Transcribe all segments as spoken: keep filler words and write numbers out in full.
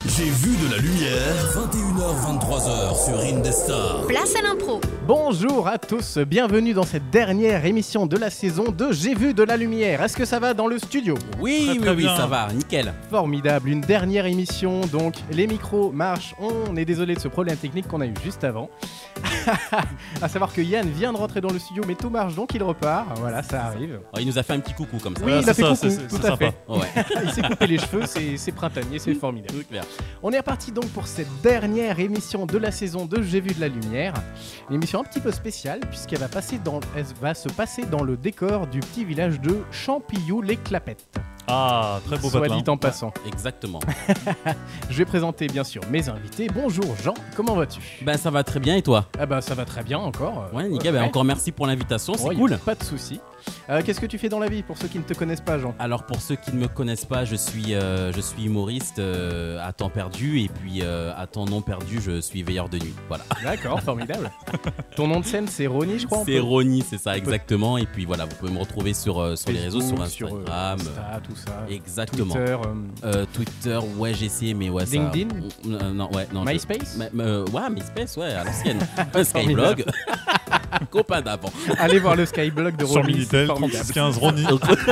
J'ai vu de la lumière. vingt et une heures vingt-trois heures sur Indestar. Place à l'impro. Bonjour à tous, bienvenue dans cette dernière émission de la saison de J'ai vu de la lumière. Est-ce que ça va dans le studio? Oui, Très, très oui, oui, bien. ça va, nickel. Formidable, une dernière émission, donc les micros marchent. On est désolé de ce problème technique qu'on a eu juste avant. À savoir que Yann vient de rentrer dans le studio, mais tout marche donc il repart. Voilà, ça arrive. Oh, il nous a fait un petit coucou comme ça. Oui, Ah, il a c'est fait ça, coucou, c'est- tout c'est à sympa. fait. Ouais, Il s'est coupé les cheveux, c'est, c'est printanier, c'est formidable. tout clair. On est reparti donc pour cette dernière émission de la saison de J'ai vu de la lumière. Une émission un petit peu spéciale puisqu'elle va, passer dans, elle va se passer dans le décor du petit village de Champillou-les-Clapettes. Ah, très beau Soit patelin. dit en passant. Exactement. Je vais présenter bien sûr mes invités. Bonjour Jean, comment vas-tu? Ben, ça va très bien et toi? Ah bah ça va très bien encore. Ouais, nickel. Ben, encore merci pour l'invitation, c'est Oh, y a cool. Pas de souci. Euh, qu'est-ce que tu fais dans la vie pour ceux qui ne te connaissent pas, Jean? Alors, pour ceux qui ne me connaissent pas, je suis, euh, je suis humoriste euh, à temps perdu et puis euh, à temps non perdu, je suis veilleur de nuit. Voilà. D'accord, formidable. Ton nom de scène c'est Ronnie, je crois. on C'est peut- Ronnie, c'est ça, exactement. Et puis voilà, vous pouvez me retrouver sur, euh, sur les réseaux, sur Facebook, Instagram. sur, euh, Insta, tout ça. Exactement. Twitter, euh, Euh, Twitter, ouais, j'ai essayé, mais ouais, ça. LinkedIn Euh, Non, ouais, non. je- MySpace. Mais- mais, euh, ouais, MySpace, ouais, à l'ancienne. Un Skyblog. Copain d'avant. Allez voir le Skyblog de Sur Ronnie. Minitel, c'est formidable. trente-six quinze Ronnie.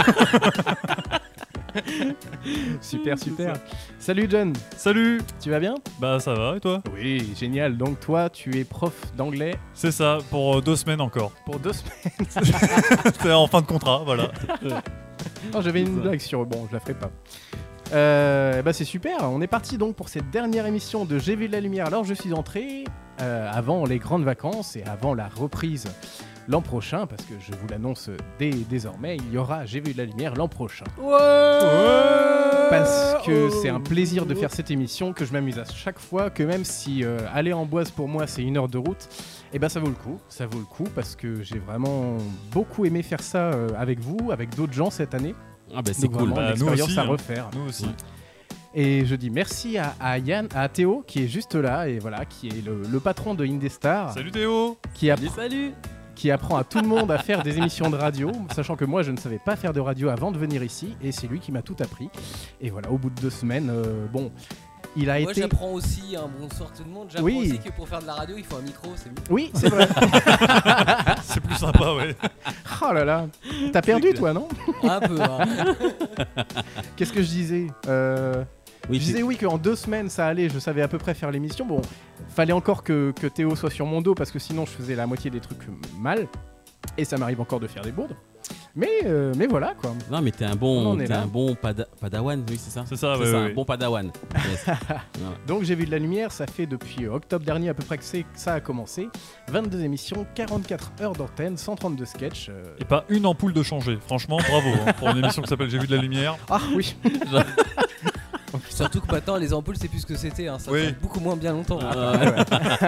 Super, super. Salut John, Salut. tu vas bien? Bah ça va et toi? Oui, génial. Donc toi, tu es prof d'anglais C'est ça, pour euh, deux semaines encore. pour deux semaines. C'est en fin de contrat, voilà. Non, j'avais une blague sur... Bon, je la ferai pas. Euh, bah c'est super, on est parti donc pour cette dernière émission de J'ai vu de la lumière. Alors je suis entré euh, avant les grandes vacances et avant la reprise l'an prochain, parce que je vous l'annonce dès désormais, il y aura J'ai vu de la lumière l'an prochain. Parce que c'est un plaisir de faire cette émission, que je m'amuse à chaque fois, que même si euh, aller en Boise pour moi c'est une heure de route, et ben ça vaut le coup, ça vaut le coup parce que j'ai vraiment beaucoup aimé faire ça euh, avec vous, avec d'autres gens cette année. Ah, ben c'est Donc cool. vraiment, Bah, une nous expérience aussi, à hein. refaire. Nous aussi. Ouais. Et je dis merci à, à Yann, à Théo qui est juste là et voilà, qui est le, le patron de Indestar, Salut Théo. qui, app- Salut, salut. qui apprend à tout le monde à faire des émissions de radio, sachant que moi je ne savais pas faire de radio avant de venir ici et c'est lui qui m'a tout appris. Et voilà, au bout de deux semaines, euh, bon, il a Moi été... j'apprends aussi, un bonsoir tout le monde, j'apprends Oui. aussi que pour faire de la radio il faut un micro, c'est mieux. Oui, c'est vrai. C'est plus sympa, ouais. Oh là là, t'as perdu toi, non? Un peu, hein. Qu'est-ce que je disais euh... Oui, Je disais oui qu'en deux semaines ça allait, je savais à peu près faire l'émission. Bon, fallait encore que, que Théo soit sur mon dos parce que sinon je faisais la moitié des trucs mal. Et ça m'arrive encore de faire des bourdes. Mais, euh, mais voilà quoi. Non, mais t'es un On bon, en est t'es là. un bon pada- padawan, oui, c'est ça. C'est ça, C'est ouais, ça, ouais, un ouais. bon padawan. Yes. Donc j'ai vu de la lumière, ça fait depuis euh, octobre dernier à peu près que, c'est, que ça a commencé. vingt-deux émissions, quarante-quatre heures d'antenne, cent trente-deux sketchs. euh. Et pas une ampoule de changer. Franchement, bravo hein, pour une émission qui s'appelle J'ai vu de la lumière. Ah oui. Surtout que maintenant les ampoules c'est plus ce que c'était, hein. Ça Oui. fait beaucoup moins bien longtemps. Euh,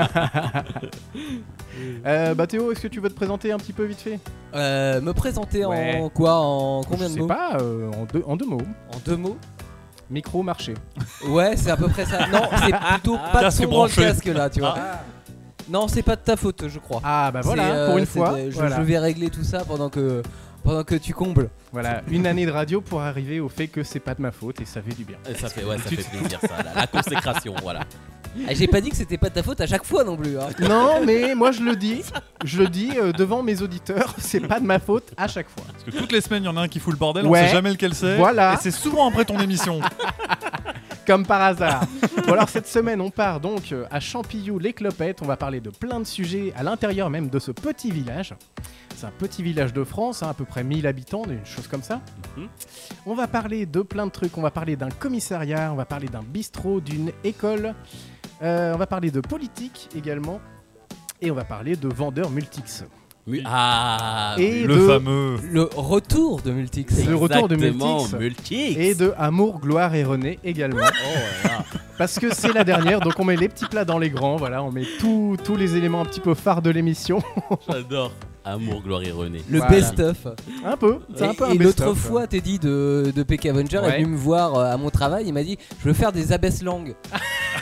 Euh, bah Théo, est-ce que tu veux te présenter un petit peu vite fait? Euh, me présenter Ouais. en quoi? En combien Je de sais mots? pas, euh, en, deux, en deux mots. En deux mots? Micro, marché. Ouais, c'est à peu près ça. Non, c'est plutôt pas Casque de ton dans le branché. casque là, tu vois. Non, c'est pas de ta faute, je crois. Ah bah voilà, C'est, euh, pour une c'est fois. de- je, voilà. je vais régler tout ça pendant que, pendant que tu combles. Voilà, une année de radio pour arriver au fait que c'est pas de ma faute et ça fait du bien. ça fait, ouais, ça fait plaisir, ça. La, la consécration, voilà. Ah, j'ai pas dit que c'était pas de ta faute à chaque fois non plus. Hein. Non, mais moi je le dis, je le dis euh, devant mes auditeurs, c'est pas de ma faute à chaque fois. Parce que toutes les semaines, il y en a un qui fout le bordel, Ouais. on sait jamais lequel c'est. Voilà. Et c'est souvent après ton émission. Comme par hasard. Bon alors cette semaine on part donc euh, à Champillou-les-Clopettes, on va parler de plein de sujets à l'intérieur même de ce petit village. C'est un petit village de France, hein, à peu près mille habitants, une chose comme ça. Mhm. On va parler de plein de trucs, on va parler d'un commissariat, on va parler d'un bistrot, d'une école, euh, on va parler de politique également, et on va parler de vendeurs Multix. Mu- Ah, Et Le de- fameux. Le retour de Multix. Le retour de exactement, Multix. Multix. Et de Amour, Gloire et René également. Oh là là. Parce que c'est la dernière, donc on met les petits plats dans les grands, voilà, on met tous tous les éléments un petit peu phares de l'émission. J'adore. Amour, gloire et René. Le Voilà. best-of. Un peu, c'est un peu un Et, et best-of, l'autre quoi. fois, Teddy de, de P K Avenger Ouais. est venu me voir euh, à mon travail. Il m'a dit: je veux faire des abaisse langues.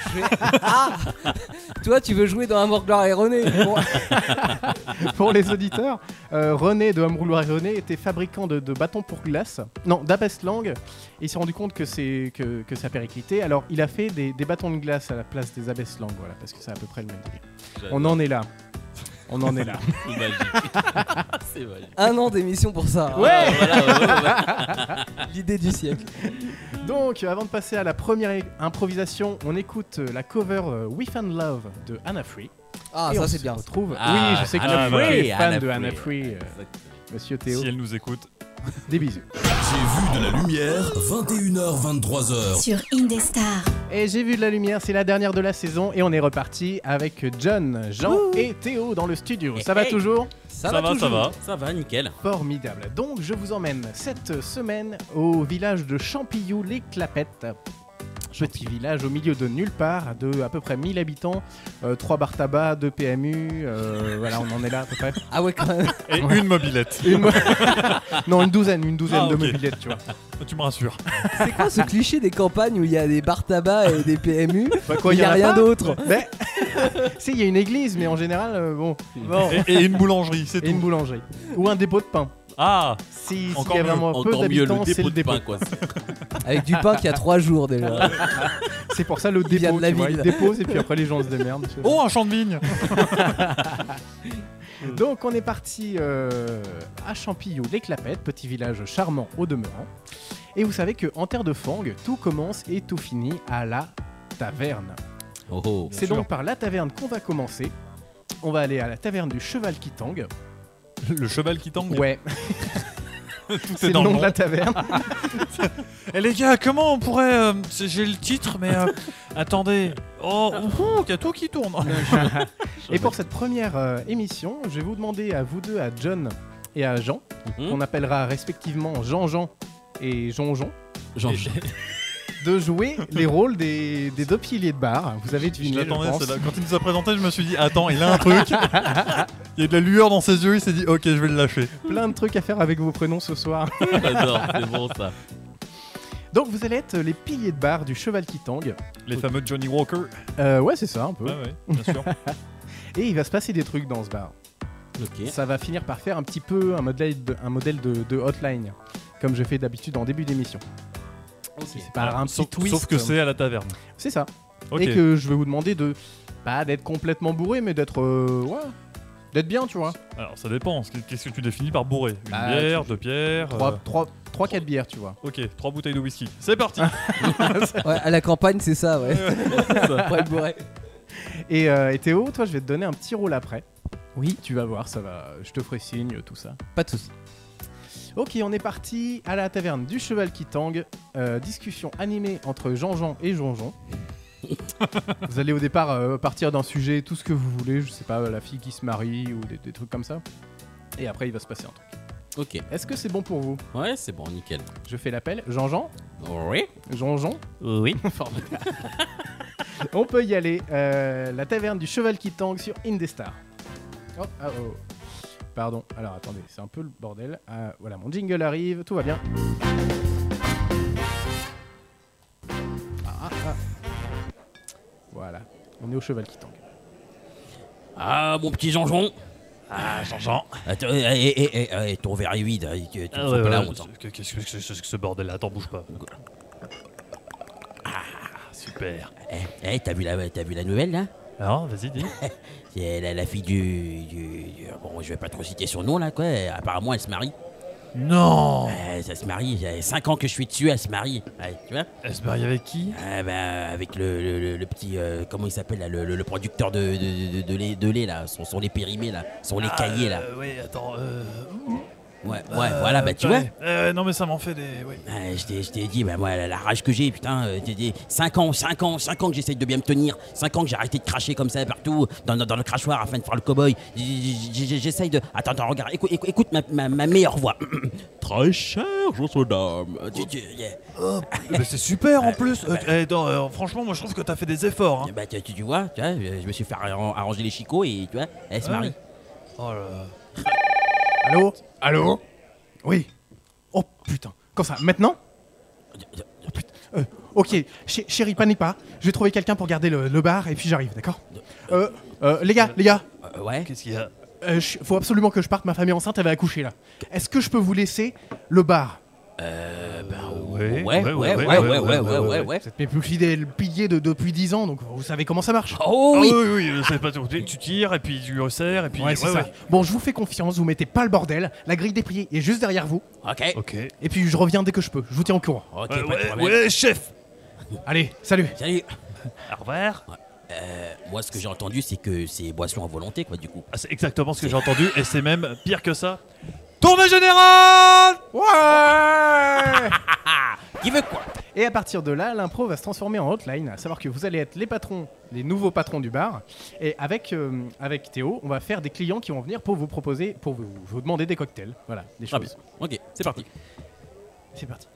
Je vais- Ah Toi, tu veux jouer dans Amour, Gloire et René. Bon. Pour les auditeurs, euh, René de Amour, Gloire et René était fabricant de, de bâtons pour glace. Non, d'Abest-Lang. Il s'est rendu compte que, c'est, que, que ça périclitait. Alors, il a fait des, des bâtons de glace à la place des Abest-Lang, voilà, parce que c'est à peu près le même délire. On en est là. On en est là. C'est magique. C'est magique. Un an d'émission pour ça. Ouais. Ah, voilà, ouais, ouais, ouais. L'idée du siècle. Donc, avant de passer à la première é- improvisation, on écoute euh, la cover euh, We Found Love de Anna Free. Ah, Et ça on c'est se bien. retrouve. Ah, oui, je sais que Anna tu Free, es fan Anna de Anna Free. Free, euh, monsieur Théo. Si elle nous écoute. Des bisous. J'ai vu de la lumière, vingt et une heures vingt-trois heures. Sur Indestar. Et j'ai vu de la lumière, c'est la dernière de la saison et on est reparti avec John, Jean et Théo dans le studio. Ça va Hey. toujours? Ça, Ça va, ça va. Ça va, nickel. Formidable. Donc je vous emmène cette semaine au village de Champillou-les-Clapettes. Petit village au milieu de nulle part, de à peu près mille habitants, euh, trois bars tabac, deux P M U, euh, voilà, on en est là à peu près. Ah ouais, quand même. Et une mobilette. Une mo- non, une douzaine, une douzaine Ah, de ok. mobilettes, tu vois. Tu me rassures. C'est quoi ce cliché des campagnes où il y a des bars tabac et des P M U Bah, quoi, Il y a en rien pas d'autre. Mais, si, il y a une église, mais en général, euh, bon. bon. Et, et une boulangerie, c'est Et une tout. boulangerie. Ou un dépôt de pain. Ah, Si, s'il Encore y a mieux, vraiment peu Encore mieux, d'habitants, le c'est dépôt le de dépôt. pain, quoi. Avec du pain qui a trois jours déjà. C'est pour ça le Il vient dépôt, de la tu vois, ville. ils déposent et puis après les gens se démerdent. tu vois. oh, un champ de vigne. Donc on est parti euh, à Champillou, les Clapettes, petit village charmant au demeurant. Et vous savez que en terre de Fang, tout commence et tout finit à la taverne. Oh, oh. C'est sûr. donc par la taverne qu'on va commencer. On va aller à la taverne du Cheval qui tangue. Le cheval qui tangue. Ouais, Tout c'est est le dans nom le de la nom. taverne. Eh les gars, comment on pourrait... euh, c'est- J'ai le titre, mais... euh, attendez. Oh, oh, il y a tout qui tourne. Et pour cette première euh, émission, je vais vous demander à vous deux, à John et à Jean, Mhm. qu'on appellera respectivement Jean-Jean et Jean-Jean, Jean- de jouer les rôles des, des deux piliers de bar. Vous avez Je deviné, je, l'attendais, pense. celle-là. Quand il nous a présenté, je me suis dit, attends, il a un truc. Il y a de la lueur dans ses yeux, il s'est dit, ok, je vais le lâcher. Plein de trucs à faire avec vos prénoms ce soir. J'adore, c'est bon ça. Donc vous allez être les piliers de bar du Cheval qui tangue. Les fameux Johnny Walker. Euh, ouais, c'est ça, un peu. Ouais, ouais, bien sûr. Et il va se passer des trucs dans ce bar. Ok. Ça va finir par faire un petit peu un modèle de, un modèle de, de hotline, comme je fais d'habitude en début d'émission. C'est par Alors, un petit sauf, twist. sauf que c'est à la taverne. C'est ça. Ok. Et que je vais vous demander de pas d'être complètement bourré, mais d'être euh, ouais, d'être bien, tu vois. Alors ça dépend. Qu'est-ce que tu définis par bourré? Une Bah, bière, deux bières. Trois, euh, trois, trois, quatre bières, tu vois. Ok, trois bouteilles de whisky. C'est parti. Ouais, à la campagne, c'est ça, ouais. Après le bourré. Et, euh, et Théo, toi, je vais te donner un petit rôle après. Oui, tu vas voir, ça va. Je te ferai signe, tout ça. Pas de soucis. Ok, on est parti à la taverne du Cheval qui tangue. Euh, discussion animée entre Jean-Jean et Jean-Jean. Vous allez au départ euh, partir d'un sujet, tout ce que vous voulez, je sais pas, la fille qui se marie ou des, des trucs comme ça. Et après, il va se passer un truc. Ok. Est-ce que c'est bon pour vous? Ouais, c'est bon, nickel. Je fais l'appel. Jean-Jean? Oui. Jean-Jean? Oui. Formidable. On peut y aller. Euh, la taverne du Cheval qui tangue sur Indestar. Oh, ah, oh. Pardon. Alors attendez, c'est un peu le bordel. Ah, voilà, mon jingle arrive, tout va bien. Ah, ah, ah. Voilà, on est au Cheval qui tangue. Ah, mon petit Jean-Jean. Ah, Jean-Jean. Attends, eh, eh, eh, eh, eh, ton verre est vide. eh, Tu tu me fais pas la honte. hein. Qu'est-ce que c'est que ce bordel là? Attends, bouge pas. Ah, super. Eh, eh, t'as vu la, t'as vu la nouvelle là? Alors, vas-y, dis. C'est la, la fille du, du, du- Bon, je vais pas trop citer son nom là, quoi. Apparemment, elle se marie. Non. Euh, ça se marie. Ça fait cinq ans que je suis dessus, elle se marie. Ouais, tu vois? Elle se marie avec qui? Ah, bah, avec le, le, le- le petit. euh, comment il s'appelle là? Le, le- le producteur de, de, de, de lait, de lait là. Son, son lait périmé là. Son lait caillé là. Oui, attends. Euh... Ouais, ouais, voilà, bah tu vois. Euh, non, mais ça m'en fait des. Oui. Ouais, je t'ai- je t'ai dit, bah, moi, la, la rage que j'ai, putain, euh, t'es dit, cinq ans, cinq ans, cinq ans que j'essaye de bien me tenir, cinq ans que j'ai arrêté de cracher comme ça partout, dans, dans, dans le crachoir afin de faire le cow-boy. J- j- j- J'essaye de. Attends, attends, regarde, écoute, écoute, écoute ma, ma, ma meilleure voix. Très cher, je dame. Tu- tu- yeah. Oh, mais c'est super en plus. Euh, eh, non, euh, franchement, moi je trouve que t'as fait des efforts. Hein. Bah, tu, tu- tu vois, tu vois, je, je me suis fait arran- arranger les chicots et tu vois, elle se Ouais. marie. Oh là. Allô? Allô? Oui. Oh putain. Quand ça? Maintenant? Oh putain. Euh, Ok, Ch- chérie, panique pas. Je vais trouver quelqu'un pour garder le, le bar et puis j'arrive, d'accord euh, euh, Les gars, les gars, Euh, ouais. Qu'est-ce qu'il y a? euh, ch- faut absolument que je parte. Ma famille enceinte, elle va accoucher là. Est-ce que je peux vous laisser le bar? Euh, bah, Ouais, ouais, ouais, ouais, ouais, ouais, ouais, ouais, ouais, ouais. Vous êtes mes plus fidèles piliers de, depuis dix ans, donc vous savez comment ça marche. Oh Ah oui. oui, oui, oui, c'est pas tout. Tu tires et puis tu resserres et puis. Ouais, c'est ça. Bon, je vous fais confiance, vous mettez pas le bordel. La grille des prix est juste derrière vous. Ok. Ok. Et puis je reviens dès que je peux. Je vous tiens au courant. Ok, Ouais, pas de ouais, problème. ouais, chef. Allez, salut. Salut. Au revoir. Euh, moi, ce que j'ai entendu, c'est que c'est boisson à volonté, quoi, du coup. Ah, c'est exactement ce que j'ai entendu et c'est même pire que ça. Tournée générale. Ouais. Qui veut quoi? Et à partir de là, l'impro va se transformer en hotline, à savoir que vous allez être les patrons, les nouveaux patrons du bar. Et avec, euh, avec Théo, on va faire des clients qui vont venir pour vous proposer, pour vous, vous demander des cocktails. Voilà, des Ah, choses. bien. Ok, c'est parti. C'est parti.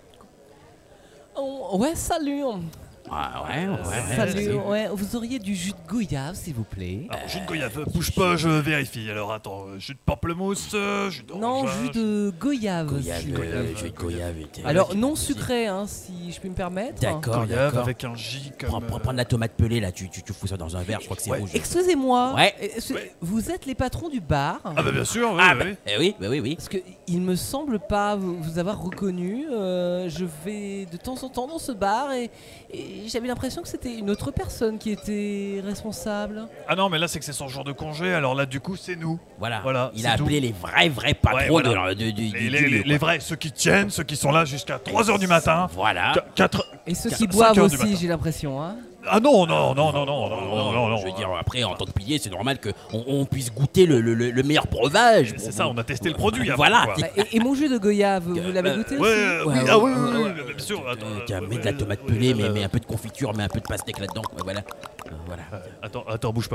Oh, ouais, salut. Ah, ouais, ouais, ouais. Salut. Ouais, vous auriez du jus de goyave, s'il vous plaît. Alors, jus de goyave, bouge pas, je vérifie. Alors attends, euh, jus de pamplemousse, euh, jus d'orange. Non, jus de goyave. Goyave, s'il vous plaît. euh, jus de goyave. et t'es- Alors, vas-y, non vas-y. sucré, hein, si je puis me permettre. D'accord, Goyave d'accord. avec un J comme. Prends, prends, prends de la tomate pelée, là, tu, tu, tu fous ça dans un verre, je crois que c'est Ouais. rouge. Excusez-moi. Ouais. est-ce- Ouais. Vous êtes les patrons du bar. Ah bah bien sûr, oui, Ah, bah, oui. eh oui, bah oui, oui. Parce que il me semble pas vous, vous avoir reconnu. euh, je vais de temps en temps dans ce bar et, et j'avais l'impression que c'était une autre personne qui était responsable. Ah non, mais là c'est que c'est son jour de congé, alors là du coup c'est nous. Voilà. Voilà, Il c'est a tout. appelé les vrais, vrais patrons Ouais, voilà. de, de, de- du- Les, du les- lieu, les- quoi. les vrais, ceux qui tiennent, ceux qui sont là jusqu'à trois heures du matin. Voilà. quatre Et ceux Quatre- qui cinq boivent heures du aussi, matin. j'ai l'impression. Hein. Ah non, non, non, non, non, non, non, non, non. Je veux dire, après, en tant que pilier, c'est normal qu'on on puisse goûter le, le- le- le meilleur breuvage. C'est ça, on a testé le produit avant, Voilà. quoi. tiens, Et, et mon jus de goyave, vous l'avez bah, goûté Ouais, aussi oui, Ouais, ah ouais, oui, oui, ouais, oui, bien sûr. Attends, Euh, euh, tiens, mets de ouais, la tomate ouais, pelée, mais, euh, mais un peu de confiture, mais un peu de pastèque là-dedans. Ouais, voilà. Euh, voilà. Attends, attends, bouge pas.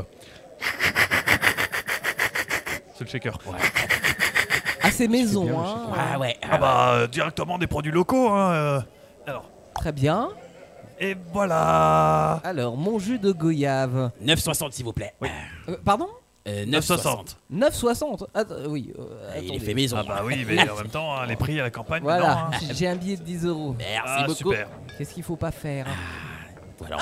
C'est le shaker. Ah, c'est maison, bien, hein. Ah ouais. Ah bah euh, directement des produits locaux, hein. euh. Alors, Très bien. et voilà. Alors, mon jus de goyave. neuf soixante, s'il vous plaît. Euh, pardon Euh, neuf soixante. neuf soixante. Attends, oui. euh, Il est attendez. fait maison. Ah bah oui, mais en même temps, hein, les prix à la campagne. Voilà, non, hein. j'ai un billet de dix euros. Merci Ah beaucoup. super. Qu'est-ce qu'il faut pas faire Voilà.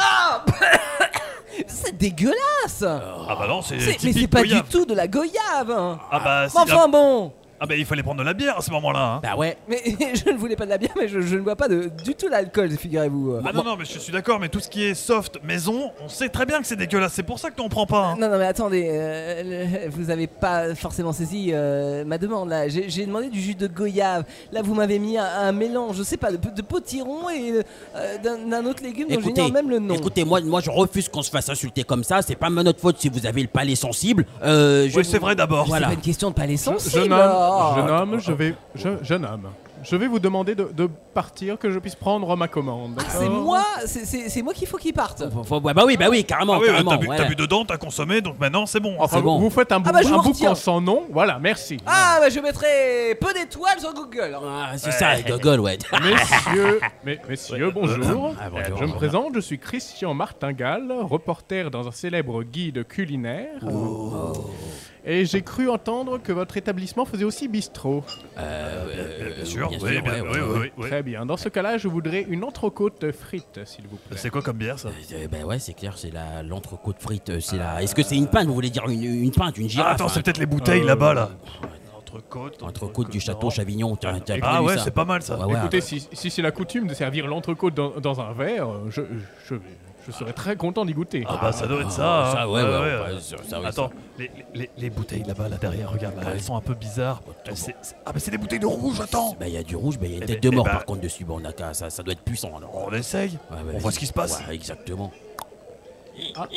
C'est dégueulasse. Ah bah non, c'est C'est- Mais typique c'est pas goyave. du tout de la goyave. Ah bah si, Mais enfin bon. ah bah il fallait prendre de la bière à ce moment-là. Hein. Bah ouais. Mais je ne voulais pas de la bière, mais je, je ne bois pas de, du tout l'alcool, figurez-vous. Ah non non, mais je suis d'accord, mais tout ce qui est soft maison, on sait très bien que c'est dégueulasse. C'est pour ça que nous on prend pas. Hein. Non, non, mais attendez, euh, le- vous avez pas forcément saisi euh, ma demande là. J'ai j'ai demandé du jus de goyave. Là, vous m'avez mis un, un mélange, je sais pas, de, de potiron et euh, d'un d'un autre légume dont Écoutez, j'ignore même le nom. écoutez, moi, moi je refuse qu'on se fasse insulter comme ça. C'est pas notre faute si vous avez le palais sensible. Euh, je Oui, vous- c'est vrai d'abord. C'est Voilà. pas une question de palais sensible. Jeune homme, oh. jeune homme, je vais, je, jeune homme, je vais vous demander de, de partir, que je puisse prendre ma commande. Ah, d'accord c'est moi, c'est- c'est c'est moi qu'il faut qu'il parte. Faut- faut- bah oui, bah oui, carrément, Ah oui, carrément. t'as bu, voilà. t'as bu dedans, t'as consommé, donc maintenant c'est bon. Enfin, c'est bon. vous, vous faites un, bou- Ah bah, je un me bouquin retiens. sans nom, voilà, merci. Ah, bah je mettrai peu d'étoiles sur Google. Ah, c'est ça, Gogol, ouais. Messieurs, mais, messieurs, bonjour. Ah, bonjour. Je me présente, je suis Christian Martingale, reporter dans un célèbre guide culinaire. Et j'ai cru entendre que votre établissement faisait aussi bistrot. Euh, Bien sûr, bien oui, sûr, bien- ouais, oui, ouais, oui, ouais. oui. Très bien. Dans ce cas-là, je voudrais une entrecôte frite, s'il vous plaît. C'est quoi comme bière ça? Euh, bah ouais, c'est clair, c'est la l'entrecôte frite, euh, c'est la. Est-ce que c'est une pinte? Vous voulez dire une, une pinte, une Ah, girafe? attends, c'est hein peut-être les bouteilles Euh, là-bas là. Entrecôte. Entrecôte du château Chavignon. T'as, t'as Ah connu ouais, ça? c'est pas mal ça. Ouais, ouais. Écoutez, si, si c'est la coutume de servir l'entrecôte dans, dans un verre, je, je, je serais très content d'y goûter. Ah bah ça doit être ça. Ah, hein. ça, ouais, ouais, ouais, ouais. ouais, ça, ça, ouais, Attends, les, les- les bouteilles là-bas, là derrière, regarde, là, Ouais. elles sont un peu bizarres. Elles- c'est- c'est- Ah bah c'est des bouteilles de rouge, attends. Bah il y a du rouge, bah il y a une Eh tête ben- de mort eh ben- par contre dessus. Bon, on a qu'à- ça, ça doit être puissant alors. On essaye. Ouais, bah, On vas-y. voit ce qui se passe. Ouais, exactement. Ah,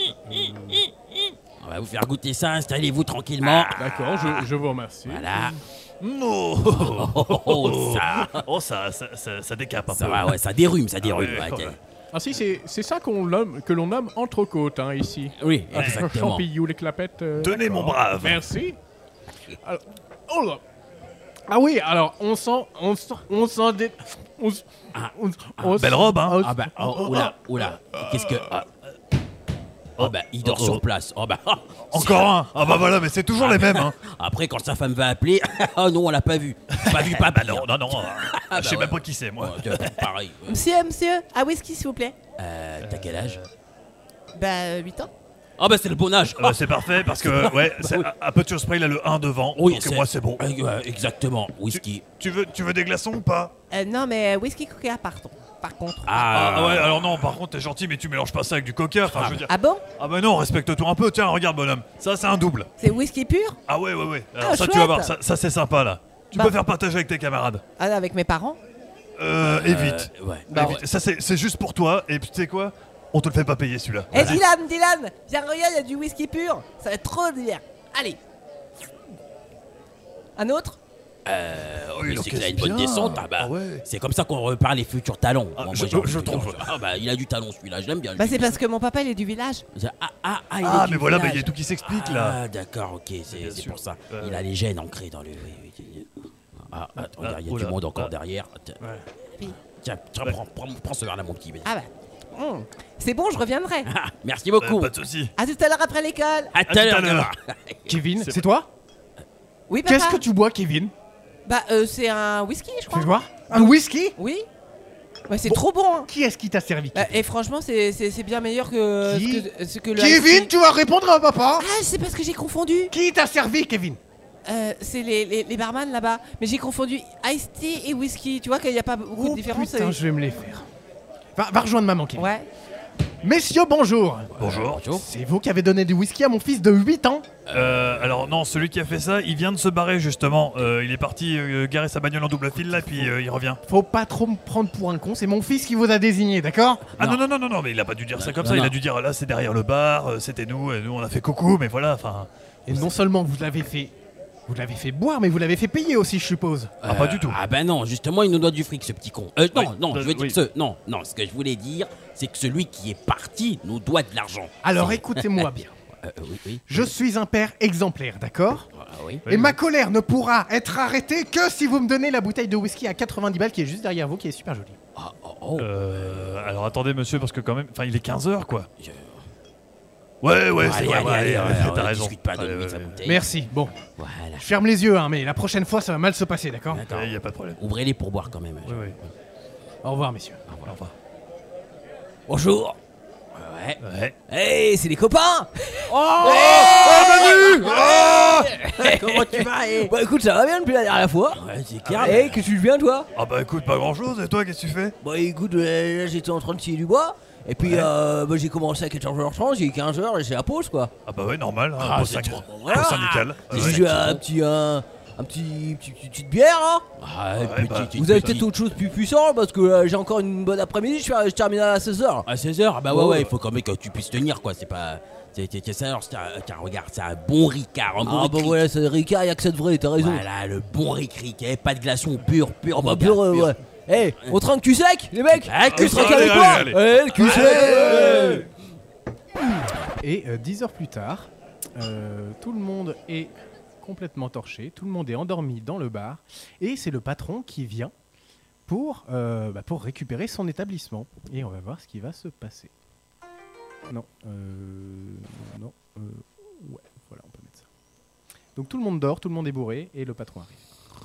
On va vous faire goûter ça, installez-vous tranquillement. D'accord, je, je vous remercie. Voilà. Non. Oh, oh, oh, ça, Oh ça, ça, ça, ça décape un ça peu. va, ouais, ça dérume, ça dérume. ouais, ouais, quand ok. même. Ah si, c'est c'est ça qu'on nomme, que l'on nomme entrecôte, hein, ici. Oui, Ah, exactement. Champignou, les clapettes. euh, Tenez mon d'accord. brave. Merci. Alors, oh là. Ah oui, alors on sent, on sent, on sent des, on, s- on, on Belle sent- robe, hein. on- Ah bah, oh, oula, oula. Qu'est-ce que. ah, Oh bah, il dort Oh, oh. sur place. Oh bah, Encore un. Ah bah voilà, mais c'est toujours les mêmes. Hein. Après, quand sa femme va appeler, oh non, on l'a pas vu. Pas vu, pas Bah non, non, non. Ah, Je sais bah, même ouais. pas qui c'est, moi. Oh, tiens, pareil. Monsieur, monsieur, un whisky s'il vous plaît. Euh, T'as quel âge? Bah, huit ans. Ah bah, c'est le bon âge. Euh, c'est parfait parce que, ouais, c'est oui. un peu de spray, il a le un devant. Oui, donc moi, c'est bon. Euh, euh, exactement, whisky. Tu veux, tu veux des glaçons ou pas? Euh, non, mais whisky coca, pardon. Par contre. Ah, Ah ouais, alors non, par contre, t'es gentil, mais tu mélanges pas ça avec du coca. Enfin, je veux dire. Ah bon? Ah bah non, respecte-toi un peu. Tiens, regarde, bonhomme. Ça, c'est un double. C'est whisky pur? Ah ouais, ouais, ouais. Alors Ah, ça, tu chouette. vas voir, ça, ça, c'est sympa là. Tu Bah. peux faire partager avec tes camarades. Ah, avec mes parents? Euh, évite. Euh, ouais. Bah, Évite. Ça, c'est c'est juste pour toi. Et puis, tu sais quoi? On te le fait pas payer celui-là. Eh Dylan, Dylan, viens regarde, il y a du whisky pur. Ça va être trop bien. Allez. Un autre? Euh, Oh, mais il c'est qu'il a encaisse une bonne bien. descente. Ah bah, Ah ouais. c'est comme ça qu'on repart les futurs talents. Ah, Moi, je- moi, j'ai envie je de te dire, trouve. Ah bah, il a du talent celui-là, je l'aime bien. Bah lui. c'est parce que mon papa il est du village. Ah, ah, ah, il est Ah, du mais voilà, bah, il y village. a tout qui s'explique là. Ah, d'accord, ok, c'est Bien c'est sûr. pour ça. Ouais, Il ouais. a les gènes ancrés dans le. oui, oui, oui. Ah, attends, Ah, il y a oh du là, monde encore ah. derrière. Tiens, Ouais. Tiens, tiens, Ouais. prends, prends, prends ce verre-là, mon petit. vas-y. Ah bah. Hum. C'est bon, je reviendrai. Ah, merci Euh, beaucoup. pas de soucis. À tout à l'heure après l'école. À tout tout à à l'heure. l'heure. Gabard. Kevin, C'est c'est toi? Oui papa. Qu'est-ce que tu bois, Kevin? Bah euh, c'est un whisky je crois. Fais voir. Un whisky? Oui. Bah c'est Bon. trop bon. Hein. Qui est-ce qui t'a servi? Bah, et franchement c'est c'est- c'est bien meilleur que Qui ce que, ce que le Kevin, iced tea. tu vas répondre à papa? Ah c'est parce que j'ai confondu. Qui t'a servi, Kevin? Euh, c'est les, les, les barman là-bas. Mais j'ai confondu iced tea et whisky. Tu vois qu'il n'y a pas beaucoup Oh de différence. putain, et- je vais me les faire. Va, va rejoindre maman, Kevin. Ouais. Messieurs, bonjour. Bonjour. Bonjour. C'est vous qui avez donné du whisky à mon fils de huit ans? Euh, alors non, celui qui a fait ça, il vient de se barrer justement. Euh, il est parti euh, garer sa bagnole en double fil là, puis euh, il revient. Faut pas trop me prendre pour un con, c'est mon fils qui vous a désigné, d'accord? Ah non non non non non, mais il a pas dû dire ça comme Non, ça. Il non. a dû dire là, c'est derrière le bar, euh, c'était nous, et nous on a fait coucou, mais voilà, enfin. Et non seulement vous l'avez fait... Vous l'avez fait boire, mais vous l'avez fait payer aussi, je suppose. Ah, pas du tout. Ah ben non, justement, il nous doit du fric, ce petit con. Euh, non, Oui, non, euh, je veux dire oui. ce... Non, non, ce que je voulais dire, c'est que celui qui est parti nous doit de l'argent. Alors C'est- écoutez-moi bien. Euh, euh, oui, oui. Je suis un père exemplaire, d'accord? Ah oui. Et ma colère ne pourra être arrêtée que si vous me donnez la bouteille de whisky à quatre-vingt-dix balles qui est juste derrière vous, qui est super jolie. Ah, oh, oh. Euh, alors attendez monsieur, parce que quand même, enfin il est quinze heures quoi. Je- Ouais ouais, c'est allez, vrai, allez, ouais, allez, allez, allez, t'as on raison. discute pas, Allez, donne-lui ouais, sa ouais. bouteille. Merci. Bon, Voilà. je ferme les yeux, hein, mais la prochaine fois, ça va mal se passer, d'accord? D'accord. Ouais, y a pas de problème. Ouvrez-les pour boire quand même. Oui oui. Au revoir, messieurs. Au revoir. Bonjour. Ouais. Ouais. Hey, c'est les copains. Comment tu vas eh Bah écoute, ça va bien depuis la dernière fois. Ouais, c'est clair. Hey, qu'est-ce que tu viens toi? Ah bah écoute, pas grand chose. Et toi, qu'est-ce que tu fais? Bah écoute, euh, là j'étais en train de scier du bois. Et puis Ouais. euh, bah, j'ai commencé à quatorze heures trente, j'ai eu quinze heures et c'est la pause quoi. Ah bah ouais, normal. Hein, Ah, pause c'est syndic- trop- pause voilà. syndicale. Ah J'ai ouais. joué à un petit, un, un petit, petit, petit- petite bière hein. Ah, Ouais, petit, bah, petit, Vous avez petit. peut-être autre chose de plus puissant parce que euh, j'ai encore une bonne après-midi, je, fais- je termine à seize heures. À seize heures, bah ouais, Ouais, ouais, ouais. il faut quand même que tu puisses tenir quoi. C'est pas. C'est c'est- c'est ça, alors, c'est un- tiens, regarde, c'est un bon Ricard. Un bon Ah bah Ricard. voilà, c'est Ricard, y'a que cette vraie, t'as raison. Voilà, le bon Ricard, eh, pas de glaçon pur, pur. Ah mon bah gars, pur, euh, pur. ouais. Eh, on trinque cul sec, les mecs. Ah, cul Tu sec, trinques avec allez, moi. allez, Eh, le cul sec. Et euh, dix heures plus tard, euh, tout le monde est complètement torché, tout le monde est endormi dans le bar, et c'est le patron qui vient pour, euh, bah, pour récupérer son établissement. Et on va voir ce qui va se passer. Non, euh, non, euh, ouais, voilà, on peut mettre ça. Donc tout le monde dort, tout le monde est bourré, et le patron arrive.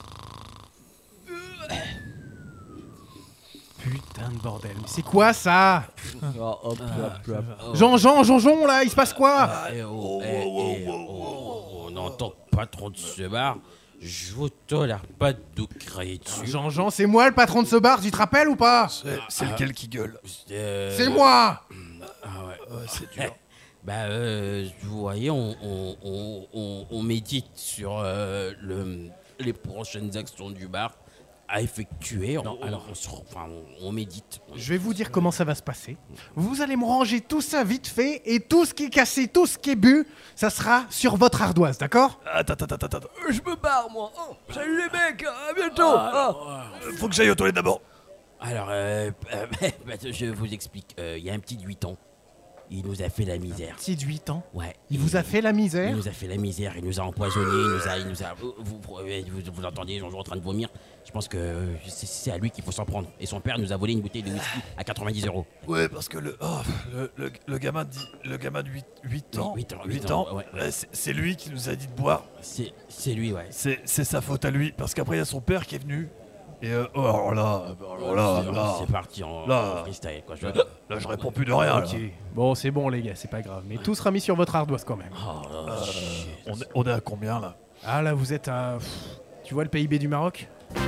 Putain de bordel, mais c'est quoi ça? Oh, hop, hop, hop. Oh. Jean, Jean, Jean, Jean, là, il se passe quoi? Eh, oh, eh, eh, oh, oh, oh, en tant que patron de ce bar, je vous tolère pas de vous crier dessus. Jean, Jean, c'est moi le patron de ce bar, tu te rappelles ou pas? C'est- C'est lequel qui gueule? Euh, C'est moi! Ah ouais. Ouais, c'est dur. Bah, euh, vous voyez, on, on, on, on- on médite sur euh, le, les prochaines actions du bar à effectuer. Non, on, alors- on, se- enfin, on, on médite. Je vais vous dire comment ça va se passer. Vous allez me ranger tout ça vite fait et tout ce qui est cassé, tout ce qui est bu, ça sera sur votre ardoise, d'accord? Attends, attends, attends, attends. Je me barre moi. Oh, salut les mecs, à bientôt. Ah. Euh, Faut que j'aille aux toilettes d'abord. Alors, euh, euh, bah, je vous explique. Il y a un petit de huit ans. Il nous a fait la misère. Petit de huit ans. Ouais. Il vous a fait la Il misère. nous a fait la misère, il nous a empoisonné, il nous a, il nous a, vous, vous, vous, vous entendez, Jean-Jean en train de vomir. Je pense que c'est, c'est à lui qu'il faut s'en prendre. Et son père nous a volé une bouteille de whisky à quatre-vingt-dix euros. Ouais, parce que le, oh, le, le, le gamin, dit, le gamin de huit ans, Oui, huit ans, huit huit ans, ans, ouais. ouais, c'est, c'est lui qui nous a dit de boire. C'est, c'est lui, ouais. C'est, c'est sa faute à lui, parce qu'après il y a son père qui est venu. Et euh, oh alors là, alors là, c'est, là, c'est parti en, là. en freestyle, quoi. Je... là, là, je réponds plus de rien. Ok. Là. Bon, c'est bon les gars, c'est pas grave. Mais tout sera mis sur votre ardoise quand même. Oh, Euh, shit. on, est, on est à combien là? Ah là, vous êtes à. pff, Tu vois le P I B du Maroc?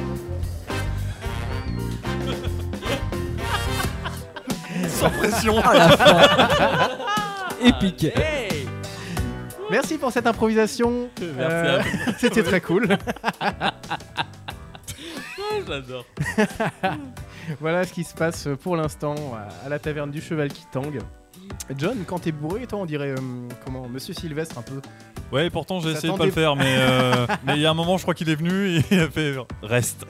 Sans pression. Ah la fin. Épique. Hey. Merci pour cette improvisation. Euh, C'était très cool. J'adore. Voilà ce qui se passe pour l'instant à- à la taverne du Cheval qui tangue. John, quand t'es bourré, toi on dirait euh, comment Monsieur Sylvestre un peu. Ouais, pourtant j'ai Ça essayé de pas tendait- le faire, mais euh, mais il y a un moment, je crois qu'il est venu et il a fait genre, reste.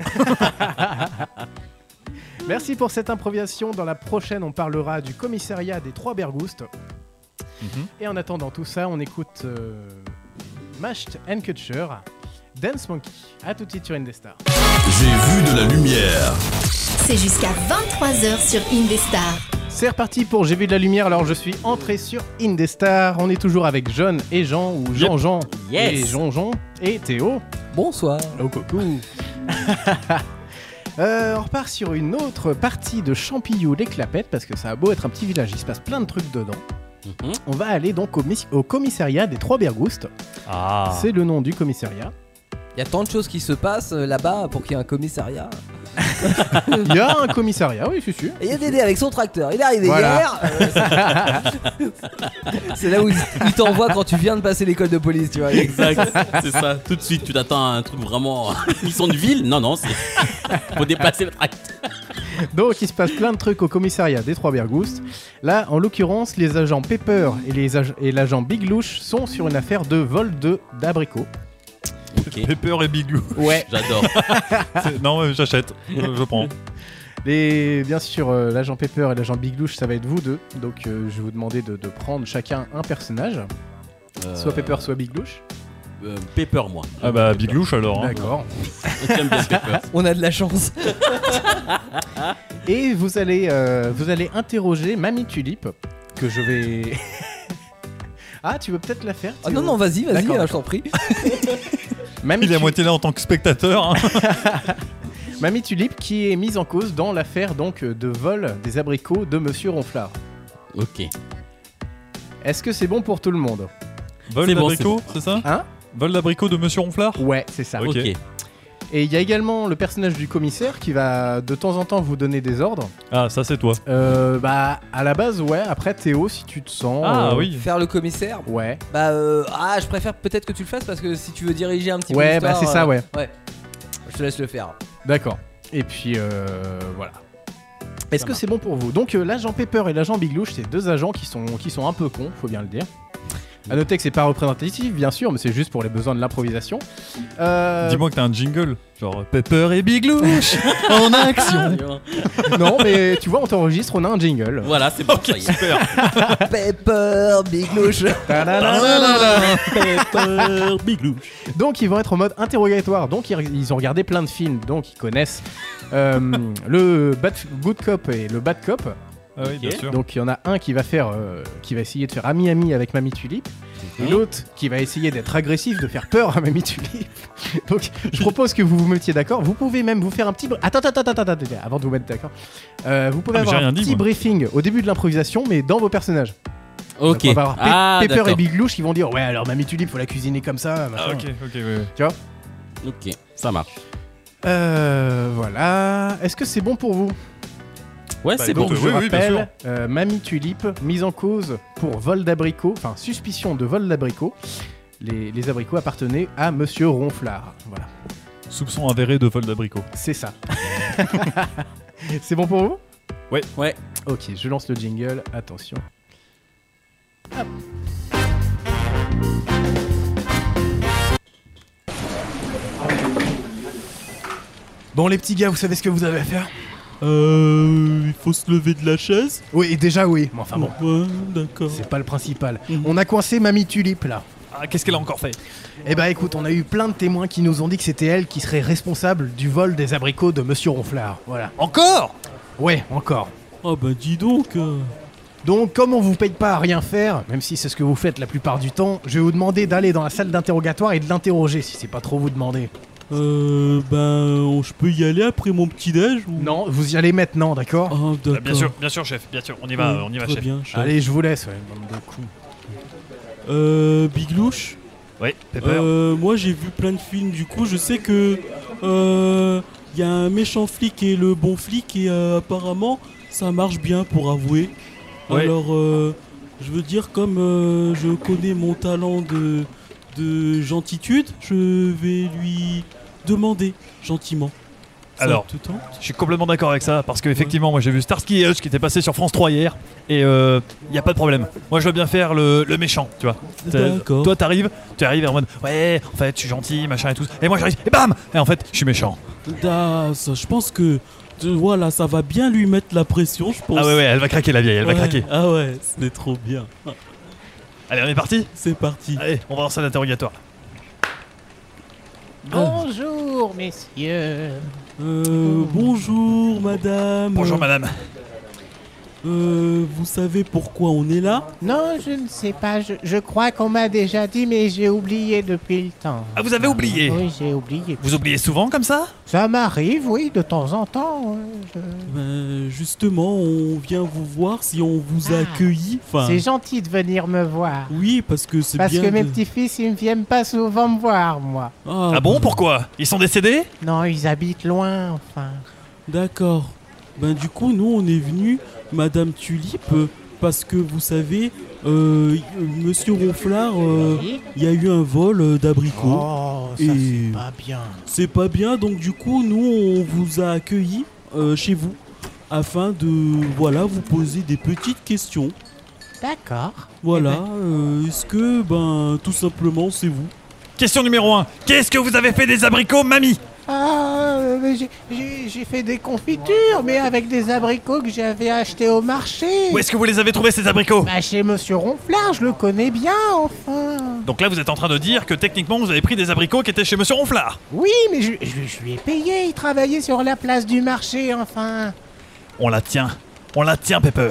Merci pour cette improvisation. Dans la prochaine, on parlera du commissariat des Trois Bergoustes. Mhm. Et en attendant tout ça, on écoute euh, Mashed and Kutcher, Dance Monkey. A tout de suite sur Indestar. J'ai vu de la lumière. C'est jusqu'à vingt-trois heures sur Indestar. C'est reparti pour J'ai vu de la lumière. Alors je suis entré sur Indestar. On est toujours avec John et Jean ou Jean-Jean Yes. et Jean-Jean et Théo. Bonsoir. Oh coucou. Euh, on repart sur une autre partie de Champillou les Clapettes parce que ça a beau être un petit village, il se passe plein de trucs dedans. Mhm. On va aller donc au, mis- au commissariat des Trois Bergoustes. Ah. C'est le nom du commissariat. Il y a tant de choses qui se passent euh, là-bas pour qu'il y ait un commissariat. Il y a un commissariat, oui, c'est sûr. Et il y a Dédé avec son tracteur. Il est arrivé Voilà. hier. euh, c'est- c'est là où il il t'envoie quand tu viens de passer l'école de police, tu vois. Exact, c'est ça. Tout de suite, tu t'attends à un truc vraiment. Ils sont de ville? Non, non, c'est. Faut déplacer le tracteur. Donc il se passe plein de trucs au commissariat des Trois Bergoustes. Là, en l'occurrence, les agents Pepper et, les ag- et l'agent Big Louche sont sur une affaire de vol de d'abricots. Ok, Pepper et Big Lou. Ouais. j'adore. C'est- Non, ouais, j'achète. Euh, je prends. Et bien sûr, euh, l'agent Pepper et l'agent Big Louche, ça va être vous deux. Donc euh, je vais vous demander de, de prendre chacun un personnage. Euh, Soit Pepper, soit Big Louche. euh, Pepper, moi. Ah bah Big Louche alors. Hein. D'accord. J'aime bien Pepper. On a de la chance. Et vous allez, euh, vous allez interroger Mamie Tulipe, que je vais... Ah, tu veux peut-être la faire Ah Théo non, non, vas-y, vas-y, D'accord, hein, je t'en prie. Mamie, Il est à Tu- moitié là en tant que spectateur. Hein. Mamie Tulipe qui est mise en cause dans l'affaire donc de vol des abricots de Monsieur Ronflard. Ok. Est-ce que c'est bon pour tout le monde? Vol C'est bon, d'abricot, c'est ça? Hein? Vol d'abricot de Monsieur Ronflard? Ouais, c'est ça. Ok. Ok. Et il y a également le personnage du commissaire qui va de temps en temps vous donner des ordres. Ah, ça c'est toi. Euh, bah, à la base, ouais. Après, Théo, si tu te sens. Ah euh, oui. Faire le commissaire. Ouais. Bah, euh, ah, je préfère peut-être que tu le fasses parce que si tu veux diriger un petit peu Ouais, bah l'histoire, c'est ça, euh, ouais. Ouais. Je te laisse le faire. D'accord. Et puis, euh, voilà. Est-ce que c'est bon pour vous? Donc, euh, l'agent Pepper et l'agent Big Louche, c'est deux agents qui sont, qui sont un peu cons, faut bien le dire. À noter que c'est pas représentatif, bien sûr, mais c'est juste pour les besoins de l'improvisation. Euh, Dis-moi que t'as un jingle. Genre Pepper et Big Louche en action. Non, mais tu vois, on t'enregistre, on a un jingle. Voilà, c'est bon. ça y est. Super. Pepper, Big Louche. Ta-da-da-da-da-da. Pepper, Big Louche. Donc ils vont être en mode interrogatoire. Donc ils, ils ont regardé plein de films, donc ils connaissent euh, le bad, Good Cop et le Bad Cop. Ah oui, bien Ok. sûr. Donc il y en a un qui va faire, euh, qui va essayer de faire ami ami avec Mamie Tulipe, et l'autre qui va essayer d'être agressif, de faire peur à Mamie Tulipe. Donc je propose que vous vous mettiez d'accord. Vous pouvez même vous faire un petit. br- Attends, attends, attends, attends, attends, avant de vous mettre d'accord. Euh, vous pouvez Ah, mais avoir j'ai un rien dit, petit moi. briefing au début de l'improvisation, mais dans vos personnages. Ok. Donc, on va avoir Pe- Ah, Pepper d'accord. et Big Louche qui vont dire ouais alors Mamie Tulipe faut la cuisiner comme ça. Machin. Ah, ok, ok, ouais, ouais. Ok, ça marche. Euh, voilà. Est-ce que c'est bon pour vous? Ouais, Bah, c'est écoute, bon. Donc, je oui, oui, bien sûr. rappelle, euh, Mamie Tulipe, mise en cause pour vol d'abricots, enfin suspicion de vol d'abricots. Les, les abricots appartenaient à Monsieur Ronflard. Voilà, Soupçon avéré de vol d'abricot. c'est ça. C'est bon pour vous? Ouais. Ouais. Ok, je lance le jingle. Attention. Hop. Bon les petits gars, vous savez ce que vous avez à faire? Euh... Il faut se lever de la chaise. Oui, déjà oui. Mais enfin bon, Ouais, d'accord. c'est pas le principal. Mhm. On a coincé Mamie Tulipe là. Ah, qu'est-ce qu'elle a encore fait? Eh bah écoute, on a eu plein de témoins qui nous ont dit que c'était elle qui serait responsable du vol des abricots de Monsieur Ronflard. Voilà. Encore? Ouais, encore. Ah bah dis donc. euh. Donc, comme on vous paye pas à rien faire, même si c'est ce que vous faites la plupart du temps, je vais vous demander d'aller dans la salle d'interrogatoire et de l'interroger, si c'est pas trop vous demander. Euh... Ben... Je peux y aller après mon petit-déj ou... Non, vous y allez maintenant, d'accord? Ah d'accord. Ah, bien sûr, bien sûr, chef, bien sûr. On y va, Ouais, on y va, très chef. bien, chef. Allez, je vous laisse, ouais, bande de coups. Euh... Biglouche. Oui, Pepper. Euh, moi j'ai vu plein de films, du coup je sais que euh, y a un méchant flic et le bon flic et euh, apparemment ça marche bien pour avouer. Ouais. Alors euh, je veux dire comme euh, je connais mon talent de, de gentitude, je vais lui demander gentiment. Ça Alors, te tente? Je suis complètement d'accord avec ça, parce que effectivement, moi j'ai vu Starsky et Hutch qui était passé sur France trois hier, et il euh, y a pas de problème. Moi je veux bien faire le, le méchant, tu vois. T'as- D'accord. Toi t'arrives, tu arrives en mode ouais, en fait je suis gentil, machin et tout, et moi j'arrive, et bam, et en fait je suis méchant. Da- ça, je pense que de- voilà, ça va bien lui mettre la pression, je pense. Ah ouais ouais, elle va craquer la vieille, elle va Ouais. craquer. Ah ouais, c'est trop bien. Allez, on est parti. C'est parti. Allez, on va dans salle d'interrogatoire. Bonjour, messieurs. Euh, bonjour madame. Bonjour madame. Euh, vous savez pourquoi on est là? Non, je ne sais pas. Je, je crois qu'on m'a déjà dit, mais j'ai oublié depuis le temps. Ah, vous avez oublié? Oui, j'ai oublié. Vous oubliez souvent comme ça? Ça m'arrive, oui, de temps en temps. euh, je- Ben, justement, on vient vous voir si on vous a Ah. accueilli. Enfin, C'est gentil de venir me voir. oui, parce que c'est Parce bien que mes de- petits-fils, ils ne viennent pas souvent me voir, moi. Ah, Ah bon, ben, pourquoi? Ils sont décédés? Non, ils habitent loin, enfin. D'accord. Ben du coup, nous on est venu, Madame Tulipe, euh, parce que vous savez, euh, y- euh, Monsieur Ronflard, euh, Oui. il y a eu un vol euh, d'abricots. Oh, ça Et- c'est pas bien. C'est pas bien, donc du coup, nous on vous a accueilli euh, chez vous afin de, voilà, vous poser des petites questions. D'accord. Voilà, euh, est-ce que, ben, tout simplement, c'est vous? Question numéro un. Qu'est-ce que vous avez fait des abricots, mamie? Ah, euh, mais j'ai- j'ai j'ai fait des confitures, mais avec des abricots que j'avais achetés au marché. Où est-ce que vous les avez trouvés ces abricots? Bah chez Monsieur Ronflard, je le connais bien, enfin. Donc là vous êtes en train de dire que techniquement vous avez pris des abricots qui étaient chez Monsieur Ronflard. Oui, mais je, je- je lui ai payé, il travaillait sur la place du marché, enfin. On la tient. On la tient, Pepper.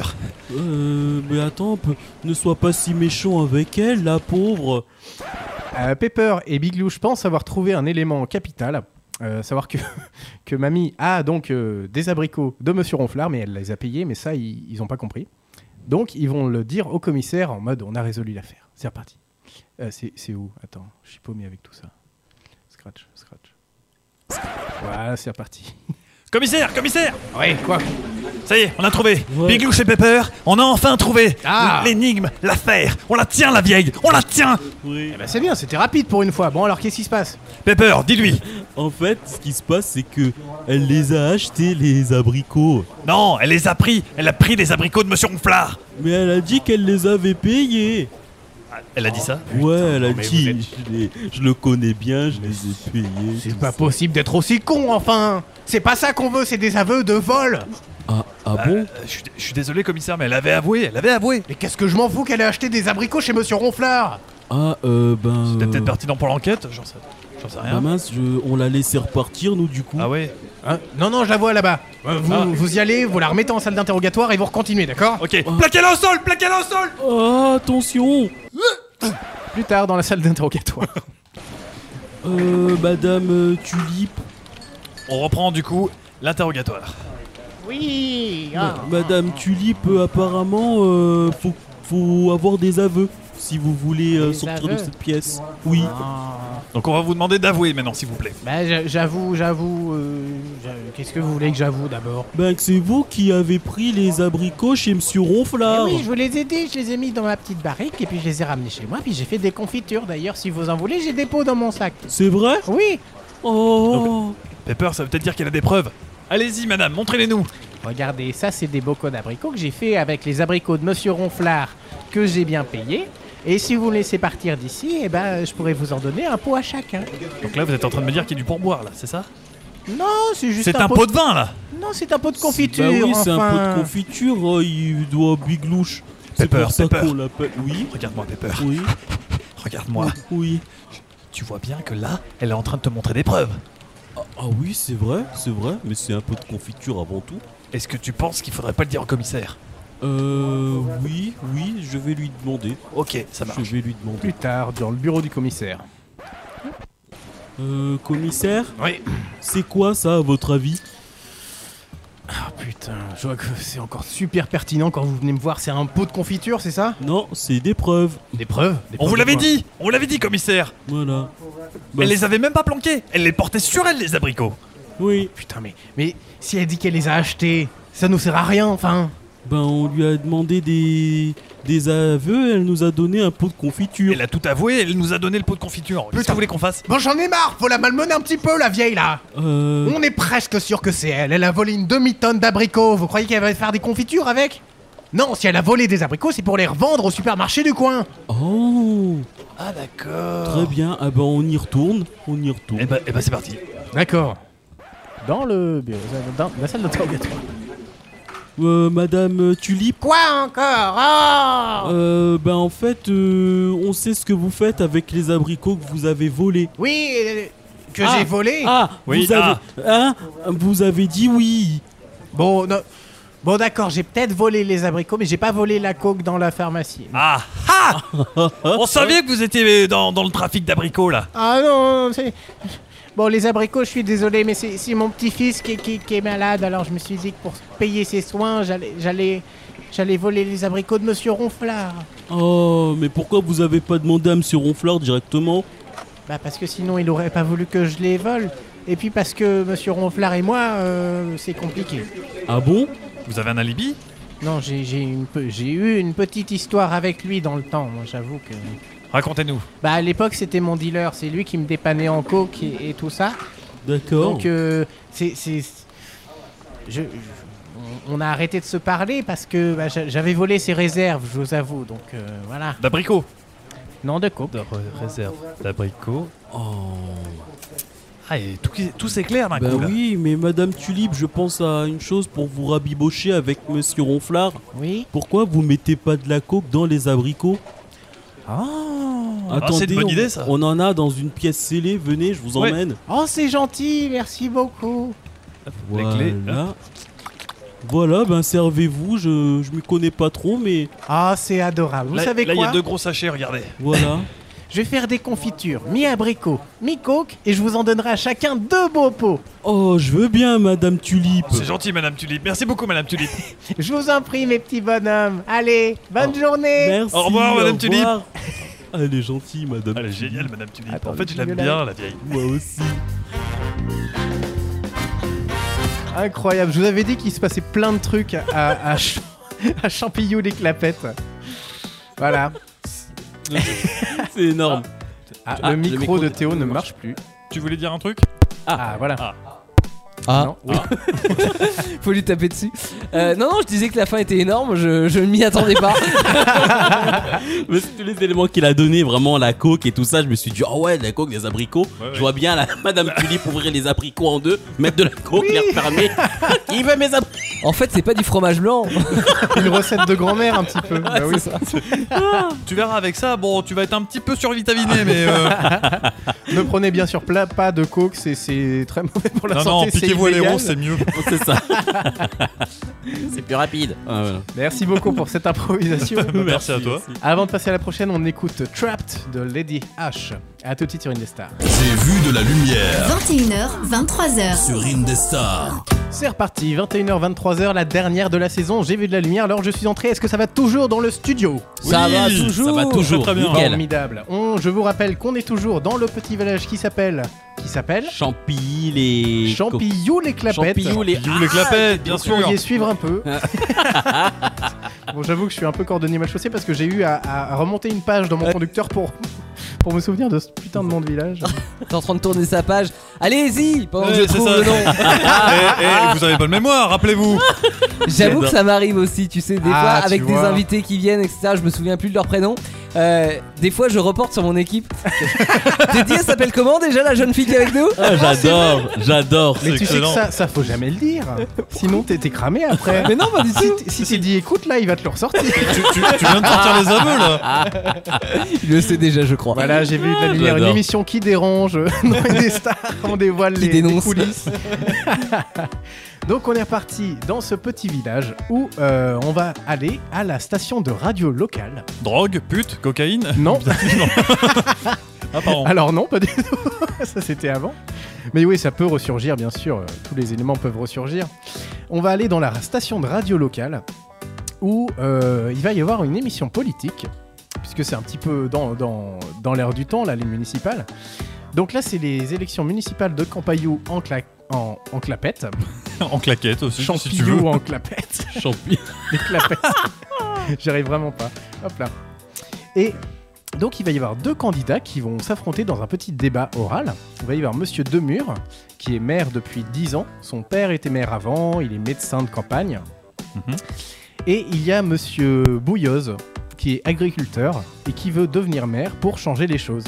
Euh, mais attends, peu- ne sois pas si méchant avec elle, la pauvre. Euh, Pepper et Biglouche pensent avoir trouvé un élément capital. Euh, savoir que, que Mamie a donc euh, des abricots de Monsieur Ronflard, mais elle les a payés, mais ça, ils, ils ont pas compris. Donc, ils vont le dire au commissaire en mode on a résolu l'affaire. C'est reparti. Euh, c'est, c'est où? Attends, je suis paumé avec tout ça. Scratch, scratch. Voilà, c'est reparti. Commissaire, commissaire! Ouais, quoi? Ça y est, on a trouvé. Ouais. Biglouche et Pepper, on a enfin trouvé Ah. l'énigme, l'affaire. On la tient, la vieille. On la tient. Oui. Eh ben, c'est bien, c'était rapide pour une fois. Bon, alors, qu'est-ce qui se passe? Pepper, dis-lui. En fait, ce qui se passe, c'est que elle les a achetés, les abricots. Non, elle les a pris. Elle a pris des abricots de Monsieur Ronflard. Mais elle a dit qu'elle les avait payés. Elle a dit ça? Ouais, elle a non, mais dit, vous je, les- je le connais bien, je les ai payés. C'est tout pas ça. possible d'être aussi con, enfin! C'est pas ça qu'on veut, c'est des aveux de vol! Ah, ah bon? Euh, je, suis, je suis désolé, commissaire, mais elle avait avoué. Elle avait avoué. Mais qu'est-ce que je m'en fous qu'elle ait acheté des abricots chez Monsieur Ronflard? Ah, euh, ben... C'était euh, peut-être pertinent pour l'enquête. J'en sais, j'en sais bah rien. mince, je- on l'a laissé repartir, nous, du coup. Ah ouais. Hein? Non, non, je la vois là-bas. Euh, vous, Ah. vous y allez, vous la remettez en salle d'interrogatoire et vous recontinuez, d'accord? Ok. Plaquez-la au sol. Plaquez-la au sol. Ah, attention! Plus tard dans la salle d'interrogatoire. Euh, Madame euh, Tulipe. On reprend du coup l'interrogatoire. Oui. ah. Ma- Madame Tulipe, euh, apparemment, euh, faut, faut avoir des aveux si vous voulez euh, Des sortir de aveux cette pièce. Oui. Ah. Donc on va vous demander d'avouer maintenant, s'il vous plaît. Bah j'a- j'avoue, j'avoue. euh, j'a- Qu'est-ce que vous voulez que j'avoue d'abord? Ben que c'est vous qui avez pris les abricots chez Monsieur Ronflard. Eh oui, je vous les ai dit, je les ai mis dans ma petite barrique et puis je les ai ramenés chez moi, puis j'ai fait des confitures d'ailleurs, si vous en voulez, j'ai des pots dans mon sac. C'est vrai? Oui. Oh. Pepper, ça veut peut-être dire qu'elle a des preuves. Allez-y, madame, montrez-les-nous. Regardez, ça c'est des bocaux d'abricots que j'ai fait avec les abricots de Monsieur Ronflard que j'ai bien payés. Et si vous me laissez partir d'ici, eh ben, je pourrais vous en donner un pot à chacun. Donc là, vous êtes en train de me dire qu'il y a du pourboire, là, c'est ça? Non, c'est juste C'est un pot de vin là. Non, c'est un pot de confiture. Bah oui, c'est un enfin. pot de confiture, oh, il doit biglouche. C'est Pepper, pour ça Pepper. qu'on l'appelle. Oui, Regarde-moi, Pepper. oui, Regarde-moi. oui. Tu vois bien que là, elle est en train de te montrer des preuves. Ah, ah oui, c'est vrai, c'est vrai, mais c'est un pot de confiture avant tout. Est-ce que tu penses qu'il faudrait pas le dire au commissaire? Euh, oui, oui, je vais lui demander. Ok, ça marche. Je vais lui demander. Plus tard, dans le bureau du commissaire. Euh, commissaire, Oui. c'est quoi ça à votre avis? Ah putain, je vois que c'est encore super pertinent quand vous venez me voir. C'est un pot de confiture, c'est ça? Non, c'est des preuves. Des preuves? Des On preuves vous de l'avait quoi? dit. On vous l'avait dit, commissaire. Voilà. Bah, Elle les avait même pas planqués. Elle les portait sur elle, les abricots. Oui, Putain, mais, mais si elle dit qu'elle les a achetés, ça nous sert à rien, enfin. ben on lui a demandé des, des aveux, elle nous a donné un pot de confiture. Elle a tout avoué. Elle nous a donné le pot de confiture. Qu'est-ce que vous voulez qu'on fasse? Bon, j'en ai marre, faut la malmener un petit peu, la vieille là. Euh, On est presque sûr que c'est elle. Elle a volé une demi-tonne d'abricots. Vous croyez qu'elle va faire des confitures avec? Non, si elle a volé des abricots, c'est pour les revendre au supermarché du coin. Oh, Ah, d'accord. très bien. Ah ben on y retourne, on y retourne. Eh ben, eh ben c'est parti. D'accord. Dans le bureau, dans la salle d'interrogatoire. Euh, Madame Tulipe. Quoi encore? Oh Euh, ben en fait, euh, on sait ce que vous faites avec les abricots que vous avez volés. Oui, euh, que Ah. j'ai volé. Ah, Oui, vous avez, ah. hein, vous avez dit oui. Bon, non. Bon, d'accord, j'ai peut-être volé les abricots, mais j'ai pas volé la coke dans la pharmacie. Ah ah On savait que vous étiez dans, dans le trafic d'abricots là. Ah non, c'est... Bon, les abricots, je suis désolé, mais c'est, c'est mon petit-fils qui, qui- qui est malade, alors je me suis dit que pour payer ses soins, j'allais, j'allais, j'allais voler les abricots de Monsieur Ronflard. Oh, mais pourquoi vous avez pas demandé à Monsieur Ronflard directement? Bah parce que sinon, il aurait pas voulu que je les vole. Et puis parce que Monsieur Ronflard et moi, euh, c'est compliqué. Ah bon? Vous avez un alibi? Non, j'ai, j'ai, une peu, j'ai eu une petite histoire avec lui dans le temps, moi j'avoue que... Racontez-nous. Bah à l'époque, c'était mon dealer, c'est lui qui me dépannait en coke et, et tout ça. D'accord. Donc, euh, c'est. c'est- je- je- on on a arrêté de se parler parce que bah, j'a- j'avais volé ses réserves, je vous avoue. Donc, euh, voilà. D'abricots. Non, de coke. De réserve d'abricots. Oh. Ah, et tout, tout s'éclaire d'un Bah coup là. oui, mais Madame Tulipe, je pense à une chose pour vous rabibocher avec Monsieur Ronflard. Oui. Pourquoi vous mettez pas de la coke dans les abricots? Oh. Ah, c'est une bonne on, idée, ça. On en a dans une pièce scellée, venez, je vous Ouais. emmène. Oh, c'est gentil, merci beaucoup. Les Voilà. clés. Voilà, ben servez-vous, je, je m'y connais pas trop, mais Ah, c'est adorable. Vous Là, savez là, il y quoi a deux gros sachets, regardez. voilà. Je vais faire des confitures, mi-abricot, mi-coke, et je vous en donnerai à chacun deux beaux pots. Oh, je veux bien, Madame Tulipe. C'est gentil, Madame Tulipe. Merci beaucoup, Madame Tulipe. Je vous en prie, mes petits bonhommes. Allez, bonne journée. Merci. Au revoir, Madame au Tulipe. revoir. Ah, elle est gentille, Madame. Elle est Tulipe. géniale, Madame Tulipe. Attends, en fait, je l'aime le bien, la vieille. Moi aussi. Incroyable, je vous avais dit qu'il se passait plein de trucs à, à, à, Ch- à Champillou les clapettes. Voilà. C'est énorme. Ah, Ah, le, le micro micro de de Théo Théo ne ne marche plus. Tu voulais dire un truc? Ah, voilà. Ah. Ah, Non, oui. faut lui taper dessus. Euh, non, non, je disais que la fin était énorme, je, je ne m'y attendais pas. Mais c'est tous les éléments qu'il a donné, vraiment la coke et tout ça, je me suis dit, oh ouais, de la coke, des abricots. Ouais, ouais. Je vois bien la Madame Tulipe ouvrir les abricots en deux, mettre de la coke, les refermer. Qui veut mes abricots? En fait, c'est pas du fromage blanc. Une recette de grand-mère un petit peu. Bah oui. Tu verras avec ça, bon, tu vas être un petit peu survitaminé, mais. euh, Ne prenez bien sûr plat, pas de coke, c'est, c'est très mauvais pour la Non, santé. non, c'est piquez-vous à illégal. l'héros, c'est mieux. C'est ça. C'est plus rapide. Ah, voilà. Merci beaucoup pour cette improvisation. Merci à toi. Avant de passer à la prochaine, on écoute Trapped de Lady H. À tout de suite sur Indestar. J'ai vu de la lumière vingt et une heures, vingt-trois heures. sur Indestar. C'est reparti, vingt et une heures vingt-trois heures, la dernière de la saison. J'ai vu de la lumière, alors je suis entré. Est-ce que ça va toujours dans le studio? Ça Oui, va toujours. Ça va toujours. Très, très bien. Nickel. Formidable. On, je vous rappelle qu'on est toujours dans le petit village qui s'appelle... Qui s'appelle Champilly, les. Champillou les clapettes. Champillou, les. Vous les clapettes, bien Vous sûr. pourriez suivre un peu. Bon, j'avoue que je suis un peu cordonnier mal chaussé parce que j'ai eu à, à remonter une page dans mon conducteur pour, pour me souvenir de ce putain de nom de village. T'es en train de tourner sa page. Allez-y, pendant que Ouais, je c'est trouve ça. le nom. Eh, eh, vous avez bonne mémoire, rappelez-vous. J'avoue que ça m'arrive aussi, tu sais, des Ah, fois tu avec des vois. invités qui viennent, et cetera. Je me souviens plus de leur prénom. Euh, des fois, je reporte sur mon équipe. T'es dit, elle s'appelle comment déjà la jeune fille qui est avec nous? Ah, j'adore, j'adore. Mais C'est tu sais que excellent. ça, ça faut jamais le dire. Sinon t'es t'es cramé après. Mais non, pas du tout. Si t'es dit écoute là, il va te le ressortir. tu, tu- tu viens de sortir les aveux là. Il le sait déjà, je crois. Voilà, j'ai vu de la lumière, une J'adore. émission qui dérange dans des stars, on dévoile Qui les, les dénonce. coulisses. Donc on est reparti dans ce petit village où euh, on va aller à la station de radio locale. Drogue, pute, cocaïne. Non, Ah pardon. alors non, pas du tout. Ça c'était avant. Mais oui, ça peut ressurgir, bien sûr. euh, Tous les éléments peuvent ressurgir. On va aller dans la station de radio locale où euh, il va y avoir une émission politique, puisque c'est un petit peu dans, dans, dans l'air du temps, là, les municipales. Donc là, c'est les élections municipales de Campaillou en, cla- en, en clapette. En claquette aussi, si tu veux. Champillou en clapette. Champi. Des clapettes. J'y arrive vraiment pas. Hop là. Et donc, il va y avoir deux candidats qui vont s'affronter dans un petit débat oral. Il va y avoir Monsieur Demure, qui est maire depuis dix ans. Son père était maire avant, il est médecin de campagne. Mhm. Et il y a Monsieur Bouilleuse, qui est agriculteur et qui veut devenir maire pour changer les choses.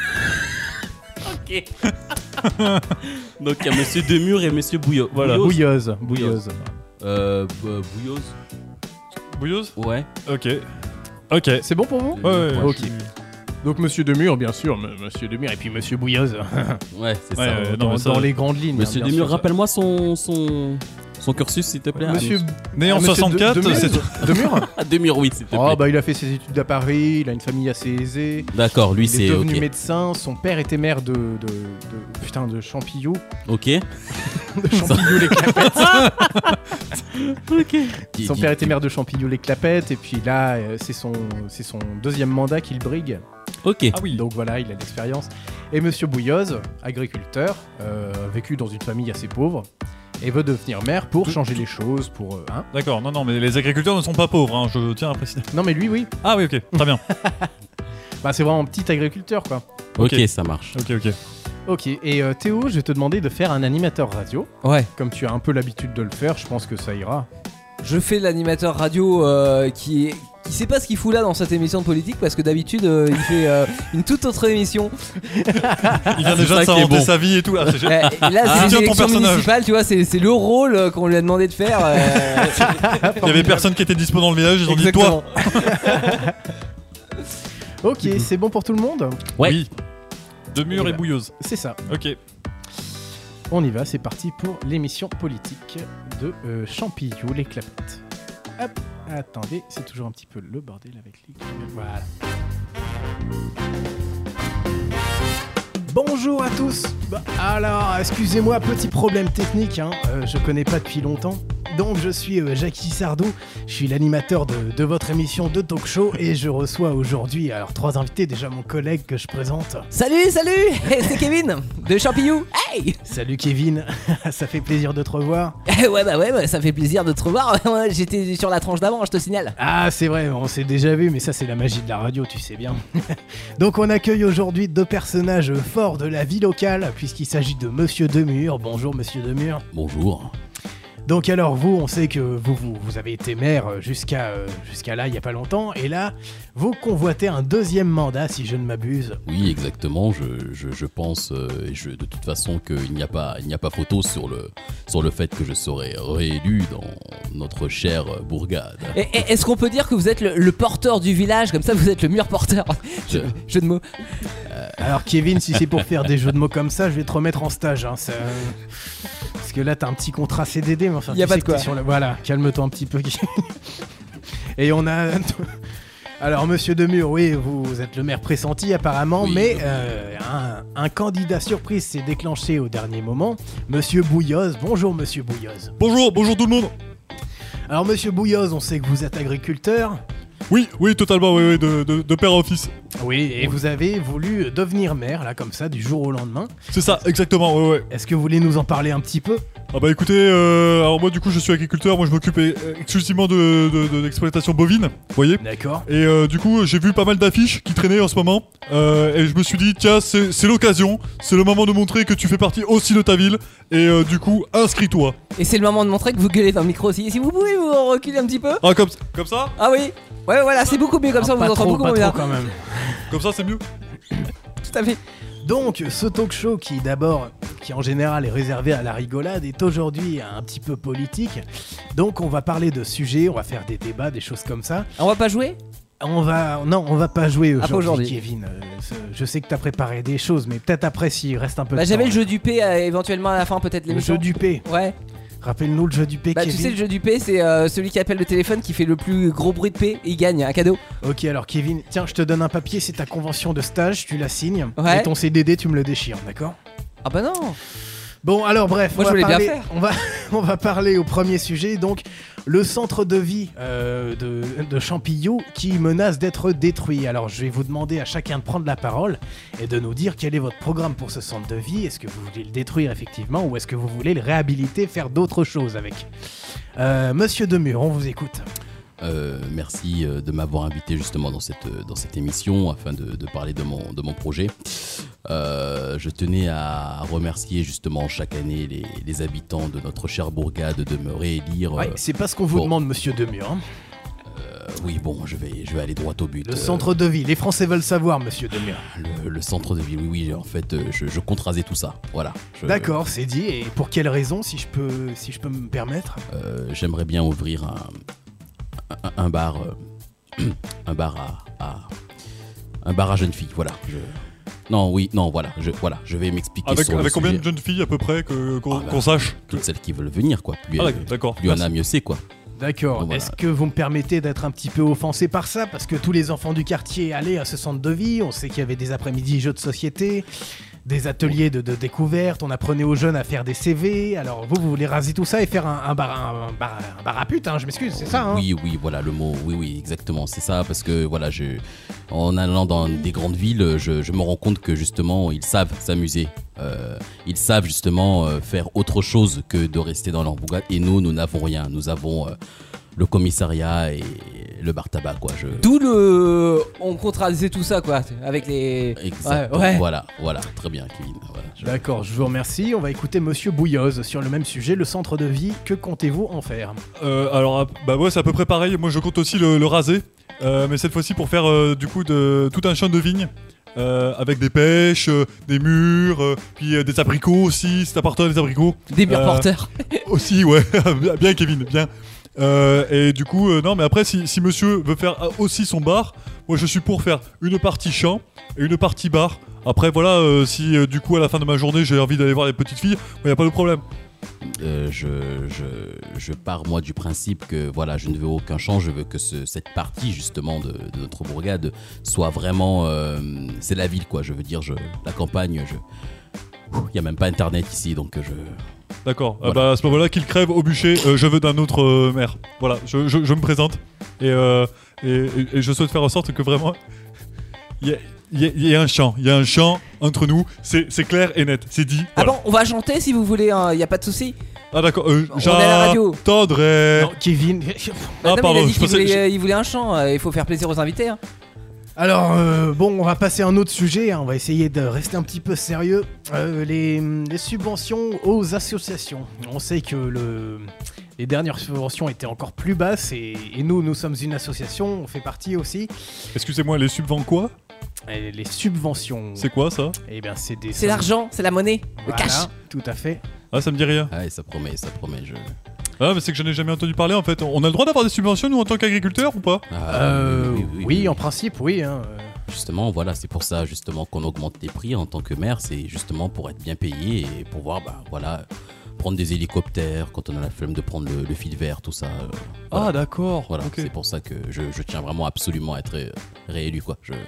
Donc il y a Monsieur Demure et Monsieur Bouillot. Voilà. Bouilleuse. Bouilleuse. Euh, euh, Bouilleuse. Bouilleuse. Ouais. Ok. Ok. C'est bon pour vous? Ouais, ouais, ouais. Ok. Donc Monsieur Demure, bien sûr, M- Monsieur Demure et puis Monsieur Bouilleuse. Ouais, c'est Ouais, ça. ouais. non, dans, mais ça- dans les grandes lignes. Monsieur hein, bien Demure, sûr. rappelle-moi son, son, son cursus, s'il te plaît. Monsieur Né en Ah, Monsieur soixante-quatre, De- Demure, c'est Demure. Ah, Demure, oui, s'il te plaît. Oh bah il a fait ses études à Paris, il a une famille assez aisée. D'accord, lui Il est c'est devenu ok. médecin, son père était maire de, de, de putain de Champillou, Ok. de Champillou les Clapettes. Dis- Son dis- père était maire de Champillou les Clapettes et puis là euh, c'est son c'est son deuxième mandat qu'il brigue. Ok. Ah oui. Donc voilà, il a de l'expérience. Et Monsieur Bouilleuse, agriculteur, euh, vécu dans une famille assez pauvre et veut devenir maire pour Tout- changer les choses, pour euh, hein. D'accord, non, non, mais les agriculteurs ne sont pas pauvres, hein, je tiens à préciser. Non mais lui oui, Ah oui, ok, très bien. bah c'est vraiment un petit agriculteur quoi. Ok, Ok. ça marche. Ok, ok. Ok, et euh, Théo, je vais te demander de faire un animateur radio. Ouais. Comme tu as un peu l'habitude de le faire, je pense que ça ira. Je fais l'animateur radio euh, qui est. Qui sait pas ce qu'il fout là dans cette émission de politique parce que d'habitude euh, il fait euh, une toute autre émission. Il vient C'est déjà ça de qui est s'inventer bon. sa vie et tout là. c'est génial. Euh, et là Ah, c'est les tiens, ton élections personnage. municipales, tu vois, c'est, c'est le rôle euh, qu'on lui a demandé de faire. euh, Il y avait personne qui était dispo dans le village, ils ont dit toi. Exactement. Ok, c'est bon pour tout le monde? Ouais. Oui. Demure Eh et ben. bouilleuse. C'est ça. Ok. On y va, c'est parti pour l'émission politique de euh, Champillou les Clapettes. Hop, attendez, c'est toujours un petit peu le bordel avec les... Voilà. Bonjour à tous. Bah, alors, excusez-moi, petit problème technique, hein. euh, je connais pas depuis longtemps. Donc je suis euh, Jackie Sardou, je suis l'animateur de, de votre émission de talk show et je reçois aujourd'hui alors trois invités, déjà mon collègue que je présente. Salut, salut, c'est Kevin de Champillou. Hey. Salut Kevin, ça fait plaisir de te revoir. Ouais bah ouais, bah, ça fait plaisir de te revoir. J'étais sur la tranche d'avant, je te signale. Ah c'est vrai, on s'est déjà vu, mais ça c'est la magie de la radio, tu sais bien. Donc on accueille aujourd'hui deux personnages forts de la vie locale, puisqu'il s'agit de Monsieur Demure. Bonjour Monsieur Demure. Bonjour. Donc alors vous, on sait que vous, vous, vous avez été maire jusqu'à euh, jusqu'à là, il n'y a pas longtemps, et là, vous convoitez un deuxième mandat, si je ne m'abuse. Oui, exactement. Je, je, je pense euh, et je, de toute façon qu'il n'y a pas, il n'y a pas photo sur le, sur le fait que je serai réélu dans notre chère bourgade. Et, et- est-ce qu'on peut dire que vous êtes le, le porteur du village, comme ça vous êtes le mur porteur? Je- Jeu de mots. Alors Kevin, si c'est pour faire des jeux de mots comme ça, je vais te remettre en stage. Hein, ça... Parce que là, t'as un petit contrat C D D, mais enfin, Y a tu pas sais de que t'es quoi. sur la- Voilà, calme-toi un petit peu. Et on a... Alors Monsieur Demure, oui, vous, vous êtes le maire pressenti apparemment, Oui. mais euh, un, un candidat surprise s'est déclenché au dernier moment. Monsieur Bouilleuse, bonjour Monsieur Bouilleuse. Bonjour, bonjour tout le monde. Alors Monsieur Bouilleuse, on sait que vous êtes agriculteur. Oui, oui, totalement, oui, oui, de, de, de père à fils. Oui, et vous avez voulu devenir maire, là, comme ça, du jour au lendemain. C'est ça, exactement, ouais, ouais. Est-ce que vous voulez nous en parler un petit peu? Ah bah écoutez, euh, alors moi du coup je suis agriculteur, moi je m'occupe euh, exclusivement de, de, de l'exploitation bovine, vous voyez. D'accord. Et euh, du coup j'ai vu pas mal d'affiches qui traînaient en ce moment, euh, et je me suis dit tiens c'est, c'est l'occasion, c'est le moment de montrer que tu fais partie aussi de ta ville, et euh, du coup inscris-toi. Et c'est le moment de montrer que vous gueulez dans le micro aussi. Et si vous pouvez vous reculer un petit peu. Ah comme, comme ça. Ah oui. Ouais, voilà, c'est beaucoup mieux comme ça, on vous Pas entend trop, beaucoup pas mieux. trop quand même. Comme ça, c'est mieux. Tout à fait. Donc, ce talk show qui d'abord, qui en général est réservé à la rigolade, est aujourd'hui un petit peu politique. Donc, on va parler de sujets, on va faire des débats, des choses comme ça. On va pas jouer? On va, non, on va pas jouer Ah, pas aujourd'hui, aujourd'hui. Kevin. Euh, ce- je sais que t'as préparé des choses, mais peut-être après s'il reste un peu Bah, de j'avais temps. le jeu du P euh, éventuellement à la fin, peut-être Le l'émission. jeu du P. Ouais. Rappelle-nous le jeu du P, Bah, tu Kevin. sais, le jeu du P, c'est euh, celui qui appelle le téléphone qui fait le plus gros bruit de P et il gagne un cadeau. Ok, alors Kevin, tiens, je te donne un papier, c'est ta convention de stage, tu la signes. Ouais. Et ton C D D, tu me le déchires, d'accord? Ah bah non. Bon, alors bref, Moi, on, je va voulais bien parler, faire. on, va, on va parler au premier sujet, donc le centre de vie euh, de, de Champillou qui menace d'être détruit. Alors je vais vous demander à chacun de prendre la parole et de nous dire quel est votre programme pour ce centre de vie. Est-ce que vous voulez le détruire effectivement ou est-ce que vous voulez le réhabiliter, faire d'autres choses avec? euh, Monsieur Demure, on vous écoute. Euh, merci euh, de m'avoir invité justement dans cette, euh, dans cette émission afin de, de parler de mon, de mon projet. Euh, je tenais à remercier justement chaque année les, les habitants de notre chère bourgade de me réélire. Ouais, euh, c'est pas ce qu'on vous bon. demande, Monsieur Demure. Hein. euh, oui, bon, je vais, je vais aller droit au but. Le Euh, centre de vie, les Français veulent savoir, Monsieur Demure. le, le centre de ville, oui, oui, en fait, euh, je, je compte raser tout ça. Voilà. Je- D'accord, c'est dit. Et pour quelle raison, si je peux, si je peux me permettre? Euh, J'aimerais bien ouvrir un, un, un bar, euh, un bar à, à- un bar à jeunes filles. Voilà. Je... Non, oui, non, voilà. Je, voilà, je vais m'expliquer Avec, sur le avec combien sujet. de jeunes filles à peu près que- qu'on Ah bah, qu'on sache? Toutes celles qui veulent venir, quoi. Plus, Ah, euh, d'accord. plus on a, mieux c'est, quoi. D'accord. Donc voilà. Est-ce que vous me permettez d'être un petit peu offensé par ça? Parce que tous les enfants du quartier allaient à ce centre de vie. On sait qu'il y avait des après-midi jeux de société, des ateliers de, de découverte. On apprenait aux jeunes à faire des C V. Alors vous, vous voulez raser tout ça et faire un, un bar, un, bar, un bar à pute, hein, je m'excuse, c'est ça, hein? Oui, oui, voilà le mot. Oui, oui, exactement. C'est ça, parce que voilà, je, en allant dans des grandes villes, je, je me rends compte que justement, ils savent s'amuser. Euh, ils savent justement euh, faire autre chose que de rester dans leur bourgade. Et nous, nous n'avons rien. Nous avons euh, le commissariat et le bar tabac, quoi. Je... D'où le. On contradisait tout ça, quoi. Avec les. Exactement. Ouais, ouais. Voilà, voilà, très bien, Kevin. Voilà, je- D'accord, je vous remercie. On va écouter Monsieur Bouilloz sur le même sujet, le centre de vie. Que comptez-vous en faire? Euh, alors, ah, bah ouais, c'est à peu près pareil. Moi, je compte aussi le, le raser, euh, mais cette fois-ci pour faire euh, du coup de, tout un champ de vignes. Euh, avec des pêches, euh, des murs, euh, puis euh, des abricots aussi, c'est important des abricots. Des murs Euh, porteurs. Aussi, ouais, bien Kevin, bien. Euh, et du coup, euh, non, mais après, si, si monsieur veut faire euh, aussi son bar, moi je suis pour faire une partie champ et une partie bar. Après, voilà, euh, si euh, du coup à la fin de ma journée j'ai envie d'aller voir les petites filles, il n'y a pas de problème. Euh, je, je, je pars moi du principe que voilà, je ne veux aucun champ, je veux que ce- cette partie justement de, de notre bourgade soit vraiment, euh, c'est la ville quoi. Je veux dire, je, la campagne, je, il y a même pas internet ici, donc je. D'accord, Voilà. ah bah, à ce moment-là, qu'il crève au bûcher, euh, je veux d'un autre euh, maire. Voilà, je, je- je me présente et, euh, et, et- et je souhaite faire en sorte que vraiment il y, a- il y a- il y a un champ, il y a un champ entre nous, c'est c'est clair et net, c'est dit. Ah Voilà. bon, on va chanter si vous voulez, il y a pas de souci. Ah d'accord, euh, On est à la radio. j'attendrai. Non, Kevin. Bah, Ah non, mais pardon, il a dit je qu'il pensais- voulait, euh, il voulait un chant, euh, il faut faire plaisir aux invités. Hein. Alors, euh, bon, on va passer à un autre sujet, hein, on va essayer de rester un petit peu sérieux. Euh, les, les subventions aux associations. On sait que le, les dernières subventions étaient encore plus basses et, et nous, nous sommes une association, on fait partie aussi. Excusez-moi, les subvents quoi? Et les subventions, C'est quoi ça? eh bien, c'est des... C'est l'argent, c'est la monnaie, le Voilà, cash. tout à fait. Ah ça me dit rien. Ah, et ça promet, ça promet. Je. Ah mais c'est que j'en ai jamais entendu parler en fait. On a le droit d'avoir des subventions nous en tant qu'agriculteurs ou pas? Ah, Euh, oui, oui, oui, oui, oui. en principe, oui. Hein. euh. Justement, voilà, c'est pour ça justement qu'on augmente les prix en tant que maire, c'est justement pour être bien payé et pouvoir, bah, voilà, prendre des hélicoptères quand on a la flemme de prendre le, le fil vert, tout ça. euh, voilà. Ah d'accord, Voilà, ok. c'est pour ça que je, je tiens vraiment absolument à être ré- réélu, quoi. Je...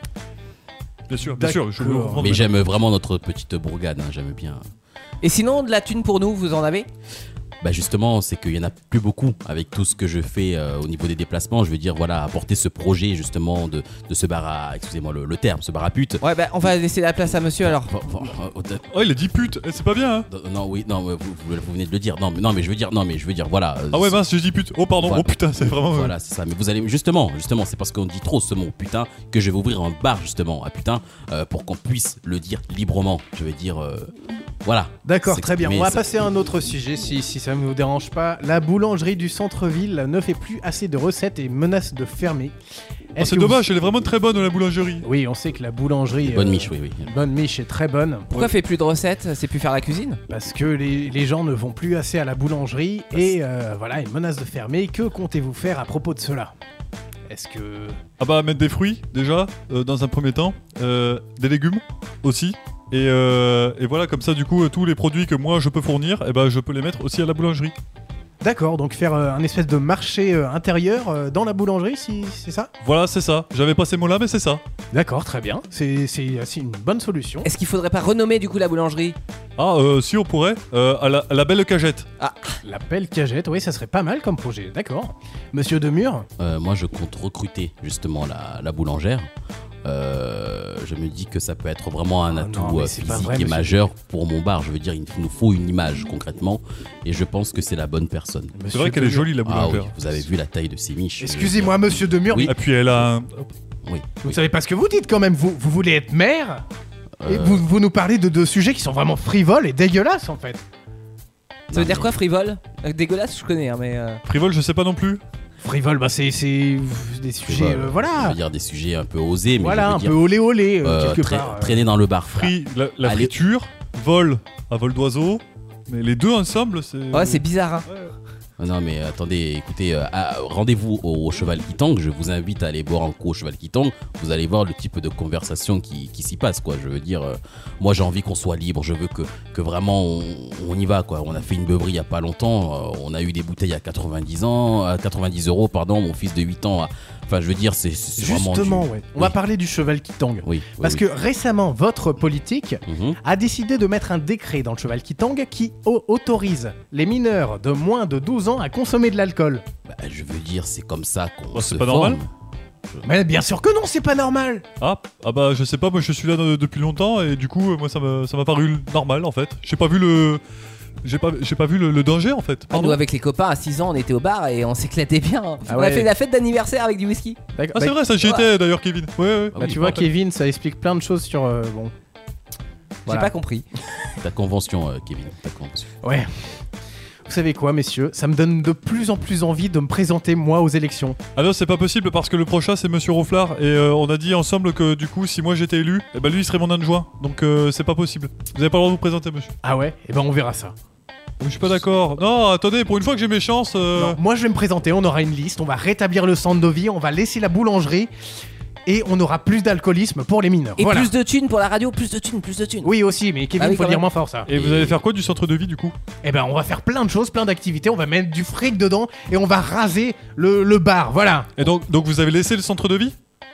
Bien sûr, bien sûr, je le D'accord. comprends. Mais j'aime vraiment notre petite bourgade, hein, j'aime bien. Et sinon, de la thune pour nous, vous en avez? Bah justement, c'est qu'il y en a plus beaucoup avec tout ce que je fais euh, au niveau des déplacements. Je veux dire, voilà, apporter ce projet justement de, de ce bar à, excusez-moi le, le terme, ce bar à pute. Ouais, bah on va laisser la place à monsieur alors. Bon, bon, euh, euh, Oh il a dit pute, eh, c'est pas bien hein. euh, non, oui, non, vous, vous- vous venez de le dire. Non, mais non, mais je veux dire, non, mais je veux dire, voilà. euh, Ah ouais c'est- mince, j'ai dit pute. Oh pardon, Voilà. oh putain, c'est vraiment... euh, Voilà, c'est ça. Mais vous allez justement, justement, c'est parce qu'on dit trop ce mot putain que je vais ouvrir un bar justement à putain euh, pour qu'on puisse le dire librement. Je vais dire, euh, voilà. D'accord, très bien. On va ça. passer à un autre sujet si, si ça ne vous dérange pas. La boulangerie du centre-ville ne fait plus assez de recettes et menace de fermer. Ah, c'est dommage, vous... elle est vraiment très bonne la boulangerie. Oui, on sait que la boulangerie. Bonne euh, miche, oui, oui. Bonne miche est très bonne. Pourquoi ouais. fait plus de recettes? C'est plus faire la cuisine? Parce que les, les gens ne vont plus assez à la boulangerie et euh, voilà, une menace de fermer. Que comptez-vous faire à propos de cela? Est-ce que... Ah bah mettre des fruits déjà, euh, dans un premier temps, euh, des légumes aussi. Et, euh, et voilà, comme ça, du coup, euh, tous les produits que moi je peux fournir, eh ben, je peux les mettre aussi à la boulangerie. D'accord, donc faire euh, un espèce de marché euh, intérieur euh, dans la boulangerie, si, c'est ça? Voilà, c'est ça. J'avais pas ces mots-là, mais c'est ça. D'accord, très bien. C'est, c'est, c'est une bonne solution. Est-ce qu'il faudrait pas renommer du coup la boulangerie? Ah, euh, si on pourrait, euh, à, la, à la belle cagette. Ah, la belle cagette, oui, ça serait pas mal comme projet. D'accord. Monsieur Demure? euh, Moi, je compte recruter justement la, la boulangère. Euh, je me dis que ça peut être vraiment un Ah atout non, mais euh, c'est pas physique vrai, et monsieur. majeur pour mon bar. Je veux dire, il nous faut une image concrètement, et je pense que c'est la bonne personne. C'est vrai qu'elle est jolie la Ah oui, boulangère. vous avez vu la taille de ses miches. Excusez-moi, monsieur Demure, Oui. mais Et puis elle a un... Oui. vous oui. savez pas ce que vous dites quand même. Vous, vous voulez être maire et Euh, vous, vous nous parlez de, de sujets qui sont vraiment frivoles et dégueulasses en fait. ça veut dire quoi frivole? Euh, Dégueulasse, je connais, hein, mais. Euh... frivole, je sais pas non plus. Frivole, bah c'est, c'est des sujets, Frivole. euh, Je voilà. veux dire des sujets un peu osés, mais Voilà, je veux un dire, peu olé olé, euh, euh, quelque tra- part. euh. traîner dans le bar. Fri, la, la Allez. friture, vol à vol d'oiseau. Mais les deux ensemble, c'est... Ouais, c'est bizarre, hein. Non mais attendez, écoutez, euh, ah, rendez-vous au, au Cheval qui tangue, je vous invite à aller boire un coup au Cheval qui tangue, vous allez voir le type de conversation qui, qui s'y passe quoi, je veux dire, euh, moi j'ai envie qu'on soit libre, je veux que, que vraiment on, on y va quoi, on a fait une beuverie il y a pas longtemps, euh, on a eu des bouteilles à quatre-vingt-dix ans, à quatre-vingt-dix euros pardon, mon fils de huit ans, a- enfin je veux dire c'est, c'est vraiment Justement, du- ouais. On Oui. va parler du cheval qui tangue. Oui, oui, Parce oui. que récemment, votre politique Mhm. a décidé de mettre un décret dans le cheval qui tangue qui au- autorise les mineurs de moins de douze ans à consommer de l'alcool. Bah, je veux dire c'est comme ça qu'on Bah, se c'est pas forme. normal. Mais bien sûr que non, c'est pas normal. Ah, ah bah je sais pas, moi je suis là de- depuis longtemps et du coup, euh, moi ça m'a, ça m'a paru normal en fait. J'ai pas vu le... J'ai pas, j'ai pas vu le, le danger en fait. Ah, Pardon. nous, avec les copains, à six ans, on était au bar et on s'éclatait bien. Ah on ouais. a fait la fête d'anniversaire avec du whisky. D'accord. Ah c'est Bah, vrai, ça j'y étais d'ailleurs Kevin. Ouais, ouais. bah, oui, tu je vois, me rappelle. Kevin, ça explique plein de choses sur. euh, bon. Voilà. J'ai pas compris. Ta convention euh, Kevin, ta convention. Ouais. Vous savez quoi, messieurs? Ça me donne de plus en plus envie de me présenter, moi, aux élections. Ah non, c'est pas possible parce que le prochain c'est Monsieur Ronflard et euh, on a dit ensemble que du coup, si moi j'étais élu, eh ben lui il serait mon adjoint. Donc euh, c'est pas possible. Vous avez pas le droit de vous présenter, monsieur. Ah ouais? Eh ben, on verra ça. Je suis pas d'accord. Non, attendez, pour une fois que j'ai mes chances. euh, Non, moi, je vais me présenter, on aura une liste, on va rétablir le centre de vie, on va laisser la boulangerie et on aura plus d'alcoolisme pour les mineurs. Et voilà. plus de thunes pour la radio, plus de thunes, plus de thunes. Oui, aussi, mais Kevin, Ah oui, faut quand dire même. moins fort ça. Et vous allez faire quoi du centre de vie du coup? Eh ben, on va faire plein de choses, plein d'activités, on va mettre du fric dedans et on va raser le, le bar, voilà. Et donc, donc vous avez laissé le centre de vie?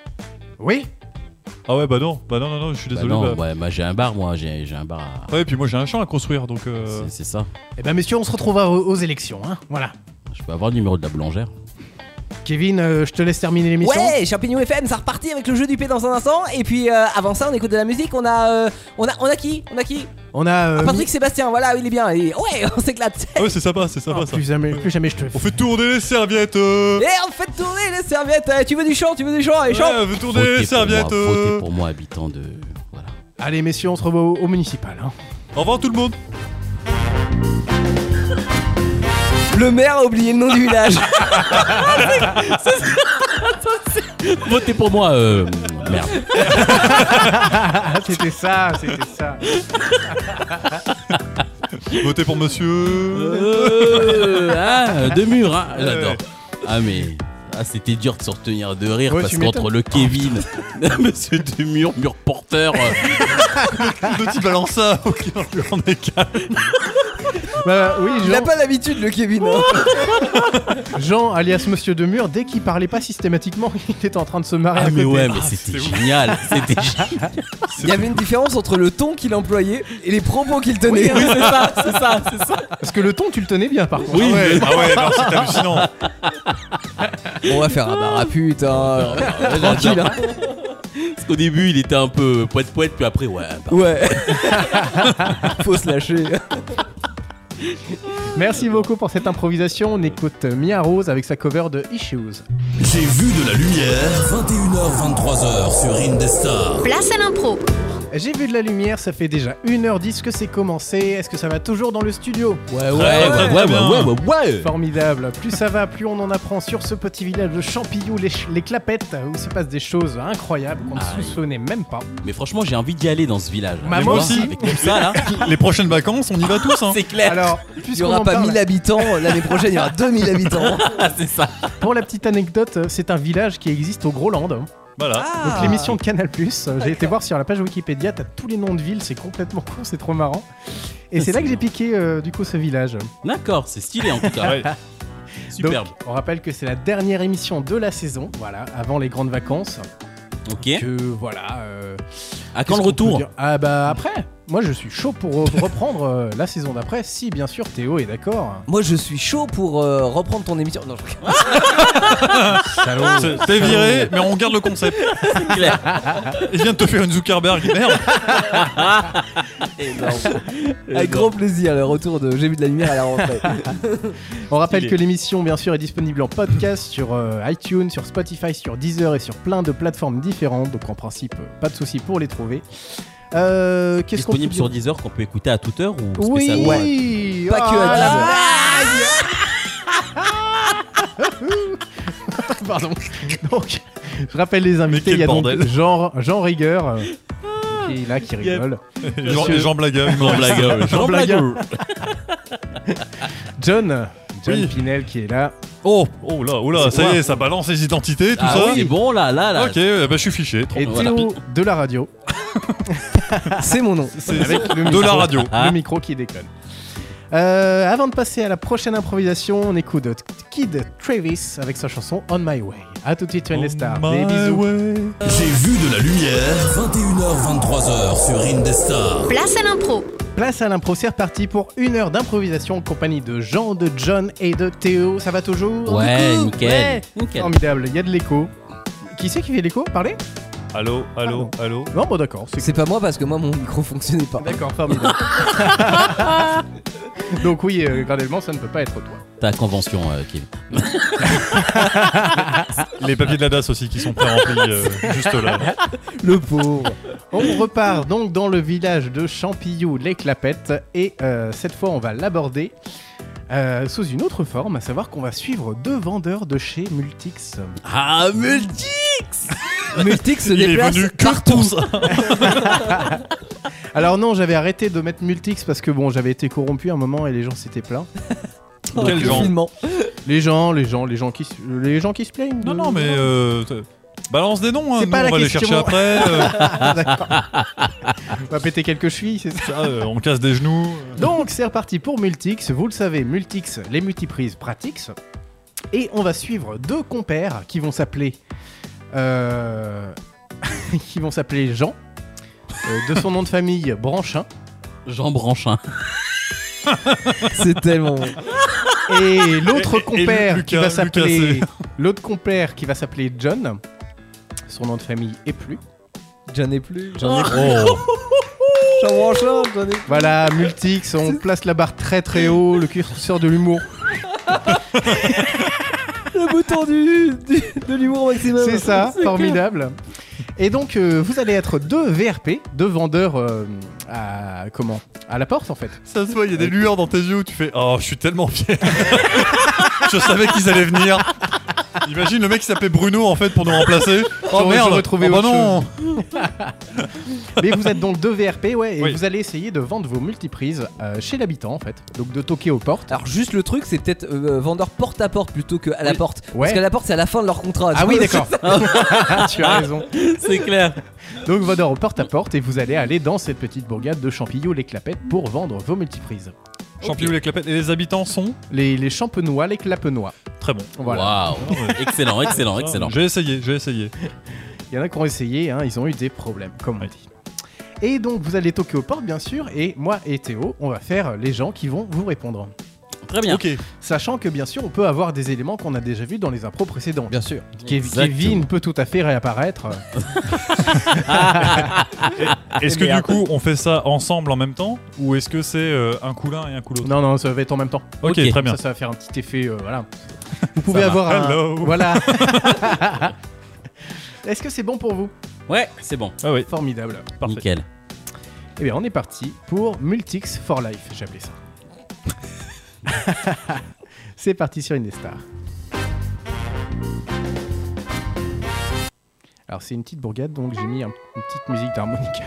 Oui? Ah ouais, bah non, bah non, non, non, je suis Bah désolé. non, bah- ouais, bah, j'ai un bar moi, j'ai, j'ai un bar à... Ouais, et puis moi j'ai un champ à construire donc. euh, c'est, c'est ça. Eh ben, messieurs, on se retrouvera aux, aux élections, hein, voilà. Je peux avoir le numéro de la boulangère? Kevin, euh, je te laisse terminer l'émission. Ouais, Champignon F M, ça repartit avec le jeu du P dans un instant. Et puis euh, avant ça, on écoute de la musique. On a, euh, on a, on a qui On a qui On a. euh, Ah, Patrick Sébastien. Voilà, il est bien. Et ouais, on s'éclate. Ah ouais, c'est sympa, c'est oh, sympa ça. plus, jamais, plus jamais je te. On fait tourner les serviettes. euh. Et on fait tourner les serviettes. Euh, Tu veux du chant Tu veux du chant Allez, chante. Ouais, on fait tourner Votez les pour moi, serviettes. euh. votez pour moi, habitant de... Voilà. Allez, messieurs, on se revoit au, au municipal. Hein. Au revoir tout le monde. Le maire a oublié le nom du village. Votez pour moi, euh... Merde. c'était ça, c'était ça. Votez pour monsieur. Euh, ah, de mur, hein. Ouais. J'adore. Ah mais... Ah, c'était dur de se retenir de rire Ouais, parce tu qu'entre m'étonnes. le Kevin, Monsieur Demure, mur porteur, euh, Le type balance ça. Ok, on est calme. Bah oui, Il a Jean, pas l'habitude, le Kevin. hein. Jean, alias Monsieur Demure, dès qu'il parlait pas systématiquement, il était en train de se marrer ah à mais côté. ouais, mais Ah, c'était c'est ouf. génial, c'était génial. Il y avait une différence entre le ton qu'il employait et les propos qu'il tenait. Oui, c'est ça, c'est ça, c'est ça. Parce que le ton, tu le tenais bien par contre. Ah ouais, ah ouais, non, c'est hallucinant. On va faire un bar à pute, hein. Tranquille, hein. Parce qu'au début, il était un peu poète poète, puis après, ouais. bah, Ouais. Faut se lâcher. Merci beaucoup pour cette improvisation. On écoute Mia Rose avec sa cover de Issues. J'ai vu de la lumière, vingt et une heures vingt-trois heures sur Indestar. Place à l'impro. J'ai vu de la lumière, ça fait déjà une heure dix que c'est commencé. Est-ce que ça va toujours dans le studio? Ouais, ouais, Ouais, ouais, ouais, ouais, ouais, ouais. Formidable. Plus ça va, plus on en apprend sur ce petit village de Champillou, les, ch- les Clapettes, où se passent des choses incroyables qu'on ne Ah, soupçonnait même pas. Mais franchement, j'ai envie d'y aller dans ce village. Bah, Tu moi vois, aussi. Avec tout ça là. Les prochaines vacances, on y va tous. Hein. C'est clair. Alors, Il n'y puisqu'on aura en pas parle, mille habitants, l'année prochaine il y aura deux mille habitants. C'est ça. pour la petite anecdote, c'est un village qui existe au Groenland. Voilà. Ah. Donc l'émission de Canal+, j'ai été voir sur la page Wikipédia, t'as tous les noms de villes, c'est complètement con, c'est trop marrant. Et c'est là que j'ai piqué euh, du coup ce village. D'accord, c'est stylé en tout cas. Ouais. Superbe. Donc, on rappelle que c'est la dernière émission de la saison, voilà, avant les grandes vacances. Ok. Que voilà. euh, À quand qu'est-ce le qu'on peut retour? dire Ah bah après, moi je suis chaud pour euh, reprendre euh, la saison d'après, si bien sûr Théo est d'accord. Moi je suis chaud pour euh, reprendre ton émission. Non, je... Salaud. C'est- T'es viré, mais on garde le concept. C'est clair. Il vient de te faire une Zuckerberg, merde. Énorme. Avec grand plaisir, le retour de J'ai vu de la lumière à la rentrée. On rappelle Stylé. que l'émission bien sûr est disponible en podcast sur euh, iTunes, sur Spotify, sur Deezer et sur plein de plateformes différentes, donc en principe euh, pas de souci pour les trouver. Euh, qu'est-ce qu'on Disponible peut sur dire Deezer qu'on peut écouter à toute heure ou Oui, spécialement ouais. Pas que à Ah, Deezer. Pardon. Donc, je rappelle les invités. quel Il y a donc bordel. Jean, Jean Rigueur euh, qui est là, qui rigole. Jean, Monsieur- Jean Blagueur. Jean Blagueur. Jean Blagueur. John, John Oui. Pinel qui est là. Oh, oh là, oh là, C'est ça quoi y est, ça balance les identités, tout Ah ça. oui, c'est bon là, là, là. Ok, euh, bah, je suis fiché. Et Voilà. Théo de la radio. C'est mon nom. C'est Avec le de micro, la radio. Le micro qui déconne. Euh, avant de passer à la prochaine improvisation, on écoute Kid Travis avec sa chanson On My Way. A tout de suite sur Indestar. On Des my bisous. way. J'ai vu de la lumière, vingt et une heures vingt-trois heures sur Indestar. Place à l'impro. Place à l'impro, c'est reparti pour une heure d'improvisation en compagnie de Jean, de John et de Théo. Ça va toujours? Ouais, Du coup nickel, Ouais. nickel. Formidable, il y a de l'écho. Qui c'est qui fait l'écho? Parlez? Allô, allô, allô. Non, bon d'accord, c'est C'est pas moi parce que moi mon micro fonctionnait pas. D'accord, formidable. Donc oui, euh, graduellement, ça ne peut pas être toi. Ta convention, euh, Kim. Les papiers de la D A S aussi qui sont pré-remplis euh, juste là. Le pauvre. On repart donc dans le village de Champillou, les Clapettes, et euh, cette fois on va l'aborder euh, sous une autre forme, à savoir qu'on va suivre deux vendeurs de chez Multix. Ah, multi. Multix se Il est déplace venu que partout. pour ça. Alors non, j'avais arrêté de mettre Multix parce que bon, j'avais été corrompu à un moment et les gens s'étaient plaints. Quel genre? Confinement. Les gens, les gens, les gens qui, se- les gens qui se plaignent. Non, de- non, mais euh, t- balance des noms, hein. C'est Nous, pas on la va les question. chercher après. euh, Ah, d'accord. On va péter quelques chevilles, c'est ça. ça, euh, on casse des genoux. Donc c'est reparti pour Multix, vous le savez, Multix, les multiprises Pratix. Et on va suivre deux compères qui vont s'appeler euh, qui vont s'appeler Jean, euh, de son nom de famille Branchin, Jean Branchin. C'est tellement bon. et l'autre Et- et compère Lucas- qui va Lucas, s'appeler c'est- l'autre compère qui va s'appeler John. Son nom de famille est plus. J'en ai plus. J'en ai plus. Oh. J'en branche un, j'en ai plus. Voilà, Multix, on place la barre très très haut, le curseur de l'humour. Le bouton du, du- de l'humour maximum. C'est ça, clair. formidable. Et donc, euh, vous allez être deux V R P, deux vendeurs euh, à comment à la porte en fait. Ça se voit, il y a des lueurs dans tes yeux où tu fais oh, je suis tellement fier. Je savais qu'ils allaient venir. Imagine le mec qui s'appelait Bruno en fait pour nous remplacer. Oh J'aurais- merde, j'aurais trouvé oh, bah autre non. Mais vous êtes donc deux V R P, ouais, et Oui. vous allez essayer de vendre vos multiprises euh, chez l'habitant en fait. Donc de toquer aux portes. Alors juste le truc, c'est peut-être euh, vendeur porte à porte plutôt qu'à la Oui. porte. Ouais. Parce qu'à la porte, c'est à la fin de leur contrat. Ah tu oui, vois. d'accord. Tu as raison. C'est clair. Donc vendeur au porte à porte et vous allez aller dans cette petite bourgade de Champillou les Clapettes pour vendre vos multiprises. Champillou les clapettes. Et les habitants sont Les, les Champenois, les Clapenois. très bons. Voilà. Waouh. Excellent, excellent, excellent. J'ai essayé, j'ai essayé. Il y en a qui ont essayé, hein, ils ont eu des problèmes, comme on dit. Et donc vous allez toquer aux portes bien sûr, et moi et Théo, on va faire les gens qui vont vous répondre. Très bien. Ok. Sachant que bien sûr on peut avoir des éléments qu'on a déjà vus dans les impros précédents. Bien sûr. Kev- Exactement. Kevin peut tout à fait réapparaître. Est-ce que du coup on fait ça ensemble en même temps ou est-ce que c'est euh, un coup l'un et un coup l'autre? Non, non, ça va être en même temps. Ok, Ok. très bien. Ça, ça va faire un petit effet, euh, voilà. Vous pouvez Ça avoir va. un... Hello. Voilà. Est-ce que c'est bon pour vous? Ouais, c'est bon. Ah oui, Formidable. parfait. Nickel. Eh bien, on est parti pour Multix for Life, j'ai appelé ça. C'est parti sur Indestar. Alors, c'est une petite bourgade, donc j'ai mis un- une petite musique d'harmonica.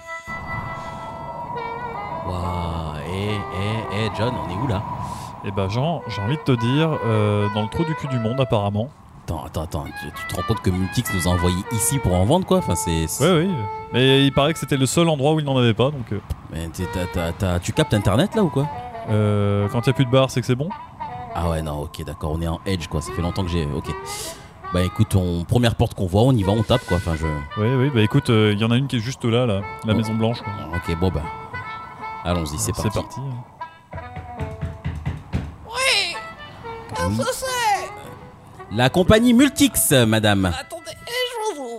Waouh, eh, eh, eh, John, on est où là? Eh ben Jean, j'ai envie de te dire, euh, dans le trou du cul du monde apparemment. Attends, attends, attends, tu, tu te rends compte que Multix nous a envoyé ici pour en vendre quoi? Enfin, c'est. c'est- Ouais, oui. Mais il paraît que c'était le seul endroit où il n'en avait pas, donc euh, Mais t'es- t'as- t'as- t'as- tu captes internet là ou quoi? euh, quand il n'y a plus de bar, c'est que c'est bon. Ah ouais, non, ok, d'accord, on est en edge quoi, ça fait longtemps que j'ai. Ok. Bah écoute, on, première porte qu'on voit, on y va, on tape quoi. Enfin, je. Oui, oui, bah écoute, il euh, y en a une qui est juste là, là, la Bon. Maison Blanche. Quoi. Ok, bon bah. Allons-y, c'est parti. C'est parti. Oui. La compagnie Multix, madame. Attendez, je vous ouvre.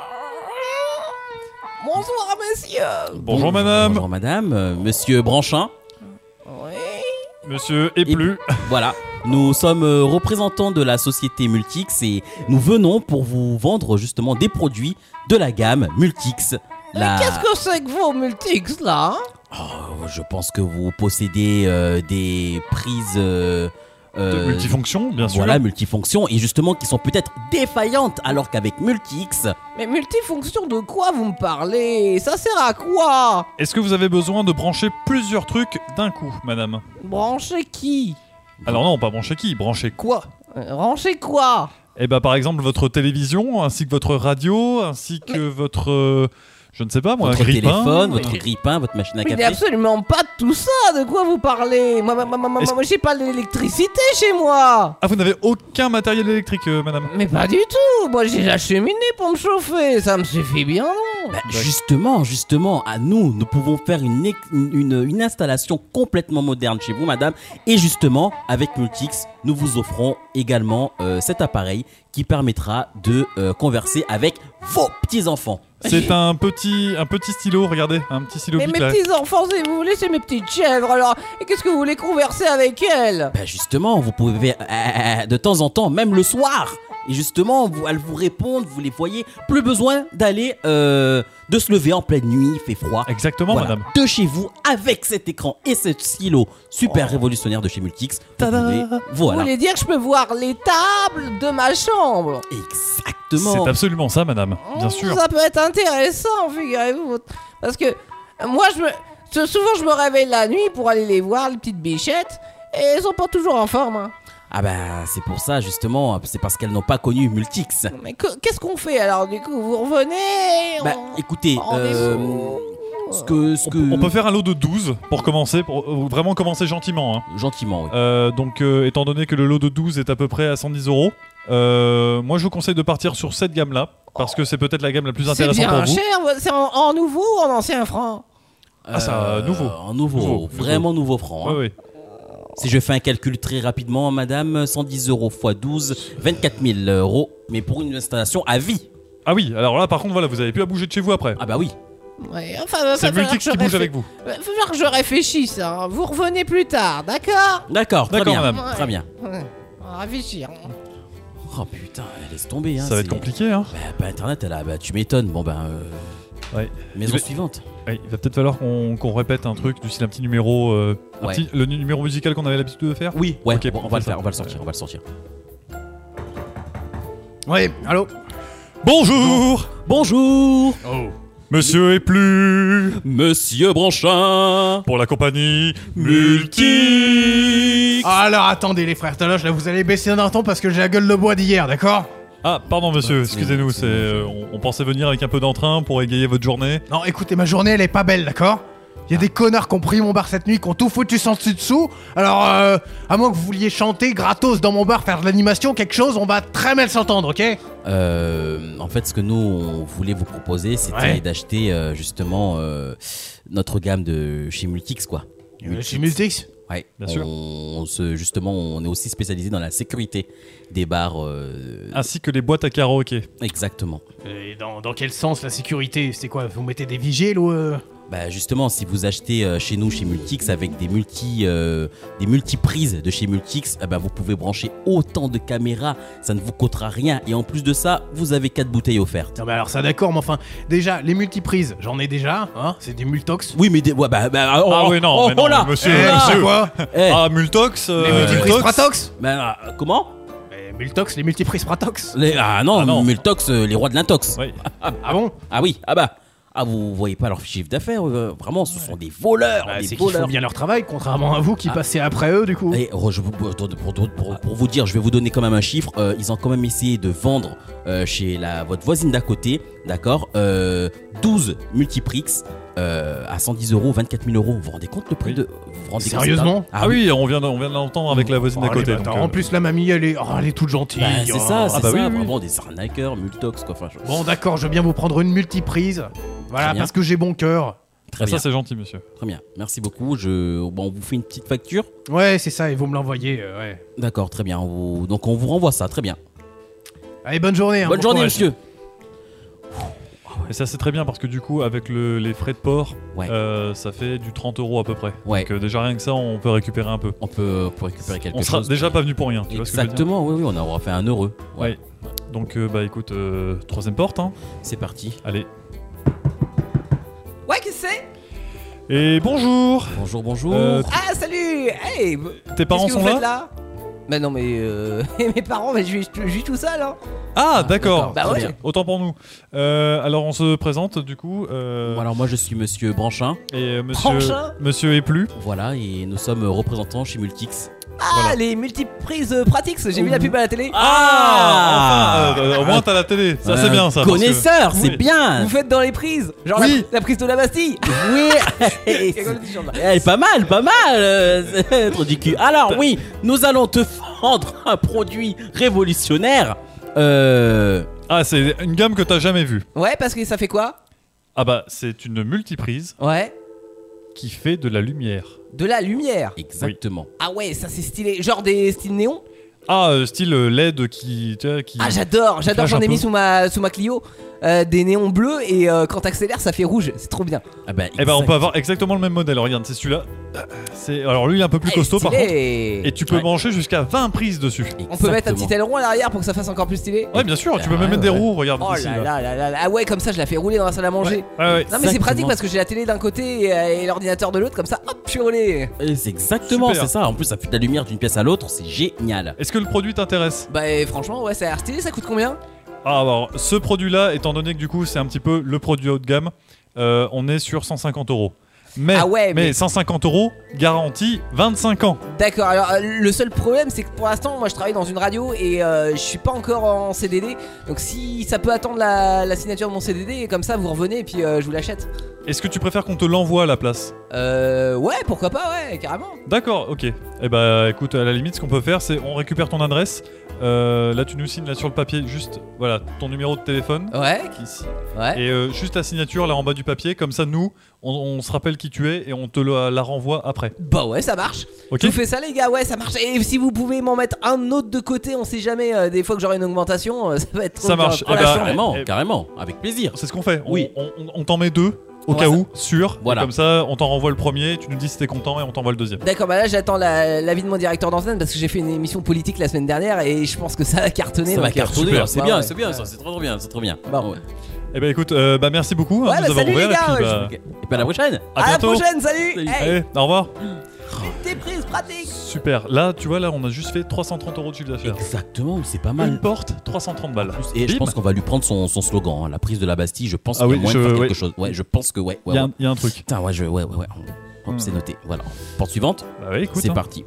Bonsoir, messieurs. Bonjour madame. Bonjour madame, Euh, monsieur Branchin. Oui. Monsieur et plus. Voilà, nous sommes euh, représentants de la société Multix et nous venons pour vous vendre justement des produits de la gamme Multix. La... Qu'est-ce que c'est que vos Multix là? Oh, je pense que vous possédez euh, des prises euh, De euh, multifonction, bien sûr. voilà, multifonctions et justement qui sont peut-être défaillantes alors qu'avec Multix, Mais multifonction de quoi vous me parlez? Ça sert à quoi? Est-ce que vous avez besoin de brancher plusieurs trucs d'un coup, madame? Brancher qui? Alors non, pas brancher qui, brancher quoi? Euh, Brancher quoi? Eh bah par exemple votre télévision, ainsi que votre radio, ainsi que votre... euh, je ne sais pas moi, votre grille-pain. téléphone, votre grille-pain, votre machine à Mais il n'y café. a absolument pas de tout ça. De quoi vous parlez? Moi, moi, moi, moi, Est-ce- moi, j'ai pas d'électricité chez moi. Ah, vous n'avez aucun matériel électrique, euh, madame? Mais pas du tout. Moi, j'ai la cheminée pour me chauffer. Ça me suffit bien, non? Bah, justement, justement, à nous, nous pouvons faire une, ex- une, une installation complètement moderne chez vous, madame. Et justement, avec Multix, nous vous offrons également euh, cet appareil qui permettra de euh, converser avec vos petits-enfants. C'est un petit, un petit stylo, regardez, un petit stylo Mais bic mes là. petits enfants, si vous voulez, c'est mes petites chèvres. Alors, et qu'est-ce que vous voulez converser avec elles? Bah justement, vous pouvez euh, de temps en temps, même le soir, et justement, vous, elles vous répondent, vous les voyez. Plus besoin d'aller, euh, de se lever en pleine nuit, il fait froid. Exactement, Voilà, madame. de chez vous, avec cet écran et ce stylo super révolutionnaire de chez Multix. Vous Tada. pouvez- Vous voilà. voulez dire que je peux voir les tables de ma chambre? Exactement. C'est absolument ça, madame, bien Oh, sûr. Ça peut être intéressant, figurez-vous. Parce que euh, moi, je me... souvent, je me réveille la nuit pour aller les voir, les petites bichettes, et elles sont pas toujours en forme. Hein. Ah bah c'est pour ça justement, c'est parce qu'elles n'ont pas connu Multix. Mais que- qu'est-ce qu'on fait alors du coup? Vous revenez? Bah on- écoutez, euh, rendez-vous ce que, ce On, que... on peut faire un lot de douze pour commencer, pour euh, vraiment commencer gentiment. Hein. Gentiment, oui. Euh, donc, euh, étant donné que le lot de douze est à peu près à cent dix euros, euh, moi je vous conseille de partir sur cette gamme-là, parce que c'est peut-être la gamme la plus C'est intéressante bien pour vous. cher, c'est en, en nouveau ou en ancien franc? Ah, ça, nouveau. En nouveau, Nouveau, vraiment nouveau franc. hein. Ouais, ouais. Si je fais un calcul très rapidement, madame, cent dix euros fois douze, vingt-quatre mille euros, mais pour une installation à vie. Ah oui, alors là par contre, voilà, vous avez plus à bouger de chez vous après. Ah bah oui. Ouais, enfin, va C'est falloir Multix que je qui bouge réfl- avec vous. va falloir que je réfléchisse. Hein. Vous revenez plus tard, d'accord? D'accord, très D'accord, bien. madame. Très bien. Ouais. On va réfléchir. Oh putain, laisse tomber. Hein, Ça va être c'est- compliqué, hein. Bah, bah, internet, elle a, bah, tu m'étonnes. Bon ben, euh, Ouais. maison Il va- suivante. Ouais, il va peut-être falloir qu'on qu'on répète un truc, du style un petit numéro, euh, un Ouais. petit- le numéro musical qu'on avait l'habitude de faire. Oui, ouais, Ok, bon, on on va fait le ça. faire, on va le sortir, on va le sortir. Oui, allô? Bonjour, Bonjour, Oh. monsieur et plus, monsieur Branchin. pour la compagnie Multix. Alors attendez les frères Taloche, là vous allez baisser d'un ton parce que j'ai la gueule de bois d'hier, d'accord? Ah, pardon monsieur, Ouais, excusez-nous, c'est- c'est, euh, on, on pensait venir avec un peu d'entrain pour égayer votre journée. Non, écoutez, ma journée elle est pas belle, d'accord? Il y a des connards qui ont pris mon bar cette nuit, qui ont tout foutu sans dessus dessous. Alors, euh, à moins que vous vouliez chanter gratos dans mon bar, faire de l'animation, quelque chose, on va très mal s'entendre, ok? Euh, en fait, ce que nous on voulait vous proposer, c'était Ouais. d'acheter euh, justement euh, notre gamme de chez Multix, quoi. Chez Multix? Ouais, Bien sûr. On se, justement, on est aussi spécialisé dans la sécurité des bars. euh, Ainsi que les boîtes à karaoké. Exactement. Et dans, dans quel sens la sécurité? C'est quoi? Vous mettez des vigiles ou euh... Bah justement, si vous achetez euh, chez nous, chez Multix, avec des multi, euh, des multiprises de chez Multix, eh ben, vous pouvez brancher autant de caméras, ça ne vous coûtera rien. Et en plus de ça, vous avez quatre bouteilles offertes. Non, mais alors ça d'accord, mais enfin, déjà, les multiprises, j'en ai déjà, hein, c'est des Multox. Oui, mais des, ouais, bah, bah, oh, Ah oui, non, oh, mais non, oh là, monsieur, Eh, là. c'est monsieur. quoi Eh, Ah, Multox euh, Les multiprises Multox. Pratox bah, euh, comment Eh, Multox, les multiprises Pratox. les, Ah non, Ah non. Multox, euh, les rois de l'intox. Oui. Ah bon? Ah oui, ah bah. Ah, vous voyez pas leur chiffre d'affaires, euh, vraiment, ce sont des voleurs, Bah, des c'est qu'ils voleurs. font bien leur travail, contrairement à vous qui Ah. passez après eux, du coup. Et re- je vous- pour, pour- pour- pour- pour vous dire, je vais vous donner quand même un chiffre. euh, ils ont quand même essayé de vendre euh, chez la, votre voisine d'à côté, d'accord, euh, douze multiprix euh, à cent dix euros, vingt-quatre mille euros. Vous vous rendez compte le prix Oui. de. Vous vous rendez compte Sérieusement? Ah oui, on vient de, on vient de l'entendre avec la voisine Oh, d'à côté. les donc, bâtards. euh, En plus, la mamie, elle est, oh, elle est toute gentille. Bah, c'est oh. ça, c'est bah ça, oui, oui. vraiment des arnaqueurs, multox quoi. Enfin, je- Bon, d'accord, je veux bien vous prendre une multiprise. Voilà, Très bien. parce que j'ai bon cœur. Très ah, bien, ça, c'est gentil, monsieur. très bien. Merci beaucoup. Je, bon, on vous fait une petite facture. Ouais, c'est ça, et vous me l'envoyez, euh, ouais. D'accord, très bien. On vous- donc on vous renvoie ça, très bien. Allez, bonne journée. hein, Bonne bon journée, courage. monsieur. Et ça, c'est très bien parce que du coup, avec le- les frais de port, Ouais. euh, ça fait du trente euros à peu près. Ouais. Donc, euh, déjà, rien que ça, on peut récupérer un peu. On peut, on peut récupérer quelque On sera chose. déjà pas venu pour rien. Tu vois ce que je veux dire Exactement, oui, oui, on aura fait un heureux. Ouais. Ouais. Donc, euh, bah écoute, euh, troisième porte. Hein. C'est parti. Allez. Ouais, qu'est-ce que c'est? Et bonjour. Bonjour, bonjour. Euh, Ah, salut! Hey! Tes parents Qu'est-ce que sont vous là, faites là? Bah non, mais euh, mes parents, bah, je vis je vis tout seul, hein. Ah, d'accord. Bah Très ouais. bien. Autant pour nous. Euh, alors, on se présente du coup. euh, Bon, alors moi je suis monsieur Branchin, Et euh, monsieur, Branchin monsieur est plus. voilà, et nous sommes représentants chez Multix. Ah, Voilà. les multiprises euh, pratiques, j'ai vu la pub à la télé. Ah, enfin, euh, Au moins, t'as la télé. Ça, c'est Euh, bien, ça. parce que- Connaisseur, c'est Oui. bien. Vous faites dans les prises, genre Oui. la, la prise de la Bastille. Oui. Elle est pas mal, pas mal. euh, c'est trop du cul. Alors oui, nous allons te vendre un produit révolutionnaire. Euh, Ah, c'est une gamme que t'as jamais vue. Ouais, parce que ça fait quoi? Ah bah, c'est une multiprise Ouais, qui fait de la lumière. de la lumière. exactement. Ah ouais, ça c'est stylé, genre des styles néons. Ah, euh, style euh, L E D qui, tu vois, qui. Ah j'adore, j'adore, flash j'en un ai mis peu. sous ma, sous ma Clio euh, des néons bleus et euh, quand t'accélères ça fait rouge, c'est trop bien. Ah bah, Eh ben, on exact. peut avoir exactement le même modèle. Regarde, c'est celui-là. C'est alors lui, il est un peu plus Eh, costaud par stylé. contre. Et tu peux Ouais. brancher jusqu'à vingt prises dessus. On peut mettre un Exactement. petit aileron à l'arrière pour que ça fasse encore plus stylé. Ouais, bien sûr. Tu peux Ah, même mettre ouais. des roues. Regarde Oh ici. là là. là là là là. Ah ouais, comme ça je la fais rouler dans la salle à manger. Ouais, ouais. Non mais c'est Exactement. pratique parce que j'ai la télé d'un côté et, euh, et l'ordinateur de l'autre, comme ça hop, je suis roulé. Et c'est exactement, Super. c'est ça. En plus, ça fait de la lumière d'une pièce à l'autre, c'est génial. Est-ce que le produit t'intéresse? Bah et franchement ouais ça a l'air stylé, ça coûte combien? Ah, alors, ce produit-là, étant donné que du coup, c'est un petit peu le produit haut de gamme, euh, on est sur cent cinquante euros. Mais, Ah ouais, mais mais- cent cinquante euros, garantie vingt-cinq ans. D'accord, alors euh, le seul problème c'est que pour l'instant moi je travaille dans une radio et euh, je suis pas encore en C D D. Donc si ça peut attendre la, la signature de mon C D D, comme ça vous revenez et puis euh, je vous l'achète. Est-ce que tu préfères qu'on te l'envoie à la place? Euh ouais pourquoi pas, ouais carrément. D'accord, ok. Eh bah écoute, à la limite, ce qu'on peut faire, c'est on récupère ton adresse. Euh, là, tu nous signes là sur le papier, juste voilà ton numéro de téléphone. Ouais, qui ici. ouais. Et euh, juste ta signature là en bas du papier, comme ça nous, on, on se rappelle qui tu es et on te la, la renvoie après. Bah ouais ça marche. Ok. Je vous fais ça les gars, ouais ça marche. Et si vous pouvez m'en mettre un autre de côté, on sait jamais, euh, des fois que j'aurai une augmentation, euh, ça va être trop Ça bien. marche. Oh, Eh la bah, chance. Carrément, eh, carrément, avec plaisir. C'est ce qu'on fait. On- Oui. On, on- on t'en met deux au Ouais, cas ça- où, sûr. Voilà. Et comme ça, on t'en renvoie le premier. Tu nous dis si t'es content et on t'envoie le deuxième. D'accord, bah là j'attends la- l'avis de mon directeur d'antenne parce que j'ai fait une émission politique la semaine dernière et je pense que ça va cartonner. Ça va donc, euh, cartonner, super. c'est Ouais, bien, ouais. c'est bien, ça, c'est trop bien, c'est trop bien. Bon. Ouais. Eh ben écoute, euh, bah merci beaucoup hein, Ouais, de bah, nous avoir salut les ouvert. gars, et puis, ouais, bah, je- Et puis à la prochaine. à À la bientôt. prochaine, salut. Salut. Hey, Allez, au revoir. des prises pratiques. Super. Là, tu vois, là, on a juste fait trois cent trente euros de chiffre d'affaires. Exactement, c'est pas Une mal. porte, trois cent trente balles. Et je Bim. pense qu'on va lui prendre son, son slogan, hein, la prise de la Bastille. Je pense Ah qu'il y a oui, moyen de je- faire ouais. quelque chose. Ouais, je pense que ouais. Il ouais, y, a ouais. un- il y a un truc. Putain, ouais, je, ouais, ouais, ouais. Hop, Hmm. c'est noté. Voilà. Porte suivante. Bah oui, écoute. C'est hein. parti.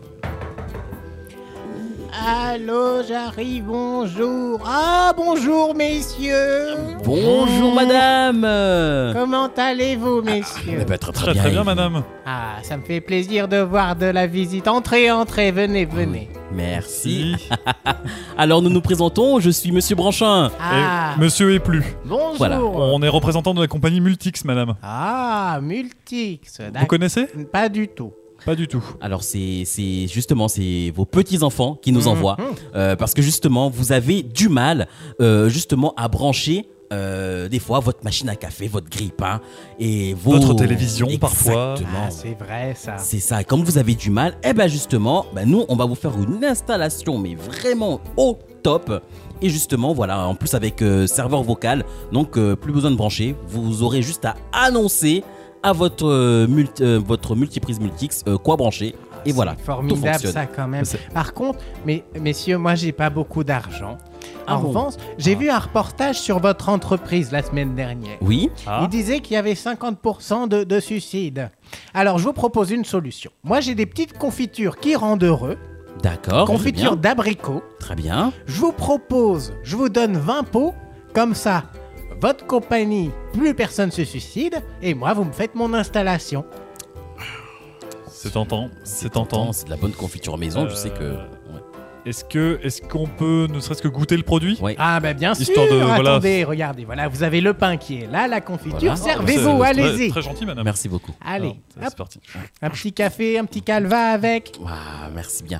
Allô, j'arrive, bonjour. Ah, bonjour, messieurs. Bonjour madame. Euh, Comment allez-vous, eh messieurs? ben, très, très, Très bien. très bien, madame. Ah, ça me fait plaisir de voir de la visite. Entrez, entrez, venez, venez. Merci. Si. Alors nous nous présentons, je suis monsieur Branchin. Ah, Et monsieur est plus. bonjour. voilà. On est représentant de la compagnie Multix, madame. Ah, Multix. Vous d'accord. connaissez? Pas du tout. Pas du tout. Alors c'est c'est justement c'est vos petits enfants qui nous Mhm. envoient euh, parce que justement vous avez du mal euh, justement à brancher euh, des fois votre machine à café, votre grille-pain et vos... Votre télévision, parfois. Exactement. Ah, c'est vrai ça. C'est ça, et comme vous avez du mal, eh ben justement, ben nous on va vous faire une installation mais vraiment au top. Et justement voilà, en plus avec euh, serveur vocal, donc euh, plus besoin de brancher, vous aurez juste à annoncer à votre, euh, multi, euh, votre multiprise Multix euh, quoi brancher. Et voilà, Formidable tout fonctionne. ça quand même. C'est- Par contre, mais, messieurs, moi j'ai pas beaucoup d'argent. Ah En bon revanche, j'ai Ah. vu un reportage sur votre entreprise la semaine dernière. Oui, Ah. Il disait qu'il y avait cinquante pour cent de, de suicides. Alors je vous propose une solution. Moi j'ai des petites confitures qui rendent heureux. d'accord. Confiture Très bien. d'abricot. Très bien. Je vous propose, je vous donne vingt pots. Comme ça, votre compagnie, plus personne se suicide. Et moi, vous me faites mon installation. C'est tentant. C'est tentant. C'est de la bonne confiture maison, je sais que... Euh, ouais. Est-ce que, est-ce qu'on peut, ne serait-ce que goûter le produit? Ouais. Ah bah bien sûr, Histoire de- voilà. attendez, regardez, voilà, vous avez le pain qui est là, la confiture, Voilà. servez-vous, C'est très- allez-y. Très gentil, madame. Merci beaucoup. Allez, Alors, c'est- hop, c'est parti. un petit café, un petit calva avec. Waouh, merci bien.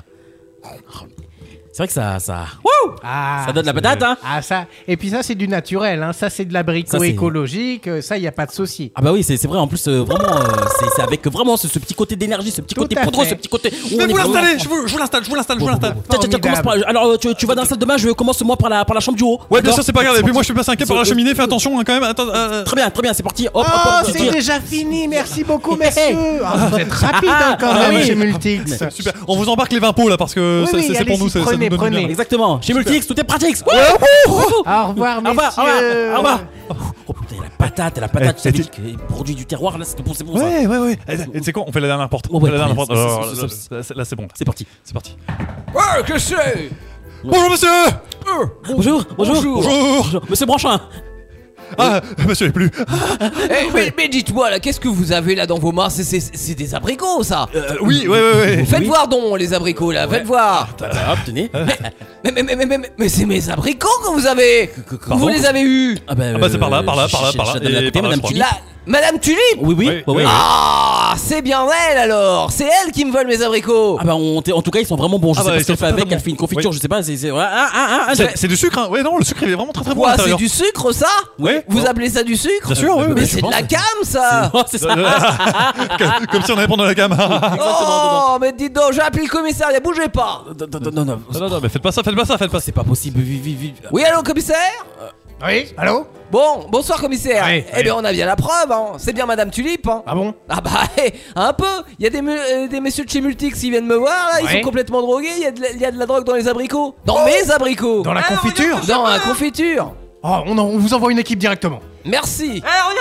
C'est vrai que ça... ça... Ah, Ça donne la patate, hein. Ah ça, et puis ça c'est du naturel, hein. Ça c'est de l'abricot Ça, c'est- écologique, euh, ça y a pas de souci. Ah bah oui, c'est c'est vrai, en plus, euh, vraiment, euh, c'est c'est avec vraiment ce, ce petit côté d'énergie, ce petit Tout côté à poudreux, fait. ce petit côté... où Je on vais est vous vraiment- l'installer. Je vous, je vous l'installe. Je vous l'installe. Je vous l'installe. Tiens, tiens, tiens, commence par... Alors, euh, tu, tu vas dans la salle de bain, je commence moi par la, par la chambre du haut. Ouais, bien D'accord. sûr, c'est pas grave. Et puis moi, je suis passé un cap par la C'est- cheminée. Fais attention, hein, quand même. Attends. euh, Très bien, très bien, c'est parti. Hop, hop, Oh, hop, c'est tire. déjà fini, merci beaucoup messieurs. Ah, vous êtes rapide hein, quand Ah même oui. chez Multix. Super. On vous embarque les vingt pots là parce que Oui, c'est oui, c'est- c'est pour allez-y, nous. c'est- ça prenez, nous donne prenez. du bien. Exactement, chez Multix, tout est pratique. Au revoir Au revoir, au messieurs. revoir, au revoir. Oh putain, la patate, la patate, Eh, tu savais c'était- que les produits du terroir, là, c'était bon, c'est bon ça. Ouais, ouais, ouais. Et tu sais quoi? On fait la dernière porte. On Ouais, fait la dernière ouais, porte. c'est- Alors, c'est- là, c'est- là, c'est- Là, c'est bon. C'est parti. C'est parti. Ouais, que c'est Bonjour, monsieur. Bonjour, bonjour, Bonjour. Bonjour. Monsieur Branchin. Ah, monsieur est plus. Eh, mais, mais dites-moi là, qu'est-ce que vous avez là dans vos mains? C'est- C'est c'est des abricots ça. Euh, oui, ouais, ouais, ouais. Faites voir donc les abricots là, faites voir. Bah, hop, tenez. Mais, mais, mais, mais, mais, mais c'est mes abricots que vous avez. Où vous les avez eus? Ah bah, Ah bah, c'est par là, par là, je- par là, je- par je- là, je donne à et côté, par là, Madame je crois. Tulip. La, Madame Tulip. Oui, oui, Oui, oui, oui. oui. Ah, c'est bien elle alors. C'est elle qui me vole mes abricots. Ah bah, on, en tout cas, ils sont vraiment bons. Je Ah sais bah, pas ils ce qu'elle sont fait très, avec, très elle fait une bons. confiture, Oui. je sais pas. c'est c'est- ah, ah, ah, ah, C'est c'est du sucre, hein. Ouais, non, le sucre il est vraiment très très bon à Quoi, c'est l'intérieur. du sucre ça? Ouais. Vous Ouais. appelez ça du sucre? Bien sûr, ouais, Mais ouais, c'est je de la pense. cam ça. Oh, c'est ça. comme, comme si on allait prendre de la gamme. Oh, mais dites donc, j'ai appelé le commissariat, bougez pas. Non, non, non, non, non. Non, non, non, mais faites pas ça, faites pas ça, faites pas ça. C'est pas possible. Vive, vive, vive. Oui, allô, commissaire? Oui, allô? Bon, bonsoir, commissaire. Oui, eh oui. bien, on a bien la preuve, hein. C'est bien Madame Tulip, hein. Ah bon? Ah bah, eh, un peu. Il y a des, mu- euh, des messieurs de chez Multix qui viennent me voir, là. Ils Ouais. sont complètement drogués. Il y, a de la- il y a de la drogue dans les abricots. Dans mes abricots. Dans la Ah, confiture? Dans la confiture. Oh, on, en- on vous envoie une équipe directement. Merci.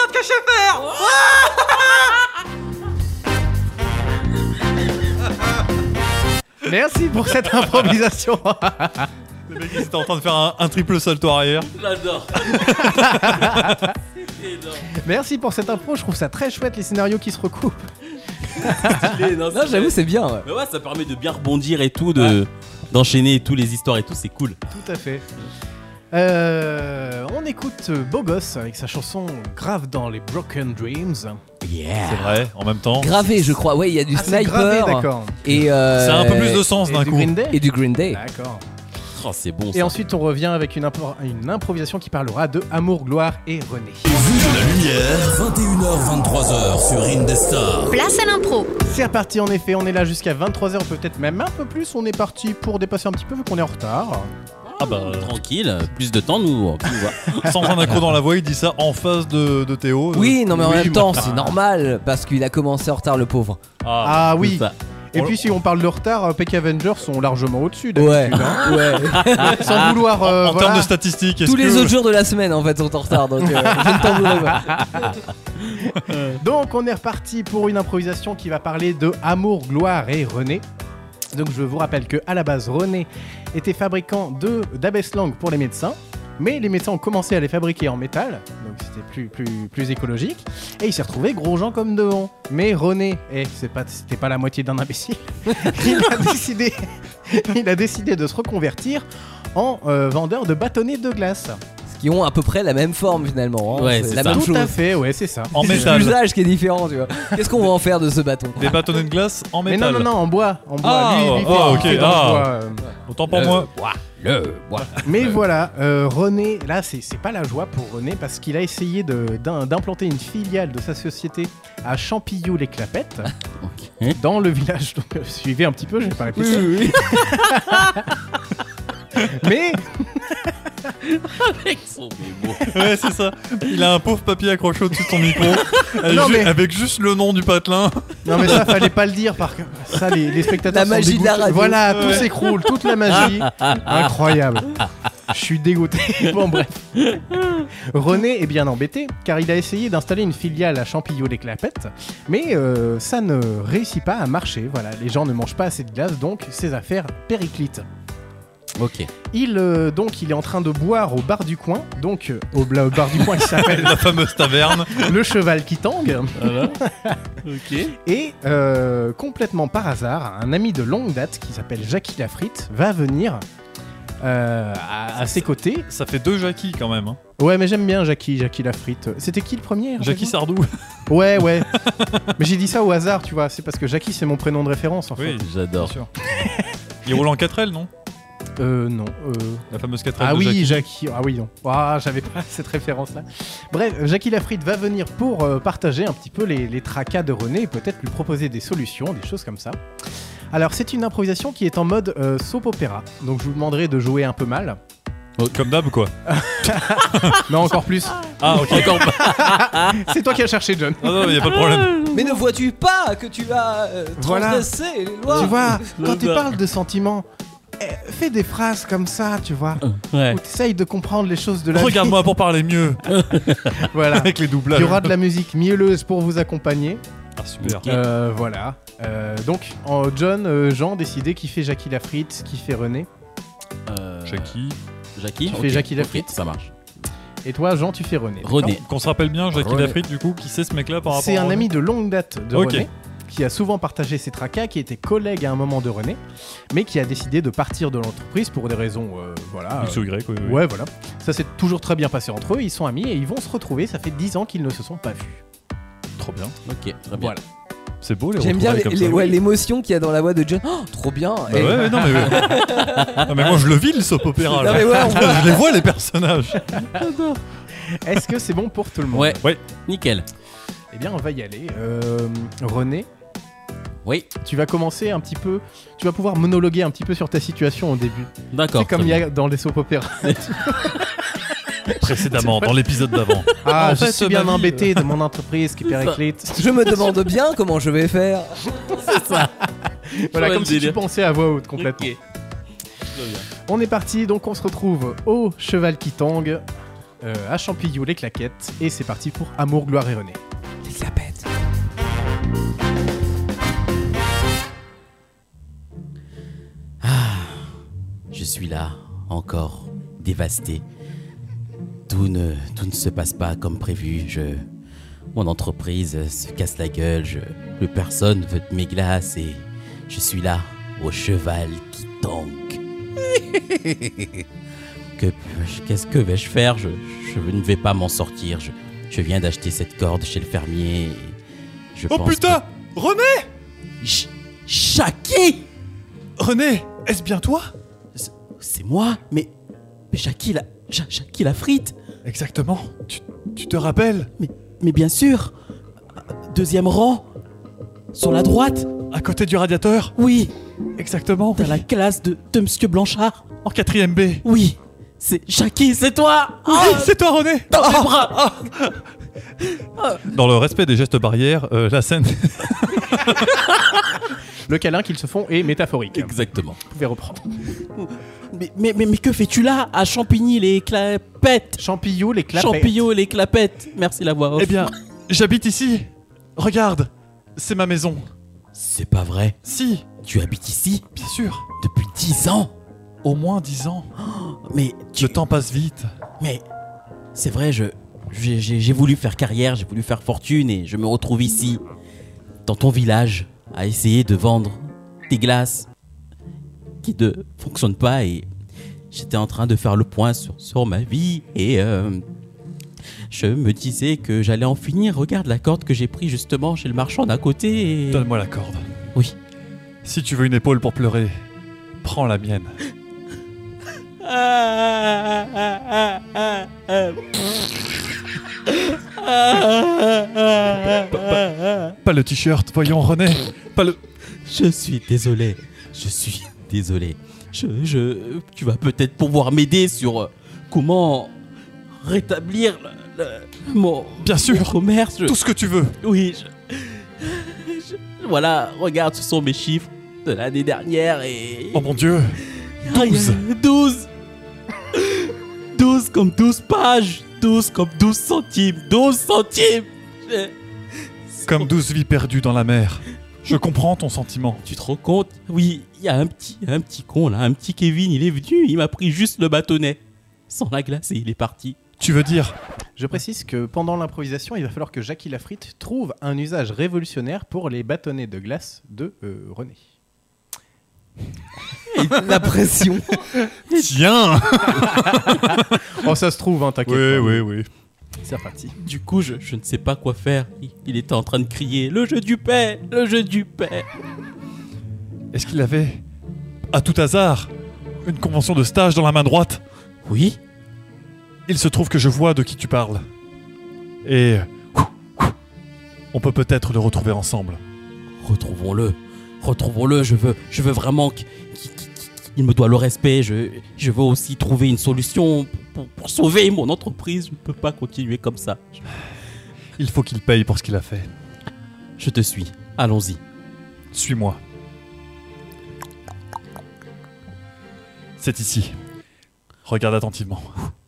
Merci pour cette improvisation. Le mec, il était en train de faire un, un triple salto arrière. J'adore. Merci pour cette impro, je trouve ça très chouette les scénarios qui se recoupent. Non, Non, j'avoue, c'est bien. ouais. Mais ouais, ça permet de bien rebondir et tout, de d'enchaîner tous les histoires et tout, c'est cool. Tout à fait. Euh, on écoute Beau Gosse avec sa chanson Grave dans les Broken Dreams. Yeah. C'est vrai, en même temps. Gravé, je crois. Ouais, il y a du Ah, c'est sniper. gravé, d'accord. Et euh, C'est un peu plus de sens Et d'un du coup. Green Day Et du Green Day. D'accord. Oh, c'est bon Et ça. ensuite on revient avec une, impro- une improvisation qui parlera de Amour, Gloire et René. Vue de la lumière, vingt et une heures vingt-trois heures sur Indestar. Place à l'impro. C'est reparti en effet, on est là jusqu'à vingt-trois heures, peut-être même un peu plus. On est parti pour dépasser un petit peu vu qu'on est en retard. Ah bah, Tranquille, plus de temps, nous. tu vois. sans un accro dans la voix, il dit ça en face de, de Théo. Oui, non, mais en Oui, même temps, moi- c'est normal parce qu'il a commencé en retard, le pauvre. Ah, Ah oui. ça. Et puis si on parle de retard, Peck Avengers sont largement au-dessus d'habitude. hein. ouais. Sans vouloir. euh, en voilà. termes de statistiques, est-ce Tous les que- autres jours de la semaine en fait sont en retard, donc euh, je ne t'en voudrais pas. Donc on est reparti pour une improvisation qui va parler de Amour, Gloire et René. Donc je vous rappelle que à la base René était fabricant de d'Abeslang pour les médecins, mais les médecins ont commencé à les fabriquer en métal, donc c'était plus, plus, plus écologique, et il s'est retrouvé gros gens comme devant. Mais René, eh, c'est pas, c'était pas la moitié d'un imbécile, il, a décidé, il a décidé de se reconvertir en euh, vendeur de bâtonnets de glace. Qui ont à peu près la même forme finalement. hein. Ouais, c'est la ça. même Tout chose. à fait, ouais, c'est ça. En C'est juste métal. l'usage qui est différent, tu vois. Qu'est-ce qu'on va en faire de ce bâton? Des bâtonnets de glace en Mais métal. non, non, non, en bois. En bois. Ah, lui, lui, oh, fait- ok, fait dans le ah. bois, euh. Autant pour Euh, moi. le bois. Mais voilà, euh, René, là c'est c'est pas la joie pour René parce qu'il a essayé de- d'im- d'implanter une filiale de sa société à Champillou-les-Clapettes, Ok. dans le village. Donc euh, suivez un petit peu, je vais pas répéter. oui. Mais Avec son mémo. Ouais, c'est ça. Il a un pauvre papier accroché au-dessus de son micro, avec, Non, ju- mais- avec juste le nom du patelin. non mais ça fallait pas le dire parce que ça les, les spectateurs La sont magie de la dégoûtés. radio. Voilà, tout Ouais. s'écroule, toute la magie. Incroyable. Je suis dégoûté. Bon bref. René est bien embêté car il a essayé d'installer une filiale à Champillou-les-Clapettes, mais euh, ça ne réussit pas à marcher. Voilà, les gens ne mangent pas assez de glace, donc ses affaires périclitent. Ok. Il euh, donc il est en train de boire au bar du coin, donc euh, au, bla- au bar du coin qui s'appelle La fameuse taverne. le Cheval qui tangue. Voilà. Ok. Et euh, complètement par hasard, un ami de longue date qui s'appelle Jackie Lafritte va venir euh, à, à ses côtés. Ça fait deux Jackie quand même. Hein. Ouais, mais j'aime bien Jackie, Jackie Lafritte. C'était qui le premier Jackie Sardou. Ouais, ouais. Mais j'ai dit ça au hasard, tu vois. C'est parce que Jackie, c'est mon prénom de référence en fait. Oui, bien J'adore. sûr. Il roule en quatre L, non? Euh, non. Euh... La fameuse quatre L Ah de oui, Jackie. Jackie. Ah oui, non. Ah, j'avais pas cette référence-là. Bref, Jackie Lafritte va venir pour euh, partager un petit peu les, les tracas de René et peut-être lui proposer des solutions, des choses comme ça. Alors, c'est une improvisation qui est en mode euh, soap opéra. Donc, je vous demanderai de jouer un peu mal. Comme d'hab, quoi. Non, encore plus. Ah, ok. C'est toi qui as cherché, John. Non, non, mais y a pas de problème. Mais ne vois-tu pas que tu as euh, Voilà. transgressé les lois? Tu vois, quand tu bah. parles de sentiments, eh, fais des phrases comme ça, tu vois. Ouais. Où tu essayes de comprendre les choses de la vie. Regarde-moi pour parler mieux. Voilà. Avec les doublages. Il y aura de la musique mielleuse pour vous accompagner. Ah, super. Euh, voilà. Euh, donc, en John, euh, Jean, décidez qui fait Jackie Lafritte, qui fait René. Euh, Jackie. Jackie. Tu ok, fais Jackie ok, Lafritte. Ça marche. Et toi, Jean, tu fais René. René. Qu'on se rappelle bien, Jackie René. Lafritte, du coup, qui c'est ce mec-là par rapport C'est à un René ami de longue date de Ok. René, qui a souvent partagé ses tracas, qui était collègue à un moment de René, mais qui a décidé de partir de l'entreprise pour des raisons, euh, voilà. X ou Y, oui, oui. Ouais, voilà. Ça s'est toujours très bien passé entre eux. Ils sont amis et ils vont se retrouver. Ça fait dix ans qu'ils ne se sont pas vus. Trop bien. Ok, très bien. Voilà. C'est beau les J'aime bien retrouvailles les- comme les- ça. ouais, l'émotion qu'il y a dans la voix de John. Oh, trop bien. Bah Et- ouais, ouais, non, mais, Ah, mais moi je le vis le soap opéra là. Non, mais ouais, on voit. Je les vois les personnages. Est-ce que c'est bon pour tout le monde Ouais. Ouais. Nickel. Eh bien, on va y aller. Euh, René, Oui. tu vas commencer un petit peu. Tu vas pouvoir monologuer un petit peu sur ta situation au début. D'accord. C'est comme très il y bien. a dans les soap opéras. Précédemment, dans l'épisode d'avant. Ah, En je fait, suis bien ma vie, embêté de mon entreprise qui périclite. Je me demande bien comment je vais faire. Voilà, Voilà comme le si tu délire. pensais à voix haute complètement. Ok. Très bien. On est parti, donc on se retrouve au Cheval qui tangue, euh, à Champillou les claquettes, et c'est parti pour Amour, Gloire et René. Il la pète. Je suis là, encore, dévasté. Tout ne, tout ne se passe pas comme prévu. Je, mon entreprise se casse la gueule. Je, plus personne veut de mes glaces et je suis là, au cheval qui tangue. que, qu'est-ce que vais-je faire je, je ne vais pas m'en sortir. Je, je viens d'acheter cette corde chez le fermier. et Je Oh pense putain René que- Ch- Jackie, René, est-ce bien toi? c'est moi, mais, mais Jackie la, Ja- Jackie la frite. Exactement. Tu, tu te rappelles? Mais, mais bien sûr. Deuxième rang. Sur la droite. À côté du radiateur? Oui. Exactement. Dans la classe de, de Monsieur Blanchard. En quatrième B. Oui. C'est Jackie, c'est toi. Oui, c'est toi René. Dans mes bras. Dans le respect des gestes barrières, euh, la scène... Le câlin qu'ils se font est métaphorique. Exactement. Vous pouvez reprendre. Mais, mais, mais, mais que fais-tu là, à Champigny les clapettes? Champillou les clapettes. Champillot les clapettes. Merci la voix off. Eh bien, j'habite ici. Regarde, c'est ma maison. C'est pas vrai. Si, Tu habites ici bien sûr. depuis dix ans. Au moins dix ans. Mais tu... Le temps passe vite. Mais c'est vrai, je j'ai, j'ai- j'ai voulu faire carrière, j'ai voulu faire fortune et je me retrouve ici, dans ton village, à essayer de vendre des glaces qui ne fonctionnent pas et j'étais en train de faire le point sur, sur ma vie et euh, je me disais que j'allais en finir. Regarde la corde que j'ai pris justement chez le marchand d'à côté et... Donne-moi la corde. Oui. Si tu veux une épaule pour pleurer, prends la mienne. Pas le t-shirt, voyons René. Pas le... Je suis désolé. Je suis désolé. Je, je, tu vas peut-être pouvoir m'aider sur euh, comment rétablir le, le- mon, Bien sûr. mon commerce. Je- Tout ce que tu veux. oui, je, je- voilà, regarde, ce sont mes chiffres de l'année dernière et... Oh mon Dieu. douze. douze. douze comme douze pages. douze comme douze centimes. douze centimes. Je- Comme douze vies perdues dans la mer. Je comprends ton sentiment. Tu te rends compte? Oui, il y a un petit, un petit con là, un petit Kevin, il est venu, il m'a pris juste le bâtonnet. Sans la glace et il est parti. Tu veux dire... Je précise que pendant l'improvisation, il va falloir que Jackie Lafritte trouve un usage révolutionnaire pour les bâtonnets de glace de euh, René. La pression. Tiens. Oh, ça se trouve, hein, t'inquiète Oui, pas. oui, oui. C'est reparti. Du coup, je, je ne sais pas quoi faire. Il, il était en train de crier « Le jeu du paix, le jeu du paix !» Est-ce qu'il avait, à tout hasard, une convention de stage dans la main droite? Oui. Il se trouve que je vois de qui tu parles. Et... on peut peut-être le retrouver ensemble. Retrouvons-le. Retrouvons-le. Je veux, je veux vraiment qu'il qu'il- qu'il- qu'il me doit le respect. Je, je veux aussi trouver une solution pour, pour sauver mon entreprise. Je ne peux pas continuer comme ça. Je, Il faut qu'il paye pour ce qu'il a fait. je te suis. Allons-y. Suis-moi. C'est ici. Regarde attentivement.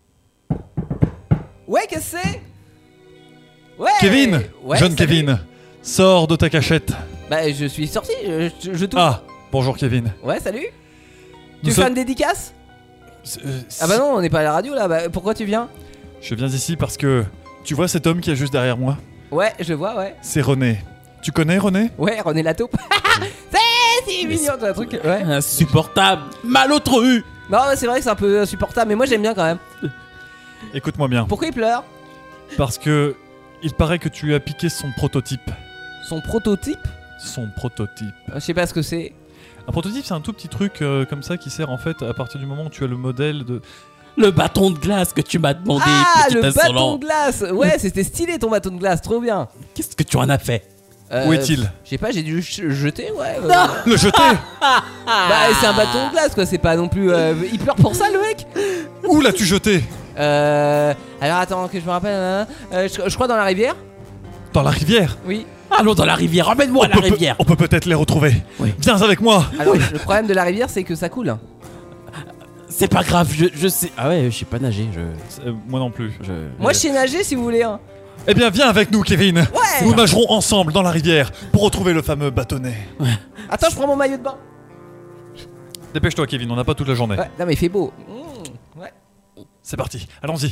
Ouais, qu'est-ce que c'est? Ouais. Kevin, Ouais, jeune salut. Kevin, sors de ta cachette. Bah, je suis sorti, je, je, je touche. Ah, bonjour Kevin. Ouais, salut. Nous Tu fais sommes- une dédicace? C'est- euh, Ah bah non, on n'est pas à la radio là. Bah, pourquoi tu viens? Je viens ici parce que tu vois cet homme qui est juste derrière moi. Ouais, je vois, ouais. C'est René. Tu connais René? Ouais, René Lataupe. c'est c'est mignon, ton truc. Ouais. Insupportable. Malotru. Non, c'est vrai que c'est un peu insupportable, mais moi j'aime bien quand même. Écoute-moi bien. Pourquoi il pleure? Parce que il paraît que tu lui as piqué son prototype. Son prototype? Son prototype. Je sais pas ce que c'est. Un prototype, c'est un tout petit truc euh, comme ça qui sert en fait à partir du moment où tu as le modèle de. Le bâton de glace que tu m'as demandé, Ah, petit le insolent. bâton de glace. Ouais, c'était stylé ton bâton de glace, trop bien. Qu'est-ce que tu en as fait? Euh, Où est-il? Je sais pas, j'ai dû le ch- jeter, ouais. euh. Le jeter. Bah, c'est un bâton de glace, quoi. C'est pas non plus. euh, Il pleure pour ça, le mec. Où l'as-tu jeté? Euh. Alors attends, que je me rappelle. hein. Euh, je, je crois dans la rivière. Dans la rivière. Oui. Allons dans la rivière, emmène-moi à la peut peut- rivière. on peut peut-être les retrouver. Oui. Viens avec moi. Alors, le problème de la rivière, c'est que ça coule. C'est pas grave, je, je sais. Ah ouais, je sais pas nager, je. Euh, moi non plus. je... Moi, je sais nager si vous voulez. Hein. Eh bien, viens avec nous, Kevin. Ouais. Nous nagerons ensemble dans la rivière pour retrouver le fameux bâtonnet. Attends, je prends mon maillot de bain. Dépêche-toi, Kevin. On n'a pas toute la journée. Ouais, non, mais il fait beau. Mmh, ouais. C'est parti. Allons-y.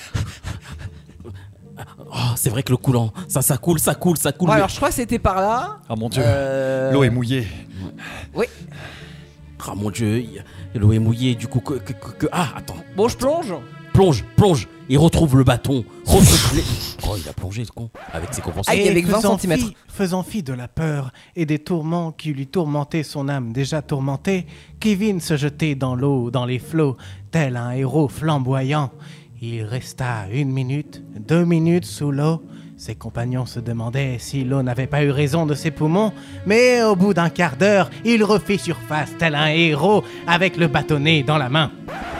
Oh, c'est vrai que le coulant, ça, ça coule, ça coule, ça coule. Bon, mais- alors, je crois que c'était par là. Ah mon Dieu. Euh... L'eau est mouillée. Ah mon Dieu, il- l'eau est mouillée, du coup que, que- que- que- Ah, attends. Bon, je plonge. Plonge, plonge, et retrouve le bâton. Retrouve les- Oh, il a plongé, ce con, avec ses conventions. Ah, il y avait que vingt faisant centimètres. fi- faisant fi de la peur et des tourments qui lui tourmentaient son âme déjà tourmentée, Kevin se jetait dans l'eau, dans les flots, tel un héros flamboyant. Il resta une minute, deux minutes sous l'eau. Ses compagnons se demandaient si l'eau n'avait pas eu raison de ses poumons, mais au bout d'un quart d'heure, il refit surface tel un héros avec le bâtonnet dans la main.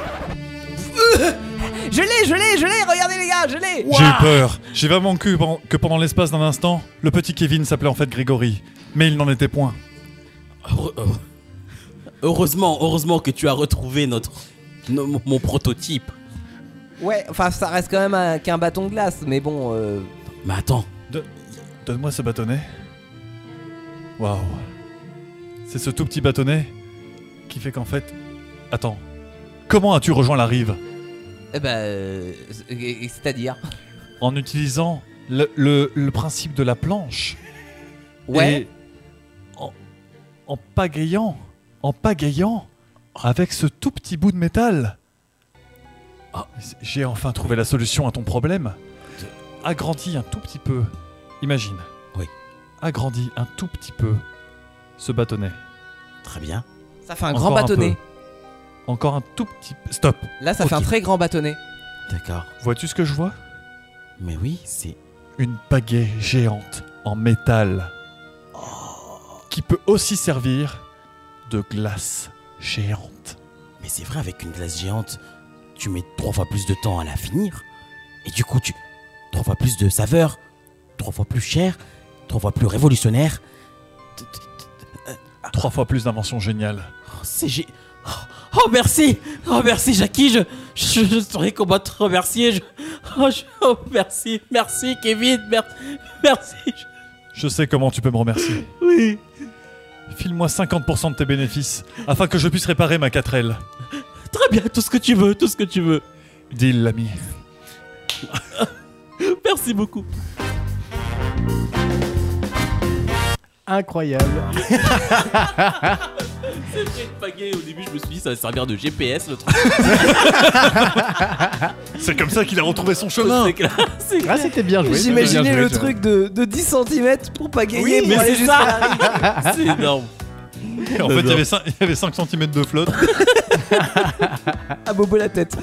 Je l'ai, je l'ai, je l'ai. Regardez, les gars, je l'ai. J'ai eu peur. J'ai vraiment cru pen- que pendant l'espace d'un instant, le petit Kevin s'appelait en fait Grégory. Mais il n'en était point. Heure- heure- Heureusement, heureusement que tu as retrouvé notre, no- mon, mon prototype. Ouais, enfin, ça reste quand même un- qu'un bâton de glace, mais bon. Euh... Mais attends, Donne-moi ce bâtonnet. Waouh. C'est ce tout petit bâtonnet qui fait qu'en fait... Attends. Comment as-tu rejoint la rive? Eh ben, euh, c'est- c'est-à-dire. En utilisant le, le- le principe de la planche. Ouais. Et en, en pagayant, en pagayant avec ce tout petit bout de métal. Ah, j'ai enfin trouvé la solution à ton problème. Agrandis un tout petit peu. Imagine. Oui. Agrandis un tout petit peu ce bâtonnet. très bien. Ça fait un Encore grand un bâtonnet. Encore un tout petit... Stop. Là, ça Ok. fait un très grand bâtonnet. D'accord. Vois-tu ce que je vois? Mais oui, c'est. Une pagaie géante en métal. Qui peut aussi servir de glace géante. Mais c'est vrai, avec une glace géante, tu mets trois fois plus de temps à la finir. Et du coup, tu. Trois fois plus de saveur, trois fois plus cher, trois fois plus révolutionnaire. T- t- t- Trois fois plus d'inventions géniales. Oh, c'est gé... Oh, oh, merci. Oh merci Jackie, je je, je saurais comment te remercier. Je... Oh, je... oh, merci, merci Kevin, mer... merci. je- Je sais comment tu peux me remercier. Oui. File-moi cinquante pour cent de tes bénéfices afin que je puisse réparer ma quatre L. Très bien, tout ce que tu veux, tout ce que tu veux. Deal, l'ami. Merci beaucoup. Incroyable. C'est vrai, une pagaie, au début, je me suis dit, ça va servir de G P S, le truc. C'est comme ça qu'il a retrouvé son chemin. C'est clair, c'est clair. Ah, c'était bien joué. c'était bien J'imaginais joué, le tu vois. truc de, de dix centimètres pour pagayer. Oui, pour mais aller c'est jusqu'à ça. la rive. C'est énorme. Et en fait, il y avait cinq, il y avait cinq centimètres de flotte. À bobo la tête.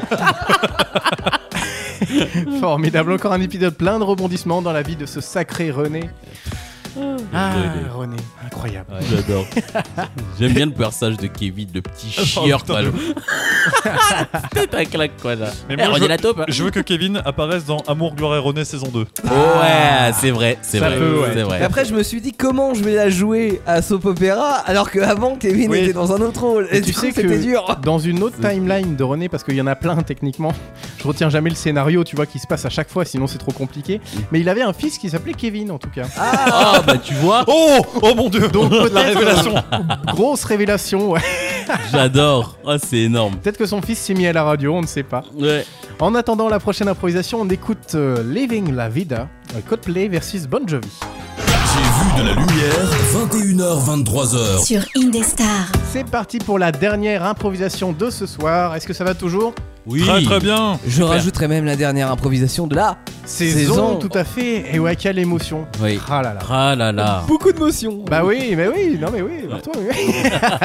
Formidable. Encore un épisode plein de rebondissements dans la vie de ce sacré René. Ah, René, incroyable. Ouais, j'adore. J'aime bien le personnage de Kevin, le petit chieur, putain, quoi. de- le- Tête à claque, quoi, là. Mais Eh, moi, je René veux, la taupe, hein. je veux que Kevin apparaisse dans Amour, Gloire et René saison deux. Ouais, c'est vrai, c'est Ça vrai. peut, ouais. C'est Et vrai. après, je me suis dit comment je vais la jouer à Soap Opera alors qu'avant Kevin Oui. était dans un autre rôle. Et, Et du tu coup, sais c'était que dur. dans une autre timeline de René, parce qu'il y en a plein techniquement, je retiens jamais le scénario, tu vois, qui se passe à chaque fois, sinon c'est trop compliqué. Mais il avait un fils qui s'appelait Kevin en tout cas. Ah, bah tu vois, Oh Oh mon dieu. Donc La peut-être révélation. grosse révélation, ouais. j'adore. Ah, c'est énorme. Peut-être que son fils s'est mis à la radio, on ne sait pas. Ouais. En attendant la prochaine improvisation, on écoute euh, Living la Vida, euh, Coldplay versus Bon Jovi. J'ai vu de la lumière, vingt et une heures vingt-trois heures. Sur Indestar. C'est parti pour la dernière improvisation de ce soir. Est-ce que ça va toujours? Oui. Très très bien. Je rajouterais même la dernière improvisation de là. Saison, Saison. tout à fait. Et ouais, quelle émotion. Oui. Ah là là. Ah là là. Beaucoup d'émotions. Bah oui, mais oui, non mais oui, toi, oui.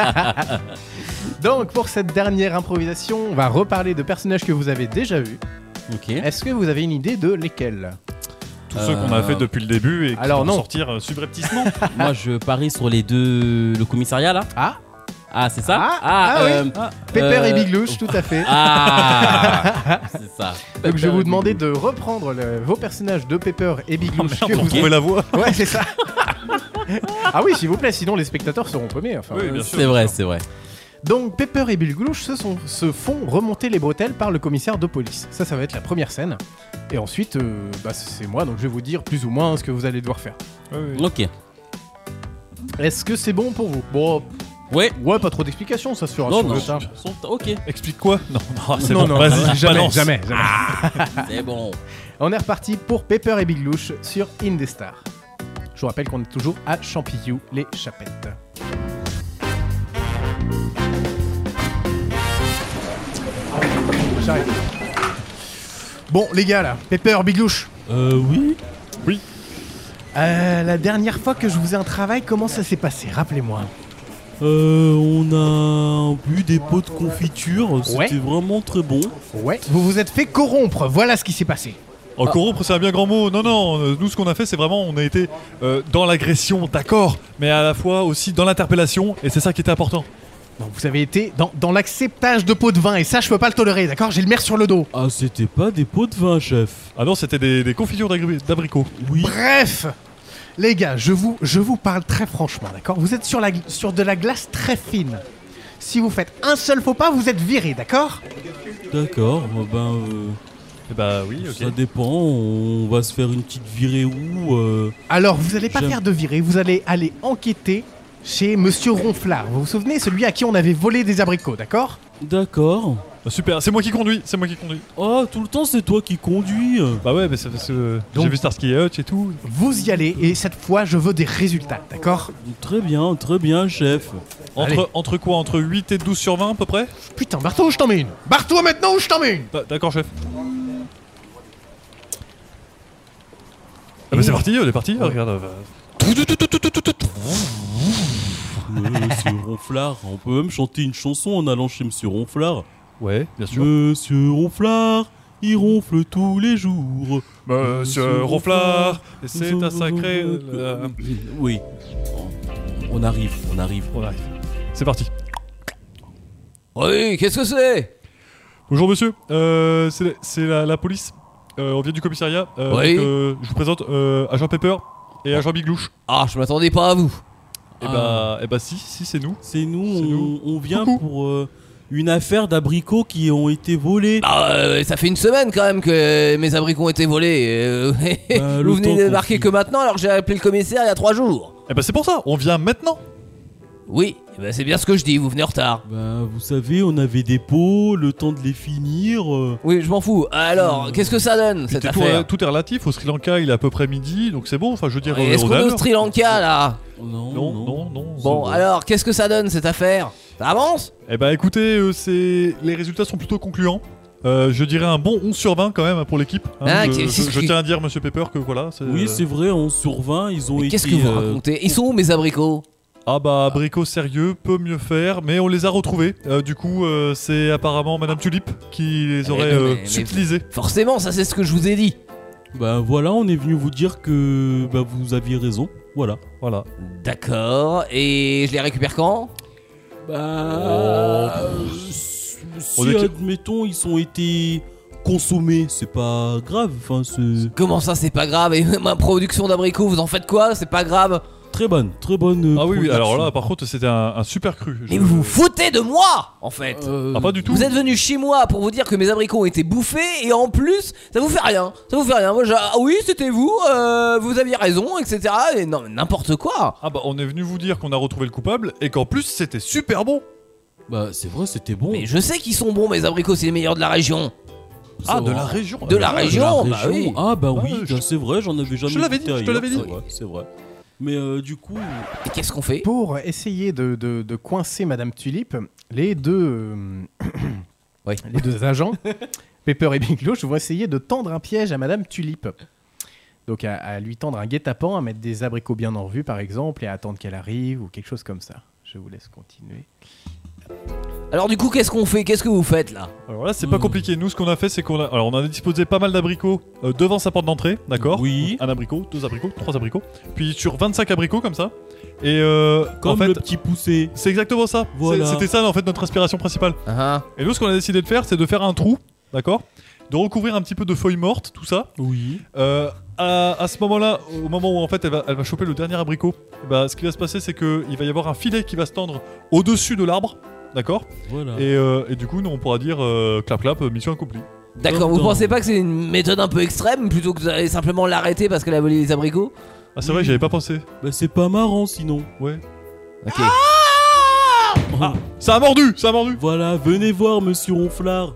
Donc pour cette dernière improvisation, on va reparler de personnages que vous avez déjà vus. Ok. Est-ce que vous avez une idée de lesquels? Tous ceux qu'on a fait depuis le début et qui Alors vont non. sortir euh, subrepticement. Moi, je parie sur les deux. Le commissariat, là. Ah, Ah, c'est ça. Ah, ah oui. euh, Pepper euh, et Big Louche, tout à fait. Ah, c'est ça. Donc je vais vous demander de reprendre le- vos personnages de Pepper et Big Oh Louche merde, que on vous trouvait la voix. Ouais, c'est ça. Ah oui, s'il vous plaît, sinon les spectateurs seront paumés. Enfin, Oui, bien sûr. C'est vrai, c'est vrai. Donc Pepper et Big Louche se, sont- se font remonter les bretelles par le commissaire de police. Ça, ça va être la première scène. Et ensuite, euh, bah, c'est moi, donc je vais vous dire plus ou moins ce que vous allez devoir faire. Oui, oui. Ok. Est-ce que c'est bon pour vous? Bon, Ouais. ouais, pas trop d'explications, ça se fera Non, sur non. le tas. Sont- Ok. Explique quoi? Non, non, c'est Non, bon. non, Vas-y, jamais, balance. jamais, jamais. C'est bon. On est reparti pour Pepper et Big Louche sur Indestar. Je vous rappelle qu'on est toujours à Champillou, les Chapettes. J'arrive. Bon, les gars, là, Pepper, Big Louche. Euh, oui. Euh, la dernière fois que je vous ai un travail, comment ça s'est passé? Rappelez-moi. Euh, on a bu des pots de confiture. C'était Ouais. vraiment très bon. Ouais. Vous vous êtes fait corrompre, voilà ce qui s'est passé. Oh, corrompre, c'est un bien grand mot. Non, non, euh, nous, ce qu'on a fait, c'est vraiment, on a été euh, dans l'agression, d'accord, mais à la fois aussi dans l'interpellation, et c'est ça qui était important. Donc vous avez été dans, dans l'acceptage de pots de vin, et ça, je peux pas le tolérer, d'accord? J'ai le maire sur le dos. Ah, c'était pas des pots de vin, chef. Ah non, c'était des, des confitures d'agri- d'abricots. Oui. Bref, les gars, je vous, je vous parle très franchement, d'accord? Vous êtes sur, la, gl- sur de la glace très fine. Si vous faites un seul faux pas, vous êtes viré, d'accord? D'accord. euh, Ben, euh, Eh bah oui, ok. ça dépend. On va se faire une petite virée où euh, Alors, vous allez pas J'aime- faire de virée, vous allez aller enquêter chez Monsieur Ronflard. Vous vous souvenez, celui à qui on avait volé des abricots, d'accord? D'accord. Ah, super, c'est moi qui conduis, c'est moi qui conduis. Oh, tout le temps, c'est toi qui conduis. Bah ouais, mais c'est parce que Donc- j'ai vu Starsky et Hutch et tout. Vous y allez, et cette fois, je veux des résultats, d'accord? Très bien, très bien, chef. Allez. Entre, entre quoi? Entre huit et douze sur vingt à peu près? Putain, barre-toi ou je t'en mets une! Barre-toi maintenant ou je t'en mets une! Bah, d'accord, chef. Ah bah c'est parti, on est parti, regarde. euh, Monsieur Ronflard, on peut même chanter une chanson en allant chez Monsieur Ronflard. Ouais, bien sûr. Monsieur Ronflard, il ronfle tous les jours. Monsieur Ronflard, c'est un sacré... Euh, Oui, on arrive, on arrive. On arrive. C'est parti. Oui, qu'est-ce que c'est? Bonjour monsieur, euh, c'est c'est la, la police. Euh, on vient du commissariat. Euh, Oui. donc, euh, je vous présente euh, agent Pepper et agent Biglouche. Ah, je m'attendais pas à vous. Et Ah. bah, et bah si, si c'est nous. C'est nous, C'est on, nous. on vient Coucou. pour euh, une affaire d'abricots qui ont été volés. Bah, euh, ça fait une semaine quand même que mes abricots ont été volés. Euh, Bah, le vous venez temps de qu'on marquer file. que maintenant alors que j'ai appelé le commissaire il y a trois jours. Et bah c'est pour ça, on vient maintenant. Oui, eh ben, c'est bien ce que je dis, vous venez en retard. Bah, vous savez, on avait des pots, le temps de les finir. euh. Oui, je m'en fous. Alors, qu'est-ce que ça donne cette Puis tout, affaire? est- tout est relatif, au Sri Lanka il est à peu près midi, donc c'est bon, enfin je veux dire... Ouais, euh, Est-ce on qu'on est à est au l'heure. Sri Lanka là? Non, Non, non, non. Bon, c'est- alors, qu'est-ce que ça donne cette affaire? Ça avance? Eh bah écoutez, euh, c'est... les résultats sont plutôt concluants. Euh, je dirais un bon onze sur vingt quand même pour l'équipe. hein. Ah, je, qu'est-ce je- je qui- tiens à dire monsieur Pepper que voilà... c'est- Oui, c'est vrai, on sur vingt, ils ont Mais été. qu'est-ce que vous euh, racontez? Ils sont où mes abricots? Ah bah abricot sérieux, peut mieux faire, mais on les a retrouvés. Euh, du coup, euh, c'est apparemment Madame Tulip qui les aurait Mais non, euh, mais- mais- subtilisés. Forcément, ça c'est ce que je vous ai dit. Bah voilà, on est venu vous dire que bah, vous aviez raison. Voilà. Voilà. D'accord, et je les récupère quand? Bah. On si, est- admettons, ils ont été consommés, c'est pas grave. Enfin, c'est Comment ça c'est pas grave? Et ma production d'abricots, vous en faites quoi? C'est pas grave? très bonne, très bonne. Ah oui, oui, production. alors là, par contre, c'était un, un super cru. Mais Je- vous vous foutez de moi, en fait. Euh, Ah, pas du tout. Vous êtes venu chez moi pour vous dire que mes abricots ont été bouffés et en plus, ça vous fait rien. Ça vous fait rien. Moi, j'ai- ah oui, c'était vous, euh, vous aviez raison, et cetera. Et non, mais n'importe quoi. Ah bah on est venu vous dire qu'on a retrouvé le coupable et qu'en plus c'était super bon. Bah c'est vrai, c'était bon. Mais je sais qu'ils sont bons, mes abricots, c'est les meilleurs de la région. Ah, de la région. De la Ah, région, De la bah oui. Ah bah oui, Ah, je- bah, c'est vrai, j'en avais jamais Je l'avais goûté dit, je te ailleurs, l'avais dit. C'est vrai, c'est vrai. Mais euh, du coup, Et qu'est-ce qu'on fait? Pour essayer de, de- de coincer Madame Tulip, les deux, euh, Oui. les deux agents, Pepper et Biglouche, vont essayer de tendre un piège à Madame Tulip. Donc à, à lui tendre un guet-apens, à mettre des abricots bien en vue par exemple, et à attendre qu'elle arrive ou quelque chose comme ça. Je vous laisse continuer. Alors, du coup, qu'est-ce qu'on fait? Qu'est-ce que vous faites là? Alors là, c'est pas Hmm. compliqué. Nous, ce qu'on a fait, c'est qu'on a, alors on a disposé pas mal d'abricots euh, devant sa porte d'entrée, d'accord. Oui. Un abricot, deux abricots, trois abricots. Puis sur vingt-cinq abricots comme ça. Et euh, comme en fait, le petit poussé. c'est exactement ça. Voilà. C'est- C'était ça en fait notre inspiration principale. Ah, Et nous, ce qu'on a décidé de faire, c'est de faire un trou, d'accord, de recouvrir un petit peu de feuilles mortes, tout ça. Oui. Euh, à, à ce moment-là, au moment où en fait elle va, elle va choper le dernier abricot, eh ben, ce qui va se passer, c'est que il va y avoir un filet qui va se tendre au-dessus de l'arbre, d'accord. Voilà. Et, euh, et du coup, nous on pourra dire euh, clap clap, euh, mission accomplie. d'accord. Vous Dans- pensez pas que c'est une méthode un peu extrême plutôt que d'aller simplement l'arrêter parce qu'elle a volé les abricots? Ah, c'est vrai que j'y avais pas pensé. Bah c'est pas marrant sinon. Ouais. Ok. Ah, ça a mordu, ça a mordu. Voilà, venez voir Monsieur Ronflard.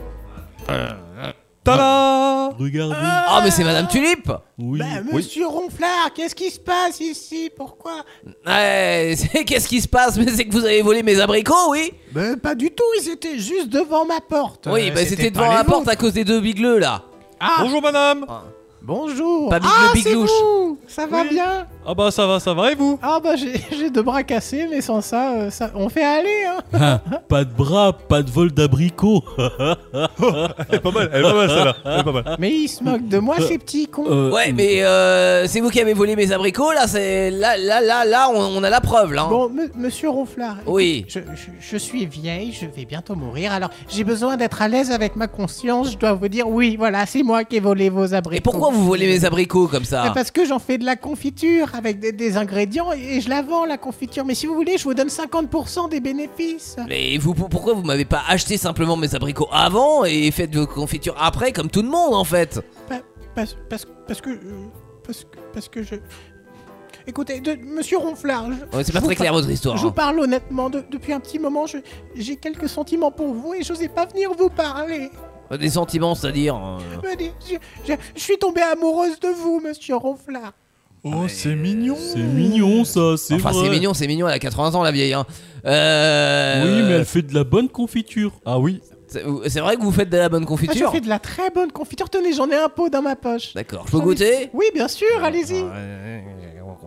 Tada. Regardez. Ah, mais c'est Madame Tulip. Oui. Bah, monsieur Ronflard, qu'est-ce qui se passe ici? Pourquoi? Ouais, c'est- qu'est-ce qui se passe? Mais c'est que vous avez volé mes abricots, oui? Ben, pas du tout, ils étaient juste devant ma porte. Oui, Euh, bah c'était pas devant les la porte vôtres. à cause des deux bigleux là. Ah, Bonjour madame. bonjour. Pas Bigle ah, c'est Biglouche. vous. Ça va Oui. bien? Ah bah ça va, ça va et vous? Ah bah j'ai j'ai deux bras cassés, mais sans ça, euh, ça on fait aller, hein. Ah, pas de bras, pas de vol d'abricots. Elle est pas mal, elle est pas mal celle-là. Elle est pas mal. Mais ils se moquent de moi, ces petits cons. Euh, Ouais, mais euh, c'est vous qui avez volé mes abricots là, c'est là, là, là, là, on, on a la preuve là. hein. Bon, me- monsieur Ronflard. Oui. Je, je- je suis vieille, je vais bientôt mourir, alors j'ai besoin d'être à l'aise avec ma conscience. Je dois vous dire, oui, voilà, c'est moi qui ai volé vos abricots. Et pourquoi vous volez mes abricots comme Mais ça? Parce que j'en fais de la confiture avec des, des ingrédients et je la vends la confiture. Mais si vous voulez, je vous donne cinquante pour cent des bénéfices. Mais vous, pour- pourquoi vous m'avez pas acheté simplement mes abricots avant et fait vos confitures après comme tout le monde en fait? Pa- Parce, parce, parce que. euh, Parce que. Parce que je. Écoutez, de, monsieur Ronflard. je- Ouais, c'est pas je très vous clair par- votre histoire. Je vous hein. parle honnêtement, de- depuis un petit moment, je- j'ai quelques sentiments pour vous et j'osais pas venir vous parler. Des sentiments, c'est-à-dire. euh, Me dis- Je, je- je suis tombée amoureuse de vous, monsieur Ronflard. Oh, c'est mignon. C'est mignon ça, c'est Enfin, vrai. c'est mignon, c'est mignon, elle a quatre-vingts ans la vieille. Hein. Euh... Oui, mais elle fait de la bonne confiture. Ah oui. C'est c'est vrai que vous faites de la bonne Ah, je confiture? fais de la très bonne confiture. Tenez, j'en ai un pot dans ma poche. D'accord, je peux J'en ai- goûter? Oui, bien sûr, allez-y. Ouais,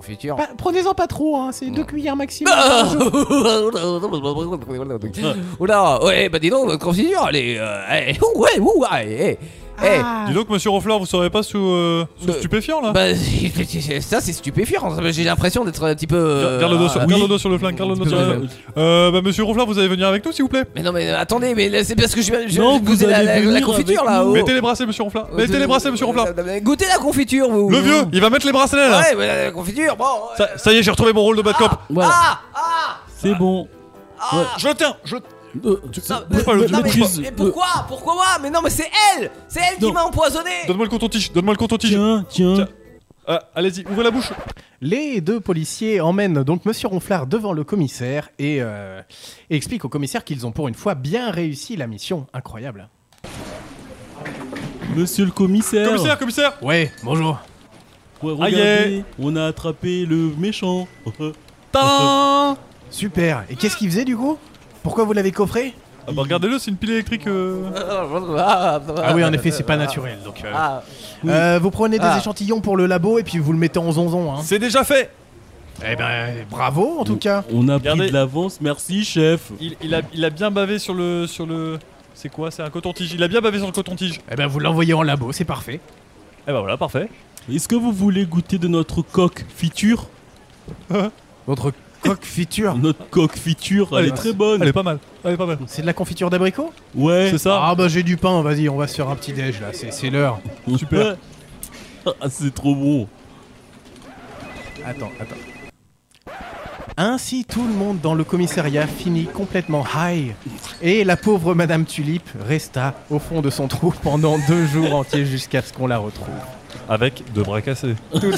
confiture. Pas- Prenez-en pas trop, hein, c'est deux cuillères maximum. par jour. Oula, ouais, bah dis donc, notre confiture, elle est. euh, eh, ouais, ouais, ouais, eh, eh. Ah, Dis donc, monsieur Ronfleur, vous serez pas sous, euh, sous Bah, stupéfiant là Bah, ça, c'est stupéfiant. J'ai l'impression d'être un petit peu. euh, Garde le dos sur, ah, garde oui. le dos sur le flingue, garde le dos Un sur petit le peu. flingue. Euh, bah, monsieur Ronfleur, vous allez venir avec nous, s'il vous plaît. Mais non, mais euh, attendez, mais là, c'est parce que je viens je Non, viens de vous goûter la, allez la- la venir confiture avec là. nous. oh. Mettez les bracelets, monsieur Ronfleur. Mettez les bracelets, monsieur Ronfleur. Euh, euh, Goûtez la confiture, vous. Le vieux, il va mettre les bracelets là. Ouais, mais la confiture, bon. euh, Ça, ça y est, j'ai retrouvé mon rôle de bad cop. Voilà. Ah, ah, C'est bon. Je le tiens, je. Euh, non, bouge pas, le- non, mais, maîtrise. mais pourquoi Pourquoi moi Mais non, mais c'est elle C'est elle qui Non. m'a empoisonné. Donne-moi le coton-tige, donne-moi le coton-tige. Tiens, tiens. Tiens. Euh, Allez-y, ouvrez la bouche. Les deux policiers emmènent donc Monsieur Ronflard devant le commissaire et, euh, et expliquent au commissaire qu'ils ont pour une fois bien réussi la mission. Incroyable. Monsieur le commissaire. Commissaire, commissaire. Ouais, bonjour. Ouais, Aïe. regardez, on a attrapé le méchant. Tain. Super. Et qu'est-ce qu'il faisait du coup? Pourquoi vous l'avez coffré? Ah bah regardez-le, c'est une pile électrique. euh. Ah Ah oui, en effet, c'est pas naturel. Donc, euh, Ah, euh, vous prenez des Ah. échantillons pour le labo et puis vous le mettez en zonzon. Hein. C'est déjà fait. Eh ben, bravo en tout cas. On a Regardez. pris de l'avance, merci chef. Il, il a, il a bien bavé sur le, sur le. C'est quoi? C'est un coton-tige. Il a bien bavé sur le coton-tige. Eh ben, vous l'envoyez en labo, c'est parfait. Eh bah voilà, parfait. Est-ce que vous voulez goûter de notre coque fiture? Votre coque fiture. Notre coque fiture, elle Allez, est très bonne. Elle est pas mal. Elle est pas mal. C'est de la confiture d'abricot? Ouais. C'est ça. Ah bah j'ai du pain, vas-y, on va se faire un petit déj là, c'est c'est l'heure. Super. Ah, c'est trop bon. Attends, attends. Ainsi, tout le monde dans le commissariat finit complètement high. Et la pauvre Madame Tulipe resta au fond de son trou pendant deux jours entiers jusqu'à ce qu'on la retrouve. Avec deux bras cassés.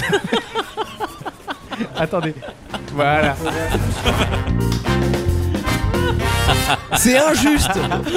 Attendez. Voilà. c'est injuste.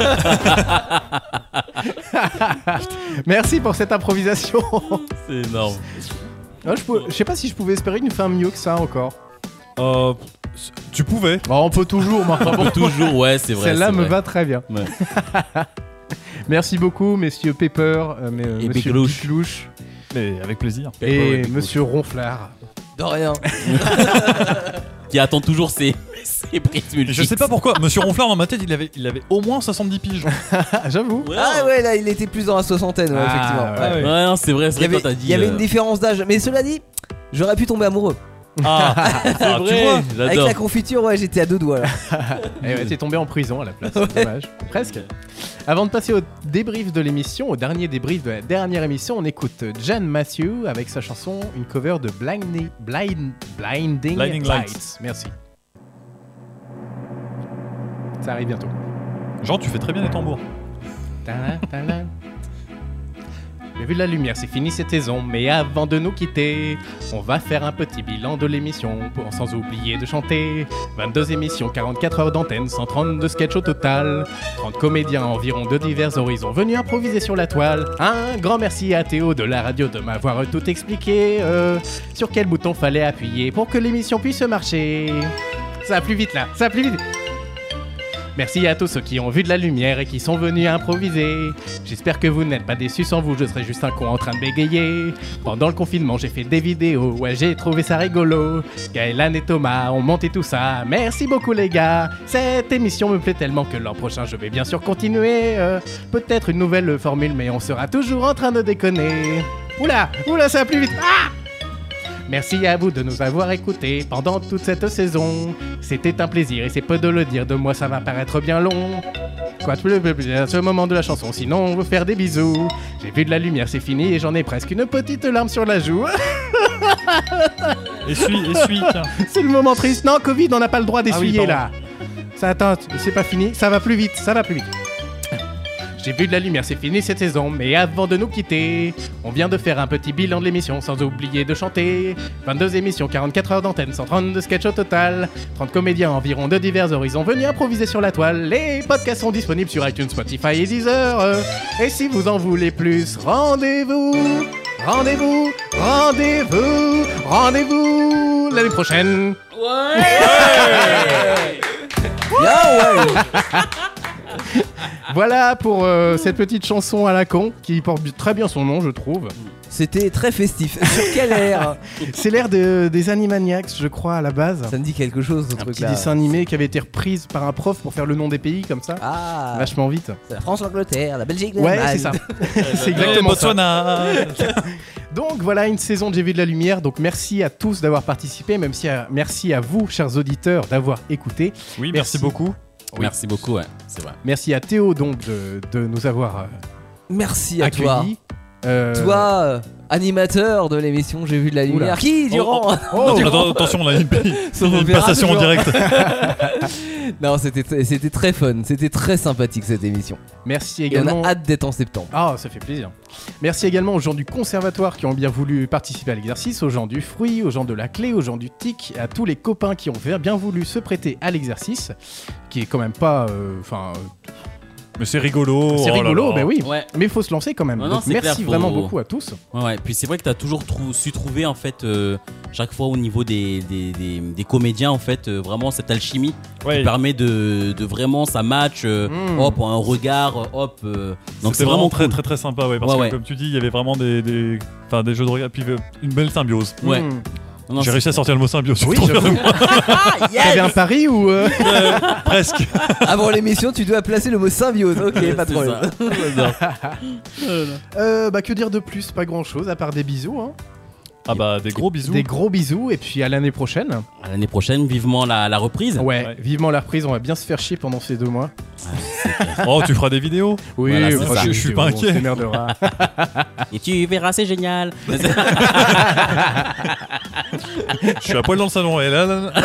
Merci pour cette improvisation. C'est énorme. Ah, je, peux- je sais pas si je pouvais espérer une fin mieux que ça encore. Euh. Tu pouvais. Bon, on peut toujours, mais enfin bon. Toujours, ouais, c'est vrai. Celle-là c'est me vrai. va très bien. Ouais. Merci beaucoup, messieurs Pepper, euh, mais, euh, Et monsieur Biglouche. Biglouche Mais avec plaisir. et monsieur Ronflard. De rien. Qui attend toujours ses, ses prises Et je sais pas pourquoi, monsieur Ronflard dans ma tête, il avait, il avait au moins soixante-dix piges. Ah, j'avoue. Ouais, Ah ouais, là, il était plus dans la soixantaine, ouais, Ah, effectivement. ouais. Ouais. Ouais, non, c'est vrai, c'est Il y vrai avait, quand t'as dit. il y avait euh, une différence d'âge, mais cela dit, j'aurais pu tomber amoureux. Ah, C'est ah, tu vrai, vois. Avec j'adore. la confiture, ouais, j'étais à deux doigts là. Eh ouais, t'es tombé en prison à la place, c'est dommage. Presque. Avant de passer au débrief de l'émission, au dernier débrief de la dernière émission, on écoute Jan Matthew avec sa chanson, une cover de Blinding, Blind, Blinding, Blinding Lights. Lights. Merci. Ça arrive bientôt. Genre, tu fais très bien les tambours. Ta-da, ta-da. J'ai vu la lumière, c'est fini cette saison, mais avant de nous quitter, on va faire un petit bilan de l'émission, pour sans oublier de chanter. vingt-deux émissions, quarante-quatre heures d'antenne, cent trente-deux sketchs au total, trente comédiens environ de divers horizons venus improviser sur la toile. Un grand merci à Théo de la radio de m'avoir tout expliqué, euh, sur quel bouton fallait appuyer pour que l'émission puisse marcher. Ça va plus vite là, ça va plus vite. Merci à tous ceux qui ont vu de la lumière et qui sont venus improviser. J'espère que vous n'êtes pas déçus, sans vous je serais juste un con en train de bégayer. Pendant le confinement j'ai fait des vidéos, ouais j'ai trouvé ça rigolo. Gaëlan et Thomas ont monté tout ça, merci beaucoup les gars. Cette émission me plaît tellement que l'an prochain je vais bien sûr continuer. euh, Peut-être une nouvelle formule mais on sera toujours en train de déconner. Oula, oula ça va plus vite. Ah! Merci à vous de nous avoir écoutés pendant toute cette saison. C'était un plaisir et c'est peu de le dire, de moi ça va paraître bien long. Quoi de plus, plus, plus à ce moment de la chanson, sinon on veut faire des bisous. J'ai vu de la lumière, c'est fini et j'en ai presque une petite larme sur la joue. Essuie, essuie, tiens. C'est le moment triste. Non, Covid, on n'a pas le droit d'essuyer Ah oui, là. Ça attends, c'est pas fini, ça va plus vite, ça va plus vite. J'ai vu de la lumière, c'est fini cette saison, mais avant de nous quitter, on vient de faire un petit bilan de l'émission sans oublier de chanter. vingt-deux émissions, quarante-quatre heures d'antenne, cent trente-deux sketchs au total, trente comédiens environ de divers horizons venus improviser sur la toile. Les podcasts sont disponibles sur iTunes, Spotify et Deezer. Euh, Et si vous en voulez plus, rendez-vous, rendez-vous, rendez-vous, rendez-vous l'année prochaine. Bien, ouais. Voilà pour euh, cette petite chanson à la con qui porte très bien son nom, je trouve. C'était très festif. Sur quel air? C'est l'air de- des Animaniacs, je crois, à la base. Ça me dit quelque chose, ce Un petit truc-là. dessin animé qui avait été reprise par un prof pour faire le nom des pays comme ça. Ah, Vachement vite. c'est la France, l'Angleterre, la Belgique, Ouais, l'Allemagne. c'est ça. C'est exactement ça. Botswana. Donc voilà une saison de J'ai vu de la lumière. Donc merci à tous d'avoir participé. Même si à- merci à vous, chers auditeurs, d'avoir écouté. Oui, Merci. merci beaucoup. Oui. Merci beaucoup, ouais, c'est vrai. Merci à Théo donc de, de nous avoir euh, Merci à toi. accueillis. Euh, Toi, euh, animateur de l'émission J'ai vu de la lumière, Oula. qui durant Oh, Attends, attention, on a une, Son une opéra, passation en toujours. direct. Non, c'était t- c'était très fun, c'était très sympathique cette émission. merci Et également. on a hâte d'être en septembre. Ah, ça fait plaisir. Merci également aux gens du conservatoire qui ont bien voulu participer à l'exercice, aux gens du fruit, aux gens de la clé, aux gens du tic, à tous les copains qui ont bien voulu se prêter à l'exercice, qui est quand même pas. Enfin, euh, Mais c'est rigolo. c'est oh là rigolo, là. ben oui. Ouais. Mais il faut se lancer quand même. Non, non, Donc c'est merci clair, faut- vraiment beaucoup à tous. Ouais, ouais. Puis c'est vrai que t'as toujours trou- su trouver en fait euh, chaque fois au niveau des, des, des, des comédiens en fait euh, vraiment cette alchimie Ouais. qui permet de, de vraiment ça match euh, Mm. hop un regard hop euh, donc C'était c'est vraiment très cool. très très sympa, ouais, parce Ouais, que ouais. comme tu dis, il y avait vraiment des, des, enfin, des jeux de regard, puis euh, une belle symbiose. Ouais. Hmm. Non, non, J'ai c'est- réussi à sortir le mot symbiose. Oui, je suis trop j'avoue. fier de moi. T'avais un pari ou euh, Presque. Avant l'émission, tu dois placer le mot symbiose. Ok, pas de c'est problème. ça. euh, Bah que dire de plus? Pas grand chose à part des bisous. Hein. Ah bah des gros bisous. Des gros bisous et puis à l'année prochaine. À l'année prochaine vivement la, la reprise. Ouais, Ouais. vivement la reprise. On va bien se faire chier pendant ces deux mois. Oh, tu feras des vidéos. Oui, Voilà, c'est enfin, ça. je, Je suis pas inquiet. On s'émerdera. Et tu verras c'est génial. Je suis à poil dans le salon. Et là, là, là.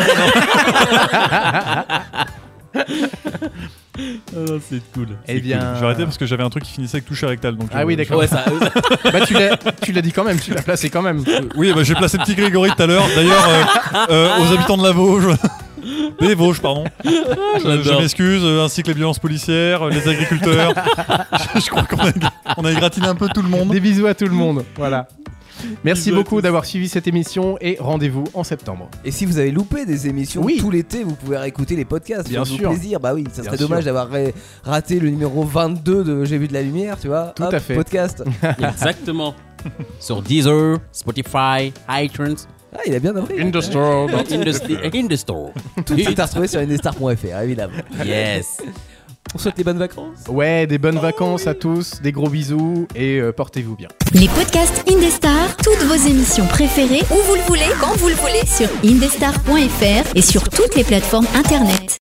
c'est cool. Eh bien. J'ai arrêté parce que j'avais un truc qui finissait avec touche rectal. Donc Ah euh, oui, d'accord. Ouais, ça, Bah tu l'as, tu l'as dit quand même, tu l'as placé quand même. Oui, bah, j'ai placé le petit Grégory tout à l'heure. D'ailleurs, euh, euh, aux habitants de la Vosges. Des Vosges, pardon. Je, je J'adore. m'excuse, euh, ainsi que les violences policières, euh, les agriculteurs. je, je crois qu'on a, on a égratigné un peu tout le monde. Des bisous à tout le monde. Voilà. Merci Bisous à beaucoup tous. d'avoir suivi cette émission et rendez-vous en septembre. Et si vous avez loupé des émissions Oui. tout l'été, vous pouvez réécouter les podcasts. Bien Faites-vous sûr. plaisir. Bah oui, ça Bien serait sûr. dommage d'avoir ra- raté le numéro vingt-deux de J'ai vu de la lumière, tu vois. Tout Hop, à fait. Podcast. exactement. Sur Deezer, Spotify, iTunes, Ah, il a bien appris. In the store. in the, in the store. Tout est à retrouver sur indestar point f r, évidemment. Yes. On souhaite les bonnes vacances. Ouais, des bonnes vacances à tous, des gros bisous et euh, portez-vous bien. Les podcasts Indestar, toutes vos émissions préférées, où vous le voulez, quand vous le voulez, sur indestar point f r et sur toutes les plateformes internet.